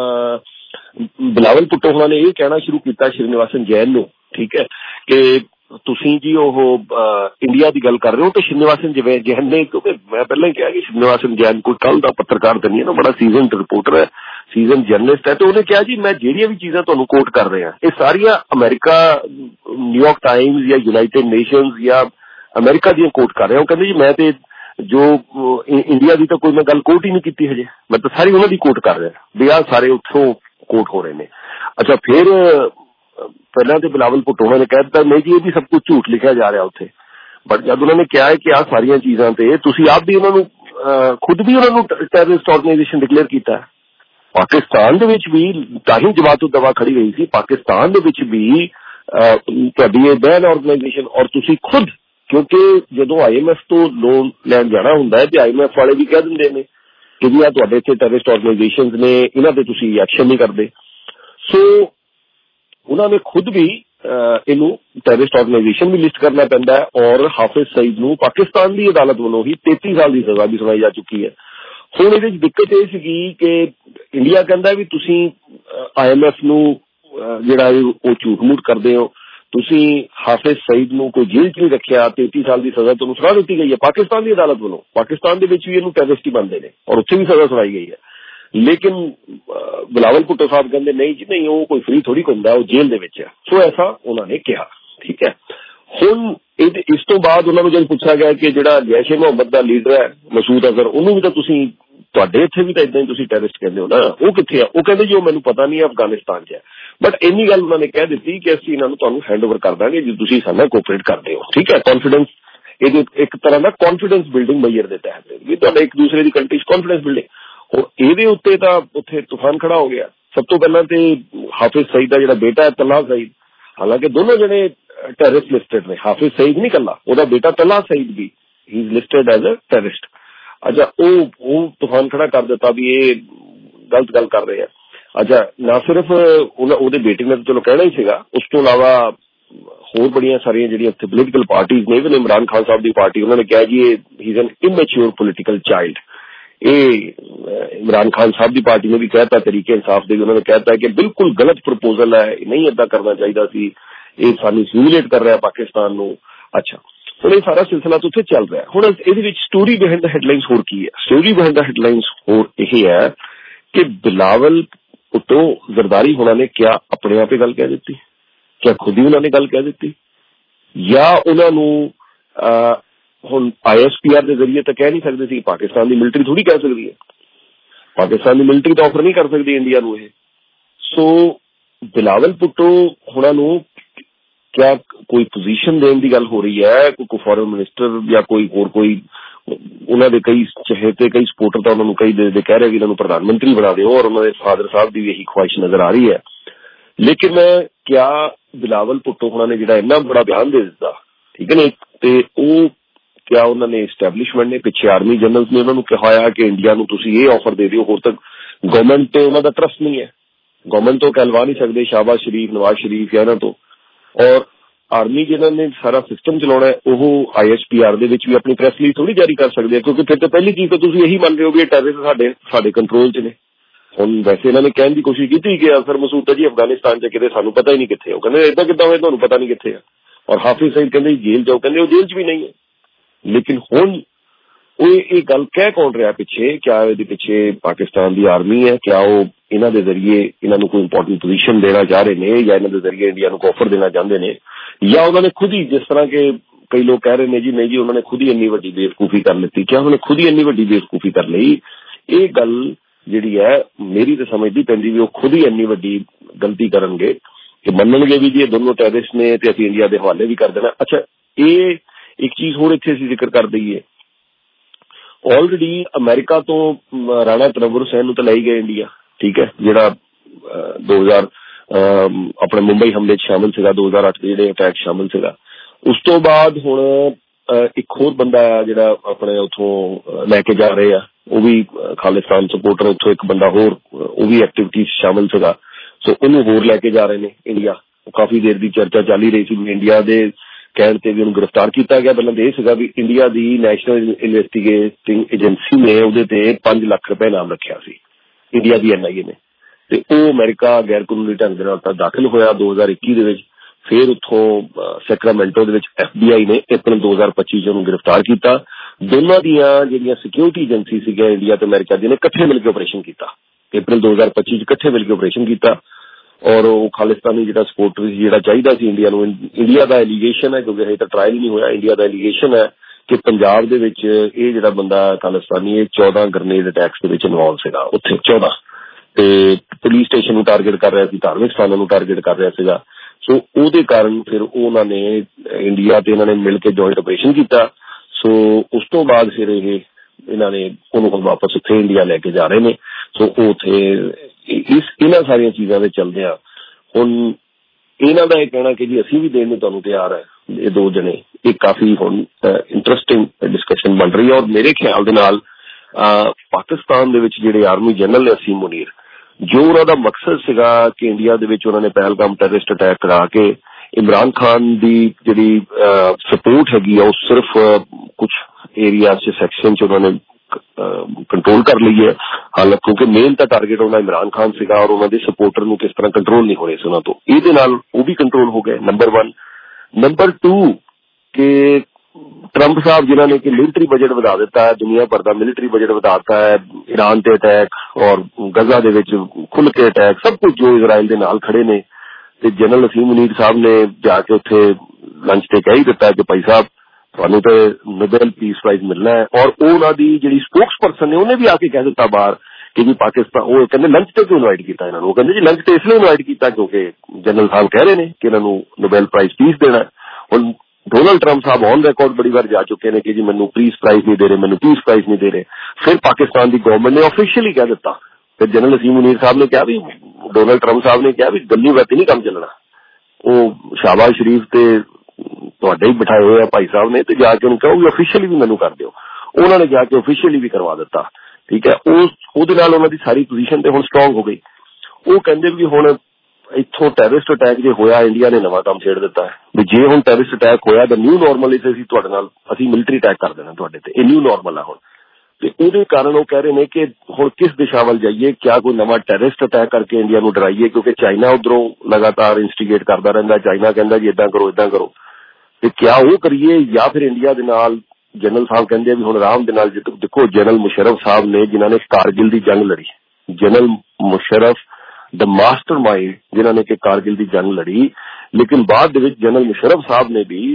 ਬਿਲਾਵਲ ਭੁੱਟੋ ਹੋਣਾ ਨੇ ਇਹ ਕਹਿਣਾ ਸ਼ੁਰੂ ਕੀਤਾ ਸ਼੍ਰੀਨਿਵਾਸਨ ਜੈਨ ਨੂੰ, ਠੀਕ ਹੈ, ਕਿ ਤੁਸੀਂ ਜੀ ਉਹ ਇੰਡੀਆ ਦੀ ਗੱਲ ਕਰ ਰਹੇ ਹੋ, ਤੇ ਸ਼੍ਰੀਨਿਵਾਸਨ ਜੈਨ ਨੇ, ਕਿਉਂਕਿ ਮੈਂ ਪਹਿਲਾਂ ਹੀ ਕਿਹਾ ਕਿ ਸ਼੍ਰੀਨਿਵਾਸਨ ਜੈਨ ਕੋਈ ਕੱਲ ਦਾ ਪੱਤਰਕਾਰ ਤਾਂ ਨਹੀਂ ਹੈ ਨਾ, ਬੜਾ ਸੀਜ਼ਨਡ ਰਿਪੋਰਟਰ ਹੈ, ਸੀਜ਼ਨ ਜਰਨਲਿਸਟ ਹੈ, ਤੇ ਉਹਨੇ ਕਿਹਾ ਜੀ ਮੈਂ ਜਿਹੜੀਆਂ ਵੀ ਚੀਜ਼ਾਂ ਤੁਹਾਨੂੰ ਕੋਟ ਕਰ ਰਿਹਾ ਇਹ ਸਾਰੀਆਂ ਅਮਰੀਕਾ, ਨਿਊਯਾਰਕ ਟਾਈਮਜ਼ ਜਾਂ ਯੂਨਾਈਟਿਡ ਨੇਸ਼ਨਜ਼ ਜਾਂ ਅਮਰੀਕਾ ਦੀਆਂ ਕੋਟ ਕਰ ਰਿਹਾ। ਉਹ ਕਹਿੰਦੇ ਜੀ ਮੈਂ ਤੇ ਜੋ ਇੰਡੀਆ ਦੀ ਤਾਂ ਕੋਈ ਮੈਂ ਗੱਲ ਕੋਟ ਹੀ ਨਹੀਂ ਕੀਤੀ ਹਜੇ, ਮੈਂ ਤਾਂ ਸਾਰੀ ਉਹਨਾਂ ਦੀ ਕੋਟ ਕਰ ਰਿਹਾ ਵੀ ਆਹ ਸਾਰੇ ਉੱਥੋਂ ਕੋਟ ਹੋ ਰਹੇ ਨੇ। ਅੱਛਾ, ਫਿਰ ਪਹਿਲਾਂ ਤੇ ਬਿਲਾਵਲ ਭੁੱਟੋ ਨੇ ਕਹਿ ਦਿੱਤਾ ਨਹੀਂ ਜੀ ਇਹ ਵੀ ਸਭ ਕੁਝ ਝੂਠ ਲਿਖਿਆ ਜਾ ਰਿਹਾ ਉੱਥੇ, ਬਟ ਜਦ ਉਹਨਾਂ ਨੇ ਕਿਹਾ ਹੈ ਕਿ ਆਹ ਸਾਰੀਆਂ ਚੀਜ਼ਾਂ ਤੇ ਤੁਸੀਂ ਆਪ ਵੀ ਉਹਨਾਂ ਨੂੰ ਖੁਦ ਵੀ ਉਹਨਾਂ ਨੂੰ ਟੈਰਰਿਸਟ ਆਰਗੇਨਾਈਜੇਸ਼ਨ ਡਿਕਲੇਅਰ ਕੀਤਾ। ਪਾਕਿਸਤਾਨ ਦੇ ਵਿੱਚ ਵੀ ਤਾਂ ਹੀ ਜਮਾਤ ਉਦ ਦਵਾ ਖੜੀ ਰਹੀ ਸੀ, ਪਾਕਿਸਤਾਨ ਦੇ ਵਿੱਚ ਵੀ ਤੁਹਾਡੀ ਇਹ ਬੈਨ ਆਰਗੇਨਾਈਜੇਸ਼ਨ, ਔਰ ਤੁਸੀਂ ਖੁਦ, ਕਿਉਂਕਿ ਜਦੋਂ ਆਈ ਐਮ ਐਫ ਤੋਂ ਲੋਨ ਲੈਣ ਜਾਣਾ ਹੁੰਦਾ ਹੈ ਤੇ ਆਈ ਐਮ ਐਫ ਵਾਲੇ ਵੀ ਕਹਿ ਦਿੰਦੇ ਨੇ ਕਿ ਜੀ ਆ ਤੁਹਾਡੇ ਇੱਥੇ ਟੈਰਰਿਸਟ ਆਰਗੇਨਾਈਜੇਸ਼ਨ ਨੇ, ਇਹਨਾਂ ਤੇ ਤੁਸੀਂ ਐਕਸ਼ਨ ਨਹੀਂ ਕਰਦੇ। ਸੋ ਉਹਨਾਂ ਨੇ ਖੁਦ ਵੀ ਇਹਨੂੰ ਟੈਰਰਿਸਟ ਆਰਗੇਨਾਈਜੇਸ਼ਨ ਵੀ ਲਿਸਟ ਕਰਨਾ ਪੈਂਦਾ ਹੈ ਔਰ ਹਾਫਿਜ਼ ਸਈਦ ਨੂੰ ਪਾਕਿਸਤਾਨ ਦੀ ਅਦਾਲਤ ਵੱਲੋਂ ਹੀ ਤੇਤੀ ਸਾਲ ਦੀ ਸਜ਼ਾ ਵੀ ਸੁਣਾਈ ਜਾ ਚੁੱਕੀ ਹੈ। ਹੁਣ ਇਹਦੇ 'ਚ ਦਿੱਕਤ ਇਹ ਸੀਗੀ ਕਿ ਇੰਡੀਆ ਕਹਿੰਦਾ ਵੀ ਤੁਸੀਂ ਆਈ ਐਮ ਐਫ ਨੂੰ ਜਿਹੜਾ ਉਹ ਝੂਠ ਮੂਠ ਕਰਦੇ ਹੋ, ਤੁਸੀਂ ਹਾਫਿਜ਼ ਸਈਦ ਨੂੰ ਕੋਈ ਜੇਲ੍ਹ 'ਚ ਨਹੀਂ ਰੱਖਿਆ, ਤੇਤੀ ਸਾਲ ਦੀ ਸਜ਼ਾ ਤੁਹਾਨੂੰ ਸੁਣਾ ਦਿੱਤੀ ਗਈ ਹੈ ਪਾਕਿਸਤਾਨ ਦੀ ਅਦਾਲਤ ਵੱਲੋਂ। ਪਾਕਿਸਤਾਨ ਦੇ ਵਿੱਚ ਵੀ ਇਹਨੂੰ ਟੈਰਰਿਸਟ ਹੀ ਬਣਦੇ ਨੇ ਔਰ ਉੱਥੇ ਵੀ ਸਜ਼ਾ ਸੁਣਾਈ ਗਈ ਹੈ। ਲੇਕਿਨ ਬਿਲਾਵਲ ਭੁੱਟੋ ਸਾਹਿਬ ਕਹਿੰਦੇ ਨਹੀਂ ਜੀ ਨਹੀਂ, ਉਹ ਕੋਈ ਫਰੀ ਥੋੜੀ ਹੁੰਦਾ, ਉਹ ਜੇਲ੍ਹ ਦੇ ਵਿੱਚ ਹੈ। ਸੋ ਐਸਾ ਉਹਨਾਂ ਨੇ ਕਿਹਾ, ਠੀਕ ਹੈ। ਹੁਣ ਇਹ ਇਸ ਤੋਂ ਬਾਅਦ ਉਹਨਾਂ ਨੂੰ ਜਦ ਪੁੱਛਿਆ ਗਿਆ ਕਿ ਜਿਹੜਾ ਜੈਸ਼ ਏ ਮੁਹੰਮਦ ਦਾ ਲੀਡਰ ਹੈ ਮਸੂਦ ਅਜ਼ਹਰ, ਉਹਨੂੰ ਵੀ ਤਾਂ ਤੁਸੀਂ ਤੁਹਾਡੇ ਇੱਥੇ ਵੀ ਤਾਂ ਇਦਾਂ ਹੀ ਤੁਸੀਂ ਟੈਰਰਿਸਟ ਕਹਿੰਦੇ ਹੋ ਨਾ, ਉਹ ਕਿੱਥੇ ਆ? ਉਹ ਕਹਿੰਦੇ ਜੀ ਉਹ ਮੈਨੂੰ ਪਤਾ ਨਹੀਂ, ਅਫਗਾਨਿਸਤਾਨ 'ਚ ਹੈ। ਬਟ ਇੰਨੀ ਗੱਲ ਉਹਨਾਂ ਨੇ ਕਹਿ ਦਿੱਤੀ ਕਿ ਅਸੀਂ ਇਹਨਾਂ ਨੂੰ ਤੁਹਾਨੂੰ ਹੈਂਡ ਓਵਰ ਕਰ ਦਾਂਗੇ ਜੇ ਤੁਸੀਂ ਸਾਡੇ ਨਾਲ ਕੋਆਪਰੇਟ ਕਰਦੇ ਹੋ, ਠੀਕ ਹੈ। ਕੌਨਫੀਡੈਂਸ, ਇਹਦੇ ਇੱਕ ਤਰ੍ਹਾਂ ਦਾ ਕੌਨਫੀਡੈਂਸ ਬਿਲਡਿੰਗ ਮੇਜਰ ਦੇ ਤਹਿਤ ਵੀ ਤੁਹਾਡਾ ਇੱਕ ਦੂਸਰੇ ਦੀ ਕੰਟਰੀ 'ਚ ਕੌਨਫੀਡੈਂਸ ਬਿਲਡਿੰਗ। ਹੁਣ ਇਹਦੇ ਉੱਤੇ ਤਾਂ ਉੱਥੇ ਤੂਫਾਨ ਖੜਾ ਹੋ ਗਿਆ। ਸਭ ਤੋਂ ਪਹਿਲਾਂ ਤੇ ਹਾਫਿਜ਼ ਸਈਦ ਦਾ ਜਿਹੜਾ ਬੇਟਾ ਹੈ ਤਲਹਾ ਸਈਦ, ਹਾਲਾਂਕਿ ਦੋਨੋਂ ਜਣੇ ਟੈਰਰਿਸਟ ਲਿਸਟਡ ਨੇ, ਹਾਫਿਜ਼ ਸਈਦ ਨਹੀਂ ਇਕੱਲਾ, ਉਹਦਾ ਬੇਟਾ ਤਲਹਾ ਸਈਦ ਵੀ he is listed as a terrorist. ਅੱਛਾ, ਉਹ ਉਹ ਤੂਫਾਨ ਖੜਾ ਕਰ ਦਿੱਤਾ ਵੀ ਇਹ ਗਲਤ ਗੱਲ ਕਰ ਰਹੇ ਆ। ਅੱਛਾ, ਨਾ ਸਿਰਫ ਉਹਦੇ ਬੇਟੇ ਨੇ ਚਲੋ ਕਹਿਣਾ ਹੀ ਸੀਗਾ, ਉਸ ਤੋਂ ਇਲਾਵਾ ਹੋਰ ਬੜੀਆਂ ਸਾਰੀਆਂ ਜਿਹੜੀਆਂ ਇੱਥੇ ਪੋਲੀਟੀਕਲ ਪਾਰਟੀਜ਼ ਨੇ, ਇਵਨ ਇਮਰਾਨ ਖਾਨ ਸਾਹਿਬ ਦੀ ਪਾਰਟੀ, ਉਹਨਾਂ ਨੇ ਕਿਹਾ ਜੀ ਇਹ he is an immature political child. ਇਹ ਇਮਰਾਨ ਖਾਨ ਸਾਹਿਬ ਦੀ ਪਾਰਟੀ ਨੇ ਵੀ ਕਹਿਤਾ, ਤਰੀਕੇ ਇਨਸਾਫ ਦੇ ਵੀ ਉਹਨਾਂ ਨੇ ਕਹਿਤਾ ਕਿ ਬਿਲਕੁਲ ਗਲਤ ਪ੍ਰਪੋਜ਼ਲ ਹੈ, ਨਹੀਂ ਏਦਾਂ ਕਰਨਾ ਚਾਹੀਦਾ ਸੀ, ਇਹ ਸਾਨੂੰ ਸਿਮੂਲੇਟ ਕਰ ਰਿਹਾ ਪਾਕਿਸਤਾਨ ਨੂੰ। ਅੱਛਾ, ਹੁਣ ਇਹ ਸਾਰਾ ਸਿਲਸਿਲਾ ਤਾਂ ਉੱਥੇ ਚੱਲ ਰਿਹਾ। ਹੁਣ ਇਹਦੇ ਵਿੱਚ ਸਟੋਰੀ ਬਿਹਾਈਂਡ ਦਾ ਹੈਡਲਾਈਨਸ ਹੋਰ ਕੀ ਹੈ? ਸਟੋਰੀ ਬਿਹਾਈਂਡ ਦਾ ਹੈਡਲਾਈਨਸ ਹੋਰ ਇਹ ਹੈ ਕਿ ਬਿਲਾਵਲ ਭੁੱਟੋ ਜ਼ਰਦਾਰੀ ਹੋਣਾ ਨੇ ਕਿਆ ਆਪਣੇ ਆਪ ਹੀ ਗੱਲ ਕਹਿ ਦਿੱਤੀ, ਕਿਆ ਖੁਦ ਹੀ ਉਹਨਾਂ ਨੇ ਗੱਲ ਕਹਿ ਦਿੱਤੀ, ਜਾਂ ਉਹਨਾਂ ਨੂੰ ਹੁਣ ਆਈ ਐਸ ਪੀ ਆਰ ਦੇ ਜ਼ਰੀਏ ਤਾਂ ਕਹਿ ਨਹੀਂ ਸਕਦੇ ਸੀ, ਪਾਕਿਸਤਾਨ ਦੀ ਮਿਲਟਰੀ ਥੋੜੀ ਕਹਿ ਸਕਦੀ ਹੈ, ਪਾਕਿਸਤਾਨ ਦੀ ਮਿਲਟਰੀ ਤਾਂ ਆਫਰ ਨਹੀਂ ਕਰ ਸਕਦੀ ਇੰਡੀਆ ਨੂੰ ਇਹ। ਸੋ ਬਿਲਾਵਲ ਭੁੱਟੋ ਹੋਣਾ ਨੂੰ ਕਿਆ ਕੋਈ ਪੋਜੀਸ਼ਨ ਦੇਣ ਦੀ ਗੱਲ ਹੋ ਰਹੀ ਹੈ, ਕੋਈ ਫੋਰਨ ਮਿਨਿਸਟਰ ਜਾਂ ਕੋਈ ਹੋਰ ਕੋਈ, ਉਹਨਾਂ ਦੇ ਕਈ ਚਹੇਤੇ ਕਈ ਸਪੋਰਟਰ ਤਾਂ ਉਹਨਾਂ ਨੂੰ ਕਈ ਦੇ ਕਹਿ ਰਹੇ ਵੀ ਇਹਨਾਂ ਨੂੰ ਪ੍ਰਧਾਨ ਮੰਤਰੀ ਬਣਾ ਦਿਓ, ਔਰ ਉਹਨਾਂ ਦੇ ਫਾਦਰ ਸਾਹਿਬ ਦੀ ਵੀ ਇਹੀ ਖੁਆਇਸ਼ ਨਜ਼ਰ ਆ ਰਹੀ ਹੈ। ਲੇਕਿਨ ਕਿਆ ਬਿਲਾਵਲ ਭੁੱਟੋ ਹੋਣਾ ਨੇ ਜਿਹੜਾ ਇੰਨਾ ਬੜਾ ਬਿਆਨ ਦੇ ਦਿੱਤਾ, ਠੀਕ ਹੈ ਨਾ, ਤੇ ਉਹ ਕਿਆ ਉਹਨਾਂ ਨੇ ਐਸਟੈਬਲਿਸ਼ਮੈਂਟ ਨੇ, ਪਿੱਛੇ ਆਰਮੀ ਜਨਰਲਸ ਨੇ ਉਹਨਾਂ ਨੂੰ ਕਿਹਾ ਕਿ ਇੰਡੀਆ ਨੂੰ ਤੁਸੀਂ ਇਹ ਆਫਰ ਦੇ ਦਿਓ, ਹੋਰ ਤੱਕ ਗਵਰਨਮੈਂਟ ਤੇ ਉਹਨਾਂ ਦਾ ਟਰਸਟ ਨਹੀਂ ਹੈ, ਗਵਰਨਮੈਂਟ ਤੋਂ ਕਹਿਲਵਾ ਨਹੀਂ ਸਕਦੇ ਸ਼ਾਹਬਾਜ਼ ਸ਼ਰੀਫ, ਨਵਾਜ਼ ਸ਼ਰੀਫ ਜਾਂ ਇਹਨਾਂ ਤੋਂ। ਔਰ ਆਰਮੀ ਜਿਹਨਾਂ ਨੇ ਸਾਰਾ ਸਿਸਟਮ ਚਲਾਉਣਾ ਹੈ ਉਹ ਆਈ ਐਸ ਪੀ ਆਰ ਦੇ ਵਿੱਚ ਵੀ ਆਪਣੀ ਪ੍ਰੈਸ ਰਿਲੀਜ਼ ਥੋੜੀ ਜਾਰੀ ਕਰ ਸਕਦੇ ਆ, ਕਿਉਂਕਿ ਫਿਰ ਤਾਂ ਪਹਿਲੀ ਚੀਜ਼ ਤਾਂ ਤੁਸੀਂ ਇਹੀ ਮੰਨ ਰਹੇ ਹੋ ਵੀ ਇਹ ਟੈਰਰਿਸਟ ਸਾਡੇ ਸਾਡੇ ਕੰਟਰੋਲ 'ਚ ਨੇ। ਹੁਣ ਵੈਸੇ ਇਹਨਾਂ ਨੇ ਕਹਿਣ ਦੀ ਕੋਸ਼ਿਸ਼ ਕੀਤੀ ਕਿ ਅਸਰ ਮਸੂਦ ਜੀ ਅਫਗਾਨਿਸਤਾਨ 'ਚ ਕਿਤੇ ਸਾਨੂੰ ਪਤਾ ਹੀ ਨਹੀਂ ਕਿੱਥੇ, ਉਹ ਕਹਿੰਦੇ ਏਦਾਂ ਕਿੱਦਾਂ ਹੋਇਆ ਤੁਹਾਨੂੰ ਪਤਾ ਨਹੀਂ ਕਿੱਥੇ ਆ। ਔਰ ਹਾਫਿਜ਼ ਸਈਦ ਕਹਿੰਦੇ ਜੇਲ੍ਹ ਜਾਓ, ਕਹਿੰਦੇ ਉਹ ਜੇਲ੍ਹ 'ਚ ਵੀ ਨਹੀਂ ਹੈ। ਲੇਕਿਨ ਹੁਣ ਉਹ ਇਹ ਗੱਲ ਕਹਿ ਕੌਣ ਰਿਹਾ ਪਿੱਛੇ? ਕਿਆ ਇਹਦੇ ਪਿੱਛੇ ਪਾਕਿਸਤਾਨ ਦੀ ਆਰਮੀ ਹੈ? ਕਿਆ ਉਹ ਇਹਨਾਂ ਦੇ ਜ਼ਰੀਏ ਇਹਨਾਂ ਨੂੰ ਕੋਈ ਇੰਪੋਰਟੈਂਟ ਪੋਜੀਸ਼ਨ ਦੇਣਾ ਚਾਹ ਰਹੇ ਨੇ, ਜਾਂ ਇਹਨਾਂ ਦੇ ਜ਼ਰੀਏ ਇੰਡੀਆ ਨੂੰ ਆਫਰ ਦੇਣਾ ਚਾਹੁੰਦੇ ਨੇ, ਜਾਂ ਉਹਨਾਂ ਨੇ ਖੁਦ ਹੀ, ਜਿਸ ਤਰ੍ਹਾਂ ਕਿ ਕਈ ਲੋਕ ਕਹਿ ਰਹੇ ਨੇ ਜੀ ਨਹੀਂ ਜੀ ਉਹਨਾਂ ਨੇ ਖੁਦ ਹੀ ਇੰਨੀ ਵੱਡੀ ਬੇਵਕੂਫੀ ਕਰ ਲਿੱਤੀ, ਕਿਆ ਉਹਨਾਂ ਨੇ ਖੁਦ ਹੀ ਇੰਨੀ ਵੱਡੀ ਬੇਵਕੂਫੀ ਕਰ ਲਈ? ਇਹ ਗੱਲ ਜਿਹੜੀ ਹੈ ਮੇਰੀ ਤਾਂ ਸਮਝਦੀ ਪੈਂਦੀ ਵੀ ਉਹ ਖੁਦ ਹੀ ਇੰਨੀ ਵੱਡੀ ਗਲਤੀ ਕਰਨਗੇ ਕਿ ਮੰਨਣਗੇ ਵੀ ਜੀ ਇਹ ਦੋਨੋਂ ਟੈਰਰਿਸਟ ਨੇ ਤੇ ਅਸੀਂ ਇੰਡੀਆ ਦੇ ਹਵਾਲੇ ਵੀ ਕਰ ਦੇਣਾ। ਅੱਛਾ, ਇਹ ਇੱਕ ਚੀਜ਼ ਹੋਰ ਇੱਥੇ ਅਸੀਂ ਜ਼ਿਕਰ ਕਰ ਦਈਏ, ਆਲਰੇਡੀ ਅਮਰੀਕਾ ਤੋਂ ਰਾਣਾ ਤਨਵਰ ਹੁਸੈਨ ਨੂੰ ਤਾਂ ਲੈ ਗਏ ਇੰਡੀਆ, ਠੀਕ ਹੈ, ਜਿਹੜਾ ਦੋ ਹਜ਼ਾਰ ਆਪਣੇ ਮੁੰਬਈ ਹਮਲੇ 'ਚ ਸ਼ਾਮਿਲ ਸੀਗਾ, ਦੋ ਹਜ਼ਾਰ ਅੱਠ ਦੇ ਜਿਹੜੇ ਅਟੈਕ ਸ਼ਾਮਿਲ ਸੀਗਾ। ਉਸ ਤੋਂ ਬਾਅਦ ਹੁਣ ਇੱਕ ਹੋਰ ਬੰਦਾ ਜਿਹੜਾ ਆਪਣੇ ਉੱਥੋਂ ਲੈ ਕੇ ਜਾ ਰਹੇ ਆ, ਉਹ ਵੀ ਖਾਲਿਸਤਾਨ ਸਪੋਰਟਰ, ਉੱਥੋਂ ਇੱਕ ਬੰਦਾ ਹੋਰ ਉਹ ਵੀ ਐਕਟੀਵਿਟੀ ਸ਼ਾਮਿਲ ਸੀਗਾ। ਸੋ ਉਹਨੂੰ ਹੋਰ ਲੈ ਕੇ ਜਾ ਰਹੇ ਨੇ ਇੰਡੀਆ। ਕਾਫੀ ਦੇਰ ਦੀ ਚਰਚਾ ਚੱਲ ਹੀ ਰਹੀ ਸੀ ਵੀ ਇੰਡੀਆ ਦੇ ਕਹਿਣ ਤੇ ਵੀ ਉਹਨੂੰ ਗ੍ਰਿਫਤਾਰ ਕੀਤਾ ਗਿਆ। ਪਹਿਲਾਂ ਤਾਂ ਇਹ ਸੀਗਾ ਵੀ ਇੰਡੀਆ ਦੀ ਨੈਸ਼ਨਲ ਇਨਵੈਸਟੀਗੇਟਿੰਗ ਏਜੰਸੀ ਨੇ ਉਹਦੇ ਤੇ ਪੰਜ ਲੱਖ ਰੁਪਏ ਇਨਾਮ ਰੱਖਿਆ ਸੀ, ਇੰਡੀਆ ਦੀ ਐਨ ਆਈ ਏ ਨੇ, ਤੇ ਉਹ ਅਮਰੀਕਾ ਗੈਰ ਕਾਨੂੰਨੀ ਢੰਗ ਦੇ ਨਾਲ ਤਾਂ ਦਾਖਲ ਹੋਇਆ ਦੋ ਹਜ਼ਾਰ ਇੱਕੀ ਦੇ ਵਿੱਚ। ਫਿਰ ਉੱਥੋਂ ਸੈਕਰਾਮੈਂਟੋ ਦੇ ਵਿੱਚ ਐਫ ਬੀ ਆਈ ਨੇ ਅਪ੍ਰੈਲ ਦੋ ਹਜ਼ਾਰ ਪੱਚੀ 'ਚ ਉਹਨੂੰ ਗ੍ਰਿਫਤਾਰ ਕੀਤਾ। ਦੋਨਾਂ ਦੀਆਂ ਜਿਹੜੀਆਂ ਸਿਕਿਉਰਿਟੀ ਏਜੰਸੀ ਸੀਗੀਆਂ ਇੰਡੀਆ ਤੇ ਅਮਰੀਕਾ ਦੀਆਂ ਨੇ ਇਕੱਠੇ ਮਿਲ ਕੇ ਆਪਰੇਸ਼ਨ ਕੀਤਾ, ਅਪ੍ਰੈਲ ਦੋ ਹਜ਼ਾਰ ਪੱਚੀ 'ਚ ਇਕੱਠੇ ਮਿਲ ਕੇ ਆਪਰੇਸ਼ਨ ਕੀਤਾ। ਔਰ ਉਹ ਖਾਲਿਸਤਾਨੀ ਜਿਹੜਾ ਸਪੋਰਟਰ ਸੀ, ਜਿਹੜਾ ਚਾਹੀਦਾ ਸੀ ਇੰਡੀਆ ਨੂੰ, ਇੰਡੀਆ ਦਾ ਐਲੀਗੇਸ਼ਨ ਹੈ, ਕਿਉਂਕਿ ਹਜੇ ਤਾਂ ਟਰਾਇਲ ਨਹੀਂ ਹੋਇਆ, ਇੰਡੀਆ ਦਾ ਐਲੀਗੇਸ਼ਨ ਹੈ ਕਿ ਪੰਜਾਬ ਦੇ ਵਿੱਚ ਇਹ ਜਿਹੜਾ ਬੰਦਾ ਖਾਲਿਸਤਾਨੀ ਇਹ ਚੌਦਾਂ ਗ੍ਰਨੇਡ ਅਟੈਕਸ ਦੇ ਵਿੱਚ ਇਨਵੋਲਵ ਸੀਗਾ ਉੱਥੇ, ਚੌਦਾਂ, ਤੇ ਪੁਲਿਸ ਸਟੇਸ਼ਨ ਨੂੰ ਟਾਰਗੇਟ ਕਰ ਰਿਹਾ ਸੀ, ਧਾਰਮਿਕ ਸਥਾਨਾਂ ਨੂੰ ਟਾਰਗੇਟ ਕਰ ਰਿਹਾ ਸੀਗਾ। ਸੋ ਉਹਦੇ ਕਾਰਨ ਫਿਰ ਉਹਨਾਂ ਨੇ ਇੰਡੀਆ ਤੇ ਇਹਨਾਂ ਨੇ ਮਿਲ ਕੇ ਜੁਆਇੰਟ ਆਪਰੇਸ਼ਨ ਕੀਤਾ। ਸੋ ਉਸ ਤੋਂ ਬਾਅਦ ਫਿਰ ਇਹ ਇਹਨਾਂ ਨੇ ਉਹਨੂੰ ਹੁਣ ਵਾਪਸ ਉੱਥੇ ਇੰਡੀਆ ਲੈ ਕੇ ਜਾ ਰਹੇ ਨੇ। ਸੋ ਉਹ ਉੱਥੇ ਇਸ ਇਹਨਾਂ ਸਾਰੀਆਂ ਚੀਜ਼ਾਂ ਦੇ ਚੱਲਦੇ ਆ। ਹੁਣ ਇਹਨਾਂ ਦਾ ਇਹ ਕਹਿਣਾ ਕਿ ਜੀ ਅਸੀਂ ਵੀ ਦੇਣ ਨੂੰ ਤੁਹਾਨੂੰ ਤਿਆਰ ਹੈ, ਇਹ ਦੋ ਜਣੇ, ਇਹ ਕਾਫੀ ਹੁਣ ਇੰਟਰਸਟਿੰਗ ਡਿਸਕਸ਼ਨ ਬਣ ਰਹੀ ਹੈ। ਔਰ ਮੇਰੇ ਖਿਆਲ ਦੇ ਨਾਲ ਪਾਕਿਸਤਾਨ ਦੇ ਵਿੱਚ ਜਿਹੜੇ ਆਰਮੀ ਜਨਰਲ ਨੇ ਅਸੀਮ ਮੁਨੀਰ, ਜੋ ਉਹਨਾਂ ਦਾ ਮਕਸਦ ਸੀਗਾ ਕਿ ਇੰਡੀਆ ਦੇ ਵਿੱਚ ਉਹਨਾਂ ਨੇ ਪਹਿਲਗਾਮ ਟੈਰਰਿਸਟ ਅਟੈਕ ਕਰਾ ਕੇ इमरान खान की जी सपोर्ट हैगी वो सिर्फ कुछ एरिया च सैक्शन च उन्होंने कंट्रोल कर ली है। हालांकि क्योंकि मेन का टारगेट उन्होंने इमरान खान सीगा और उन्होंने सपोर्टर नूं किस तरह कंट्रोल नहीं हो रहे थे उन्होंने, तो ये नाल वो भी कंट्रोल हो गए। Number one. नंबर टू के ट्रंप साहब जिन्होंने कि मिलिट्री बजट बढ़ा दिता है, दुनिया भर का मिलिट्री बजट बढ़ाता है, ईरान ते अटैक और गजा दे विच खुल के अटैक, सब कुछ जो इजराइल दे नाल खड़े ने, ते जनरल असीम मुनीर साहब ने जाके उत्थे लंच ते कह ही दिता है कि भाई साहब तुहानू तो नोबेल पीस प्राइज मिलना है। और उन्हों की जी स्पोक्स परसन ने उन्हें भी आके कह दिता बाहर कि जी पाकिस्तान, वो कहते लंच ते क्यों इनवाइट किया इन्होंने, वो कहते जी लंच ते इसलिए इनवाइट किया क्योंकि जनरल साहब कह रहे हैं कि इन्होंने नोबेल प्राइज पीस देना है। हुण Donald Trump sahab on record बड़ी बार जा चुके हैं कि जी मैनू पीस प्राइज नहीं दे रहे, मैनू पीस प्राइज नहीं दे रहे। फिर पाकिस्तान की गवर्नमेंट ने ऑफिशियली कह दिता, फिर जनरल असीम मुनीर साहब ने कहा भी, डोनाल्ड ट्रंप साहब ने कहा भी गली वैसे नहीं काम चलना, वो शहबाज शरीफ ते तुहाडे ही बिठाए हुए भाई साहब ने, तो जाके उन्होंने कहा ऑफिशियली भी मैनू कर दो, उन्होंने जाके ऑफिशियली भी करवा दिता। ठीक है, उस सारी पोजीशन ते हुण स्ट्रोंग हो गई। वो कहते भी हुण इत्थों टैरिस्ट अटैक जो होया, इंडिया ने नवा काम छेड़ दिता है भी जे हुण टैरिस्ट अटैक होया तो न्यू नॉर्मल इसे असीं तुहाडे नाल असीं मिलिटरी अटैक कर देना तुहाडे ते, ये न्यू नॉर्मल है हुण। ते उहदे कारण वो कह रहे हैं कि हुण किस दिशा वल जाइए, क्या कोई नवा टैरिस्ट अटैक करके इंडिया नूं डराइए, क्योंकि चाइना उधरों लगातार इंस्टीगेट करता रहिंदा, चाइना कहंदा जी इदां करो इदां करो, ते क्या वो करिए या फिर इंडिया दे नाल जनरल साहब कहंदे भी हुण आराम दे नाल। देखो जनरल मुशर्रफ साहब ने जिन्होंने कारगिल की जंग लड़ी, general Musharraf the mastermind जिन्होंने कि कारगिल की जंग लड़ी, लेकिन बाद दे विच जनरल मुशर्रफ साहब ने भी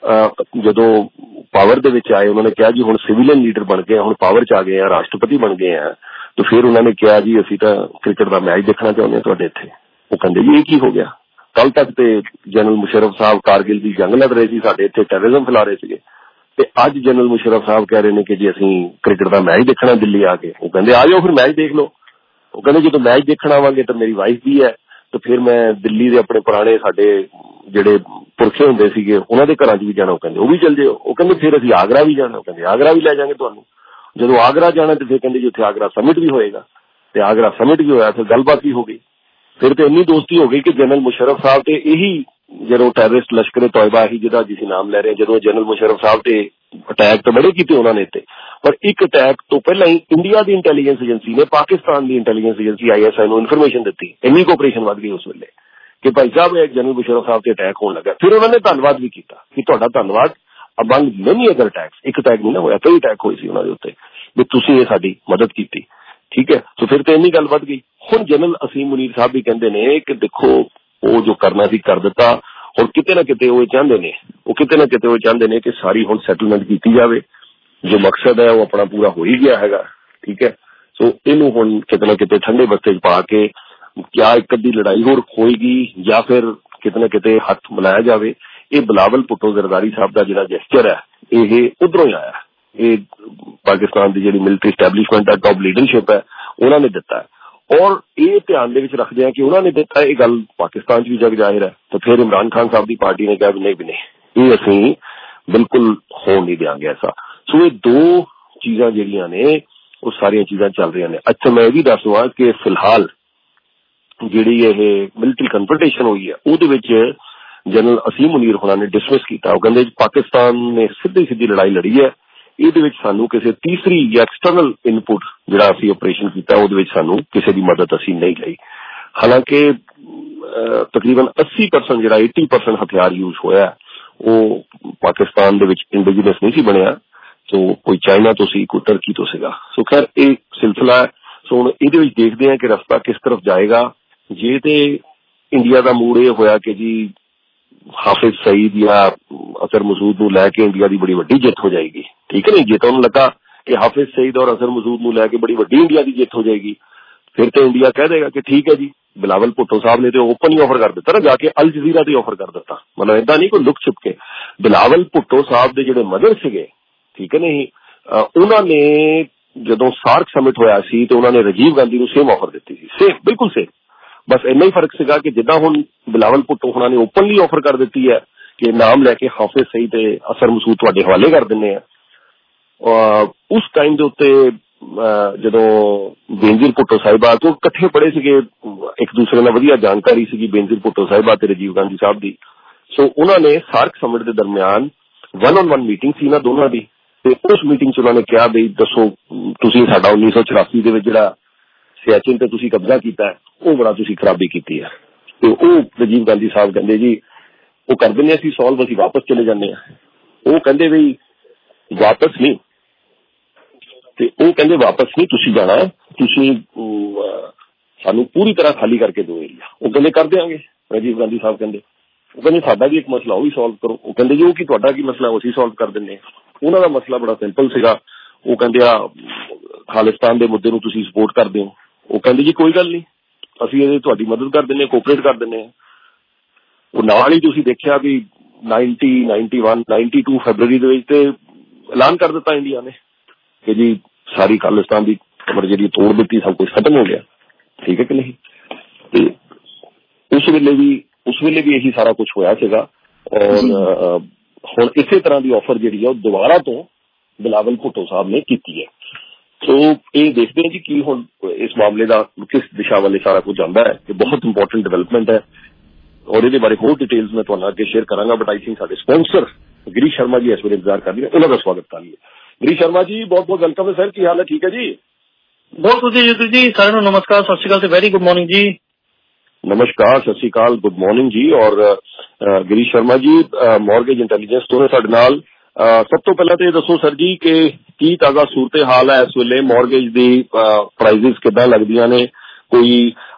जदों पावर दे विच आए उन्होंने कहा जी हुण सिविलियन लीडर बन गए, हुण पावर च आ गए हैं, राष्ट्रपति बन गए हैं, तो फिर उन्होंने कहा जी असीं तां क्रिकेट का मैच देखना चाहते हैं तुहाडे इत्थे। वो कहंदे जी ये की हो गया, कल तक ते जनरल मुशर्रफ साहब कारगिल की जंग लड़ रहे थे, साडे इत्थे टैररिज्म फैला रहे थे, ते अज जनरल मुशर्रफ साहब कह रहे हैं कि जी असीं क्रिकेट का मैच देखना दिल्ली आके। वो कहंदे आ जाओ फिर मैच देख लो। वो कहते जो मैच देखना आवांगे तो मेरी वाइफ भी है, तो फिर मैं दिल्ली के अपने पुराने साडे जिहड़े पुरखे हुंदे सीगे उन्हां दे घरां च भी जाना, वो कहंदे वो भी चल जाओ। वो कहंदे फिर असीं आगरा भी जाना, वो कहंदे आगरा भी लै जाएंगे तुहानूं। जदों आगरा जाना तो फिर कहंदे जी उत्थे आगरा समिट भी होएगा, ते आगरा समिट भी होया, फिर गलबात भी हो गई। फिर तो इन्नी दोस्ती हो गई कि जनरल मुशर्रफ साहब ते यही जो टैररिस्ट लश्कर तोयबा ही जिहदा जिस नाम लै रहे हैं, जदों जनरल मुशर्रफ साहब ते अटैक तो बड़े किए उन्होंने ते, पर एक अटैक तो पहला ही इंडिया की इंटैलीजेंस एजेंसी ने पाकिस्तान की intelligence agency I S I को इन्फॉर्मेशन दी, इन्नी कोऑपरेशन वध गई उस वेले कि भाई साहब एक जनरल मुशर्रफ साहब से अटैक होने लगा। फिर उन्होंने धन्यवाद भी किया कि तुहाडा धन्यवाद, अमंग मेनी अदर अटैक्स, एक अटैक नहीं ना होया, कई अटैक होए सी उन्होंने उत्ते भी तुसीं ये साडी मदद की। ठीक है, तो फिर तो इन्नी गल वध गई। हुण जनरल असीम मुनीर साहब भी कहंदे ने कि देखो वो जो करना सी कर दिता, और किते ना किते वो चाहते ने वो किते ना किते वो चाहते ने कि सारी हुण सैटलमेंट की जाए, जो मकसद है वो अपना पूरा हो ही गया है। ठीक है, सो इनू हुण किते ना किते ठंडे बस्ते च पा के क्या एक अद्धी लड़ाई होर होएगी या फिर किते ना किते हथ मिलाया जाए। ये बिलावल भुट्टो जरदारी साहब का जिहड़ा जेस्चर है ये उधरों ही आया, ये पाकिस्तान की जिहड़ी मिलिटरी स्टैबलिशमेंट है, टॉप लीडरशिप है, उन्होंने दिता है। और ये ध्यान दे विच रखदे हैं कि उन्होंने दिता है, ये गल पाकिस्तान च भी जग जाहिर है। तो फिर इमरान खान साहब की पार्टी ने कहा भी नहीं भी नहीं ये असीं बिल्कुल होण नहीं देंगे ऐसा। सो ये दो चीज़ां जिहड़ियां ने वो सारियां चीज़ां चल रही ने। अच्छा मैं ये भी दस दूं कि फिलहाल जिहड़ी ये मिलिटरी कन्फ्रंटेशन हुई है उहदे विच जनरल असीम मुनीर होना ने डिसमिस किया। वो कहंदे पाकिस्तान ने सीधी सीधी लड़ाई लड़ी है, ਇਹਦੇ ਵਿੱਚ ਸਾਨੂੰ ਕਿਸੇ ਤੀਸਰੀ ਜਾਂ ਐਕਸਟਰਨਲ ਇਨਪੁਟ ਜਿਹੜਾ ਅਸੀਂ ਆਪਰੇਸ਼ਨ ਕੀਤਾ ਉਹਦੇ ਵਿੱਚ ਸਾਨੂੰ ਕਿਸੇ ਦੀ ਮਦਦ ਅਸੀਂ ਨਹੀਂ ਲਈ। ਹਾਲਾਂਕਿ ਤਕਰੀਬਨ अस्सी परसेंट ਜਿਹੜਾ अस्सी परसेंट ਹਥਿਆਰ ਯੂਜ਼ ਹੋਇਆ ਉਹ ਪਾਕਿਸਤਾਨ ਦੇ ਵਿੱਚ ਇੰਡੀਜੀਨਸ ਨਹੀਂ ਸੀ ਬਣਿਆ, ਸੋ ਕੋਈ ਚਾਈਨਾ ਤੋਂ ਸੀ, ਕੋਈ ਤੁਰਕੀ ਤੋਂ ਸੀਗਾ। ਸੋ ਖੈਰ ਇਹ ਸਿਲਸਿਲਾ ਹੈ। ਸੋ ਹੁਣ ਇਹਦੇ ਵਿੱਚ ਦੇਖਦੇ ਹਾਂ ਕਿ ਰਸਤਾ ਕਿਸ ਤਰਫ ਜਾਏਗਾ। ਜੇ ਤੇ ਇੰਡੀਆ ਦਾ ਮੂਡ ਇਹ ਹੋਇਆ ਕਿ ਜੀ हाफिज सईद या असर मसूद नूं लैके इंडिया की बड़ी वड्डी जित हो जाएगी, ठीक है नहीं, जे तुहानूं लगा कि हाफिज सईद और असर मसूद नूं लैके बड़ी वड्डी इंडिया की जित हो जाएगी, फिर तो इंडिया कह देगा कि ठीक है जी बिलावल भुट्टो साहब ने तो ओपन ही ऑफर कर दिता ना, जाके अल जजीरा ते ऑफर कर दिता, मतलब इदा नहीं कोई लुक छिप के। बिलावल भुट्टो साहब के जिहड़े मदर सीगे, ठीक है नहीं, उन्होंने जदों सार्क समिट होया सी तो उन्होंने राजीव गांधी नूं सेम ऑफर दी थी, सेम बिल्कुल सेम। बस इन्ना ही फर्क सीगा कि जिद्दां हुण बिलावल भुट्टो हुणां ने ओपनली ऑफर कर दी है कि नाम लैके हाफिज सईद ते असर मसूद तुहाडे हवाले कर दिंदे आ। उस टाइम के उत्ते जदों बेनजीर भुट्टो साहिबा तो इकट्ठे पढ़े सीगे, एक दूसरे नाल वधिया जानकारी सीगी बेनजीर भुट्टो साहिबा ते राजीव गांधी साहब दी, ਸੋ ਉਹਨਾਂ ਨੇ ਸਾਰਕ ਸਮਿਟ ਦੇ ਦਰਮਿਆਨ ਵਨ ਔਨ ਵਨ ਮੀਟਿੰਗ ਸੀ ਇਹਨਾਂ ਦੋਨਾਂ ਦੀ, ਤੇ ਉਸ ਮੀਟਿੰਗ 'ਚ ਉਹਨਾਂ ਨੇ ਕਿਹਾ ਬਈ ਦੱਸੋ ਤੁਸੀਂ ਸਾਡਾ ਉੱਨੀ ਸੌ ਚੁਰਾਸੀ ਦੇ ਵਿੱਚ ਜਿਹੜਾ ਸਿਆਚਿਨ ਤੇ ਤੁਸੀਂ ਕਬਜ਼ਾ ਕੀਤਾ ਉਹ ਬੜਾ ਤੁਸੀਂ ਖਰਾਬੀ ਕੀਤੀ ਹੈ। ਤੇ ਉਹ ਰਾਜੀਵ ਗਾਂਧੀ ਸਾਹਿਬ ਕਹਿੰਦੇ ਜੀ ਉਹ ਕਰ ਦਿੰਦੇ ਅਸੀਂ ਸੋਲਵ, ਅਸੀਂ ਵਾਪਸ ਚਲੇ ਜਾਂਦੇ ਹਾਂ। ਉਹ ਕਹਿੰਦੇ ਬਈ ਵਾਪਸ ਨਹੀਂ, ਤੇ ਉਹ ਕਹਿੰਦੇ ਵਾਪਸ ਨਹੀਂ ਤੁਸੀਂ ਜਾਣਾ, ਤੁਸੀਂ ਸਾਨੂੰ ਪੂਰੀ ਤਰ੍ਹਾਂ ਖਾਲੀ ਕਰਕੇ ਦਿਓ ਏਰੀਆ। ਉਹ ਕਹਿੰਦੇ ਕਰ ਦਿਆਂਗੇ। ਰਾਜੀਵ ਗਾਂਧੀ ਸਾਹਿਬ ਕਹਿੰਦੇ ਉਹ ਕਹਿੰਦੇ ਸਾਡਾ ਵੀ ਇੱਕ ਮਸਲਾ ਉਹ ਵੀ ਸੋਲਵ ਕਰੋ। ਉਹ ਕਹਿੰਦੇ ਜੀ ਉਹ ਕੀ ਤੁਹਾਡਾ ਕੀ ਮਸਲਾ ਉਹ ਅਸੀਂ ਸੋਲਵ ਕਰ ਦਿੰਦੇ ਹਾਂ। ਉਹਨਾਂ ਦਾ ਮਸਲਾ ਬੜਾ ਸਿੰਪਲ ਸੀਗਾ। ਉਹ ਕਹਿੰਦੇ ਆ ਖਾਲਿਸਤਾਨ ਦੇ ਮੁੱਦੇ ਨੂੰ ਤੁਸੀਂ ਸਪੋਰਟ ਕਰਦੇ ਹੋ। ਉਹ ਕਹਿੰਦੇ ਜੀ ਕੋਈ ਗੱਲ ਨਹੀਂ, ਅਸੀਂ ਇਹਦੇ ਤੁਹਾਡੀ ਮਦਦ ਕਰ ਦਿੰਦੇ ਹਾਂ, ਕੋਆਪਰੇਟ ਕਰ ਦਿੰਦੇ ਹਾਂ। ਉਹ ਨਾਲ ਹੀ ਤੁਸੀਂ ਦੇਖਿਆ ਵੀ ninety ninety one ninety two ਫਰਵਰੀ ਦੇ ਵਿੱਚ ਤੇ ਐਲਾਨ ਕਰ ਦਿੱਤਾ ਇੰਡੀਆ ਨੇ ਕਿ ਜੀ ਸਾਰੀ ਖਾਲਿਸਤਾਨ ਦੀ ਕਮਰ ਜਿਹੜੀ ਤੋੜ ਦਿੱਤੀ, ਸਭ ਕੁਝ ਖਤਮ ਹੋ ਗਿਆ। ਠੀਕ ਹੈ ਕਿ ਨਹੀਂ? ਤੇ ਉਸ ਵੇਲੇ ਵੀ ਉਸ ਵੇਲੇ ਵੀ ਇਹੀ ਸਾਰਾ ਕੁਝ ਹੋਇਆ ਸੀਗਾ। ਔਰ ਹੁਣ ਇਸੇ ਤਰ੍ਹਾਂ ਦੀ ਆਫਰ ਜਿਹੜੀ ਹੈ ਉਹ ਦੁਬਾਰਾ ਤੋਂ ਬਿਲਾਵਲ ਭੁੱਟੋ ਸਾਹਿਬ ਨੇ ਕੀਤੀ ਹੈ। ਸੋ ਇਹ ਦੇਖਦੇ ਹਾਂ ਜੀ ਕੀ ਹੁਣ ਇਸ ਮਾਮਲੇ ਦਾ ਕਿਸ ਦਿਸ਼ਾ ਵੱਲ ਸਾਰਾ ਕੁਝ ਜਾਂਦਾ ਹੈ। ਇਹ ਬਹੁਤ ਇੰਪੋਰਟੈਂਟ ਡਿਵੈਲਪਮੈਂਟ ਹੈ ਔਰ ਇਹਦੇ ਬਾਰੇ ਹੋਰ ਡਿਟੇਲਸ ਮੈਂ ਤੁਹਾਨੂੰ ਅੱਗੇ ਸ਼ੇਅਰ ਕਰਾਂਗਾ। ਬਟ ਆਈ ਥਿੰਕ ਸਾਡੇ ਸਪਾਂਸਰ ਗਿਰੀਸ਼ ਸ਼ਰਮਾ ਜੀ ਇਸ ਵੇਲੇ ਇੰਤਜ਼ਾਰ ਕਰ ਰਹੇ ਨੇ, ਉਹਨਾਂ ਦਾ ਸਵਾਗਤ ਕਰੀਏ। ਗਿਰੀਸ਼ ਸ਼ਰਮਾ ਜੀ ਬਹੁਤ ਬਹੁਤ ਵੈਲਕਮ ਹੈ ਸਰ, ਕੀ ਹਾਲ ਹੈ? ਠੀਕ ਹੈ ਜੀ, ਬਹੁਤ ਵਧੀਆ ਯੁੱਧ ਜੀ, ਸਾਰਿਆਂ ਨੂੰ ਨਮਸਕਾਰ, ਸਤਿ ਸ਼੍ਰੀ ਅਕਾਲ ਤੇ ਵੈਰੀ ਗੁੱਡ ਮਾਰਨਿੰਗ ਜੀ। ਨਮਸਕਾਰ, ਸਤਿ ਸ਼੍ਰੀ ਅਕਾਲ, ਗੁੱਡ ਮਾਰਨਿੰਗ ਜੀ। ਔਰ ਗਿਰੀਸ਼ ਸ਼ਰਮਾ ਜੀ ਮੌਰਗੇਜ ਇੰਟੈਲੀਜੈਂਸ ਤੋਂ ਨੇ ਸਾਡੇ ਨਾਲ। ਸਭ ਤੋਂ ਪਹਿਲਾਂ ਤਾਂ ਇਹ ਦੱਸੋ ਸਰ ਜੀ ਕਿ ਕੀ ਤਾਜ਼ਾ ਸੂਰਤ ਹਾਲ ਹੈ ਇਸ ਵੇਲੇ, ਮੌਰਗੇਜ ਦੀ ਪ੍ਰਾਈਸਿਸ ਕਿੱਦਾਂ ਲੱਗਦੀਆਂ ਨੇ, ਕੋਈ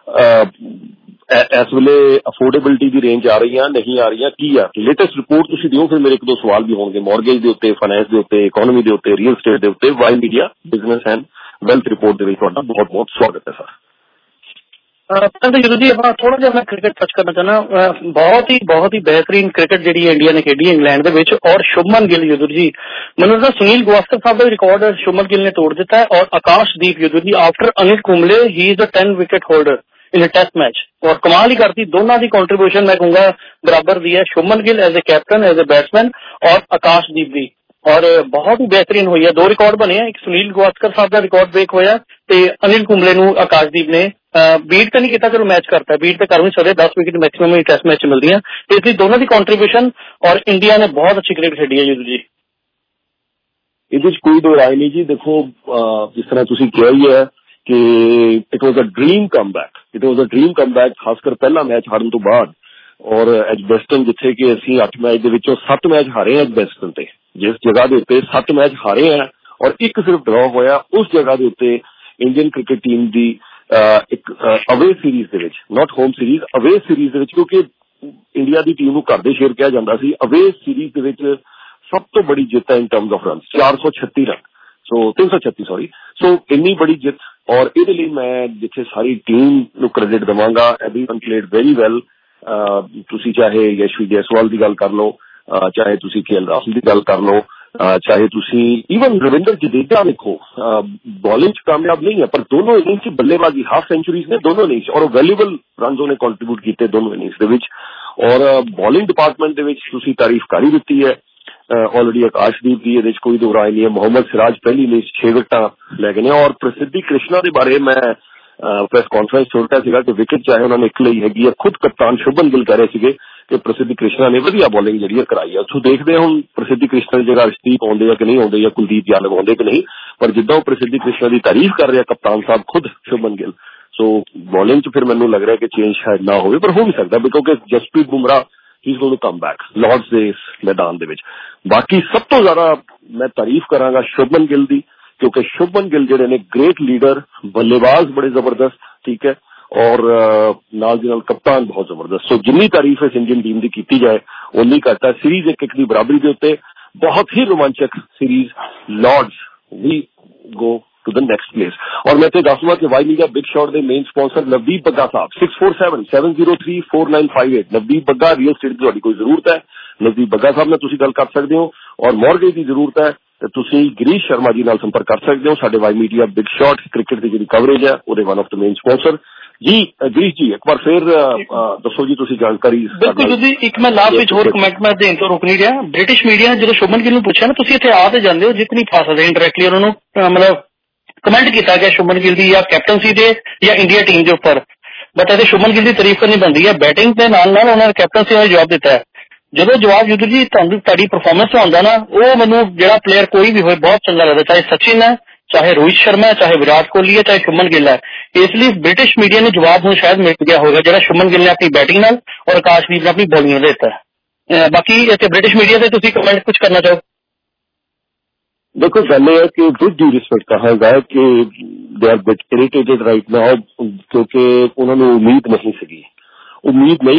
ਇਸ ਵੇਲੇ ਅਫੋਰਡੇਬਿਲਿਟੀ ਦੀ ਰੇਂਜ ਆ ਰਹੀਆਂ ਨਹੀਂ ਆ ਰਹੀਆਂ, ਕੀ ਆ ਲੇਟੈਸਟ ਰਿਪੋਰਟ ਤੁਸੀਂ ਦਿਓ। ਫਿਰ ਮੇਰੇ ਇੱਕ ਦੋ ਸਵਾਲ ਵੀ ਹੋਣਗੇ ਮੌਰਗੇਜ ਦੇ ਉੱਤੇ, ਫਾਈਨੈਂਸ ਦੇ ਉੱਤੇ, ਇਕੋਨਮੀ ਦੇ ਉੱਤੇ, ਰੀਅਲ ਸਟੇਟ ਦੇ ਉੱਤੇ। Y media business and wealth report ਦੇ ਵਿੱਚ ਤੁਹਾਡਾ ਬਹੁਤ ਬਹੁਤ ਸਵਾਗਤ ਹੈ ਸਰ। ਜਦੋਂ ਜੀ ਆਪਾਂ ਥੋੜਾ ਜਿਹਾ ਮੈਂ ਕ੍ਰਿਕਟ ਟੱਚ ਕਰਨਾ ਚਾਹੁੰਦਾ। ਬਹੁਤ ਹੀ ਬਹੁਤ ਹੀ ਬਿਹਤਰੀਨ ਕ੍ਰਿਕਟ ਜਿਹੜੀ ਇੰਡੀਆ ਨੇ ਖੇਡੀ ਇੰਗਲੈਂਡ ਦੇ ਵਿੱਚ। ਔਰ ਸ਼ੁਭਮਨ ਗਿੱਲ ਯੁੱਧਰ ਜੀ, ਮੈਨੂੰ ਲੱਗਦਾ ਸੁਨੀਲ ਗਵਾਸਕਰ ਸਾਹਿਬ ਦਾ ਰਿਕਾਰਡ ਸ਼ੁਭਮਨ ਗਿੱਲ ਨੇ ਤੋੜ ਦਿੱਤਾ ਹੈ। ਔਰ Akashdeep Yudhar ji after Anil Kumble he is a ten wicket holder in test match. ਔਰ ਕਮਾਲ ਹੀ ਕਰਤੀ, ਦੋਨਾਂ ਦੀ ਕੰਟਰੀਬਿਊਸ਼ਨ ਮੈਂ ਕਹੂੰਗਾ ਬਰਾਬਰ ਦੀ ਹੈ। Shubman Gill as a captain, as a batsman, ਔਰ ਆਕਾਸ਼ਦੀਪ ਦੀ। ਔਰ ਬਹੁਤ ਹੀ ਬਿਹਤਰੀਨ ਹੋਈ ਹੈ। ਦੋ ਰਿਕਾਰਡ ਬਣੇ ਆ, ਇੱਕ ਸੁਨੀਲ ਗਵਾਸਕਰ ਸਾਹਿਬ ਦਾ ਰਿਕਾਰਡ ਬ੍ਰੇਕ ਹੋਇਆ ਤੇ ਅਨਿਲ ਕੁੰਬਲੇ ਨੂੰ ਆਕਾਸ਼ਦੀਪ ਨੇ ਬੀਟ ਤਾਂ ਨਹੀਂ ਕੀਤਾ, ਚਲੋ ਮੈਚ ਕਰਤਾ, ਬੀਟ ਤਾਂ ਕਰ ਨਹੀਂ ਸਕਦੇ, ਦਸ ਵਿਕਟ ਮੈਕਸਿਮਮ ਹੀ ਟੈਸਟ ਮੈਚ ਮਿਲਦੀਆਂ। ਇਸ ਲਈ ਦੋਨਾਂ ਦੀ ਕੰਟਰੀਬਿਊਸ਼ਨ ਔਰ ਇੰਡੀਆ ਨੇ ਬਹੁਤ ਅੱਛੀ ਕ੍ਰਿਕਟ ਖੇਡੀ ਹੈ ਜੀ। ਇਹਦੇ ਚ ਕੋਈ ਦੋ ਰਾਏ ਨਹੀਂ ਜੀ। ਦੇਖੋ ਜਿਸ ਤਰ੍ਹਾਂ ਤੁਸੀਂ ਕਿਹਾ ਹੀ ਹੈ ਕਿ it was a dream comeback, it was a dream comeback, ਖਾਸ ਕਰ ਪਹਿਲਾ ਮੈਚ ਹਾਰਨ ਤੋਂ ਬਾਅਦ। ਔਰ ਐਜਬੈਸਟਨ ਜਿੱਥੇ ਕਿ ਅਸੀਂ ਅੱਠ ਮੈਚ ਦੇ ਵਿੱਚੋਂ ਸੱਤ ਮੈਚ ਹਾਰੇ ਹਾਂ ਐਜਬੈਸਟਨ ਤੇ, ਜਿਸ ਜਗ੍ਹਾ ਦੇ ਉੱਤੇ ਸੱਤ ਮੈਚ ਹਾਰੇ ਆ ਔਰ ਇੱਕ ਸਿਰਫ ਡਰਾ ਹੋਇਆ, ਉਸ ਜਗ੍ਹਾ ਦੇ ਉੱਤੇ ਇੰਡੀਅਨ ਕ੍ਰਿਕਟ ਟੀਮ ਦੀ ਇੱਕ ਅਵੇ ਸੀਰੀਜ਼ ਦੇ ਵਿੱਚ, not home series, away series ਦੇ ਵਿੱਚ, ਕਿਉਂਕਿ ਇੰਡੀਆ ਦੀ ਟੀਮ ਨੂੰ ਘਰ ਦੇ ਸ਼ੇਰ ਕਿਹਾ ਜਾਂਦਾ ਸੀ, ਅਵੇ ਸੀਰੀਜ਼ ਦੇ ਵਿੱਚ ਸਭ ਤੋਂ ਬੜੀ ਜਿੱਤ ਹੈ ਇਨ ਟਰਮਸ ਆਫ ਰਨ, ਚਾਰ ਸੌ ਛੱਤੀ ਰਨ, ਸੋ ਤਿੰਨ ਸੌ ਛੱਤੀ ਸੌਰੀ ਸੋ ਇੰਨੀ ਬੜੀ ਜਿੱਤ। ਔਰ ਇਹਦੇ ਲਈ ਮੈਂ ਜਿੱਥੇ ਸਾਰੀ ਟੀਮ ਨੂੰ ਕ੍ਰੈਡਿਟ ਦੇਵਾਂਗਾ, ਐਵਰੀਵਨ ਪਲੇਡ ਵੈਰੀ ਵੈਲ। ਤੁਸੀਂ ਚਾਹੇ ਯਸ਼ਵੀ ਜੈਸਵਾਲ ਦੀ ਗੱਲ ਕਰ ਲਓ, ਚਾਹੇ ਤੁਸੀਂ ਕੇ ਐਲ ਰਾਹੁਲ ਦੀ ਗੱਲ ਕਰ ਲਓ, ਚਾਹੇ ਤੁਸੀਂ ਈਵਨ ਰਵਿੰਦਰ ਜਡੇਜਾ ਦੇਖੋ, ਬॉलिंग ਚ ਕਾਮਯਾਬ ਨਹੀਂ ਹੈ ਪਰ ਦੋਨੋਂ ਇਨਿੰਗਸ ਚ ਬੱਲੇਬਾਜ਼ੀ, ਹਾਫ ਸੈਂਚੁਰੀਜ਼ ਨੇ ਦੋਨੋਂ ਇਨਿੰਗਸ, ਔਰ ਵੈਲਿਊਬਲ ਰਨਸ ਉਹਨੇ ਕੰਟਰੀਬਿਊਟ ਕੀਤੇ ਦੋਨੋਂ ਇਨਿੰਗਸ ਦੇ ਵਿੱਚ। ਔਰ ਬॉलिंग ਡਿਪਾਰਟਮੈਂਟ ਦੇ ਵਿੱਚ ਤੁਸੀਂ ਤਾਰੀਫ ਕਰ ਹੀ ਦਿੱਤੀ ਹੈ ਆਲਰੇਡੀ ਆਕਾਸ਼ਦੀਪ ਦੀ, ਇਹਦੇ ਚ ਕੋਈ ਦੋ ਰਾਏ ਨਹੀਂ ਹੈ। ਮੁਹੰਮਦ ਸਿਰਾਜ ਪਹਿਲੀ ਇਨਿੰਗਸ ਛੇ ਵਿਕਟਾਂ ਲੈ ਗਏ ਨੇ। ਔਰ ਪ੍ਰਸਿੱਧੀ ਕ੍ਰਿਸ਼ਨਾ ਦੇ ਬਾਰੇ ਮੈਂ ਪ੍ਰੈਸ ਕਾਨਫਰੰਸ ਛੋਟਾ ਸੀਗਾ ਕਿ ਵਿਕਟ ਚਾਹੇ ਉਹਨਾਂ ਨੇ ਇੱਕ ਲਈ ਹੈਗੀ ਹੈ, ਖੁਦ ਕਪਤਾਨ ਸ਼ੁਭਮਨ ਗਿੱਲ ਕਹਿ ਰਹੇ ਸੀਗੇ ਕਿ ਪ੍ਰਸਿੱਧੀ ਕ੍ਰਿਸ਼ਨਾ ਨੇ ਵਧੀਆ ਬॉलिंग ਜਿਹੜੀ ਹੈ ਕਰਾਈ ਹੈ। ਉੱਥੋਂ ਦੇਖਦੇ ਹੁਣ ਪ੍ਰਸਿੱਧੀ ਕ੍ਰਿਸ਼ਨਾ ਦੀ ਜਗ੍ਹਾ ਅਰਸ਼ਦੀਪ ਆਉਂਦੇ ਆ ਕਿ ਨਹੀਂ ਆਉਂਦੇ, ਜਾਂ ਕੁਲਦੀਪ ਯਾਦਵ ਆਉਂਦੇ ਕਿ ਨਹੀਂ, ਪਰ ਜਿੱਦਾਂ ਉਹ ਪ੍ਰਸਿੱਧੀ ਕ੍ਰਿਸ਼ਨਾ ਦੀ ਤਾਰੀਫ ਕਰ ਰਿਹਾ ਕਪਤਾਨ ਸਾਹਿਬ ਖੁਦ ਸ਼ੁਭਮਨ ਗਿੱਲ, ਸੋ ਬॉलिंग ਚ ਫਿਰ ਮੈਨੂੰ ਲੱਗ ਰਿਹਾ ਕਿ ਚੇਂਜ ਸ਼ਾਇਦ ਨਾ ਹੋਵੇ, ਪਰ ਹੋ ਵੀ ਸਕਦਾ ਕਿਉਂਕਿ Jasprit Bumrah he is going to come back Lord's ਦੇ ਇਸ ਮੈਦਾਨ ਦੇ ਵਿੱਚ। ਬਾਕੀ ਸਭ ਤੋਂ ਜ਼ਿਆਦਾ ਮੈਂ ਤਾਰੀਫ ਕਰਾਂਗਾ ਸ਼ੁਭਮਨ ਗਿੱਲ ਦੀ, ਕਿਉਂਕਿ ਸ਼ੁਭਮਨ ਗਿੱਲ ਜਿਹੜੇ ਨੇ ਗ੍ਰੇਟ ਲੀਡਰ, ਬੱਲੇਬਾਜ਼ ਬੜੇ ਜ਼ਬਰਦਸਤ, ਠੀਕ ਹੈ, ਔਰ ਨਾਲ ਦੀ ਨਾਲ ਕਪਤਾਨ ਬਹੁਤ ਜ਼ਬਰਦਸਤ। ਸੋ ਜਿੰਨੀ ਤਾਰੀਫ ਇਸ ਇੰਡੀਅਨ ਟੀਮ ਦੀ ਕੀਤੀ ਜਾਏ ਉਨੀ ਘੱਟ ਹੈ। ਸੀਰੀਜ਼ ਇੱਕ ਇੱਕ ਦੀ ਬਰਾਬਰੀ ਦੇ ਉੱਤੇ ਬਹੁਤ ਹੀ ਰੋਮਾਂਚਕ series, Lord's we go to the next place. ਔਰ ਮੈਂ ਤੇ ਦੱਸੂਗਾ ਕਿ ਵਾਈ ਮੀਡੀਆ ਬਿਗ ਸ਼ਾਟ ਦੇ main sponsor Navdeep Bagga sahib, six four seven seven zero three four nine five eight. Navdeep Bagga, real estate ਦੀ ਤੁਹਾਡੀ ਕੋਈ ਜ਼ਰੂਰਤ ਹੈ, ਨਵਦੀਪ ਬੱਗਾ ਸਾਹਿਬ ਨਾਲ ਤੁਸੀਂ ਗੱਲ ਕਰ ਸਕਦੇ ਹੋ। ਔਰ ਮੌਰਗੇਜ ਦੀ ਜ਼ਰੂਰਤ ਹੈ ਤੇ ਤੁਸੀਂ ਗਿਰੀਸ਼ ਸ਼ਰਮਾ ਜੀ ਨਾਲ ਸੰਪਰਕ ਕਰ ਸਕਦੇ ਹੋ। ਸਾਡੇ Y media big shot cricket ਦੀ ਜਿਹੜੀ ਕਵਰੇਜ ਹੈ ਉਹਦੇ one of the main sponsor ji. Girish ਜੀ ਇੱਕ ਵਾਰ ਫਿਰ ਦੱਸੋ ਜੀ ਤੁਸੀਂ ਜਾਣਕਾਰੀ। ਬਿਲਕੁਲ ਜੀ, ਇੱਕ ਮੈਂ ਲਾਸਟ ਵਿੱਚ ਹੋਰ ਕਮੈਂਟ ਮੈਂ ਦੇਣ ਤੋਂ ਰੁਕ ਨਹੀਂ ਰਿਹਾ। ਬ੍ਰਿਟਿਸ਼ ਮੀਡੀਆ ਜਦੋਂ ਸ਼ੁਭਮਨ ਗਿੱਲ ਨੂੰ ਪੁੱਛਿਆ ਨਾ ਤੁਸੀਂ ਇੱਥੇ ਆ ਤੇ ਜਾਂਦੇ ਹੋ, ਜਿੱਤ ਨਹੀਂ ਪਾ ਸਕਦੇ ਇੰਡਾਇਰੈਕਟਲੀ ਉਹਨਾਂ ਨੂੰ ਮਤਲਬ ਕਮੈਂਟ ਕੀਤਾ ਗਿਆ ਸ਼ੁਭਮਨ ਗਿੱਲ ਦੀ ਜਾਂ ਕੈਪਟਨਸੀ ਦੇ ਜਾਂ ਇੰਡੀਆ ਟੀਮ ਦੇ ਉੱਪਰ, ਬਟ ਇਹਦੇ ਸ਼ੁਭਮਨ ਗਿੱਲ ਦੀ ਤਾਰੀਫ ਕਰਨੀ ਬਣਦੀ ਹੈ। ਬੈਟਿੰਗ ਦੇ ਨਾਲ ਨਾਲ ਉਹਨਾਂ ਨੇ ਕੈਪਟਨਸੀ ਦਾ ਜਵਾਬ ਦਿੱਤਾ ਹੈ। ਜਦੋਂ ਜਵਾਬ ਯੁੱਧ ਜੀ ਤੁਹਾਨੂੰ ਤੁਹਾਡੀ ਪਰਫਾਰਮੈਂਸ ਆਉਂਦਾ ਨਾ, ਉਹ ਮੈਨੂੰ ਜਿਹੜਾ ਪਲੇਅਰ ਕੋਈ ਵੀ ਹੋਏ ਬਹੁਤ ਚੰਗਾ ਲੱਗਦਾ, ਚਾਹੇ ਸਚਿਨ ਹੈ, ਚਾਹੇ ਰੋਹਿਤ ਸ਼ਰਮਾ ਹੈ, ਚਾਹੇ ਵਿਰਾਟ ਕੋਹਲੀ ਹੈ, ਚਾਹੇ ਸ਼ੁਭਮਨ ਗਿੱਲ ਹੈ। ਇਸ ਲਈ ਬ੍ਰਿਟਿਸ਼ ਮੀਡੀਆ ਨੂੰ ਜਵਾਬ ਹੁਣ ਸ਼ਾਇਦ ਮਿਲ ਗਿਆ ਹੋਵੇਗਾ ਜਿਹੜਾ ਸ਼ੁਭਮਨ ਗਿੱਲ ਨੇ ਆਪਣੀ ਬੈਟਿੰਗ ਨਾਲ ਔਰ ਆਕਾਸ਼ਦੀਪ ਨੇ ਆਪਣੀ ਬੋਲਿੰਗ ਨਾਲ ਦਿੱਤਾ ਹੈ। ਬਾਕੀ ਇੱਥੇ ਬ੍ਰਿਟਿਸ਼ ਮੀਡੀਆ ਤੇ ਤੁਸੀਂ ਕਮੈਂਟ ਕੁਝ ਕਰਨਾ ਚਾਹੋ? देखो पहले है कि विद ड्यू रिस्पेक्ट कहांगा कि they are bit irritated right now क्योंकि उन्होंने उम्मीद नहीं सी उम्मीद नहीं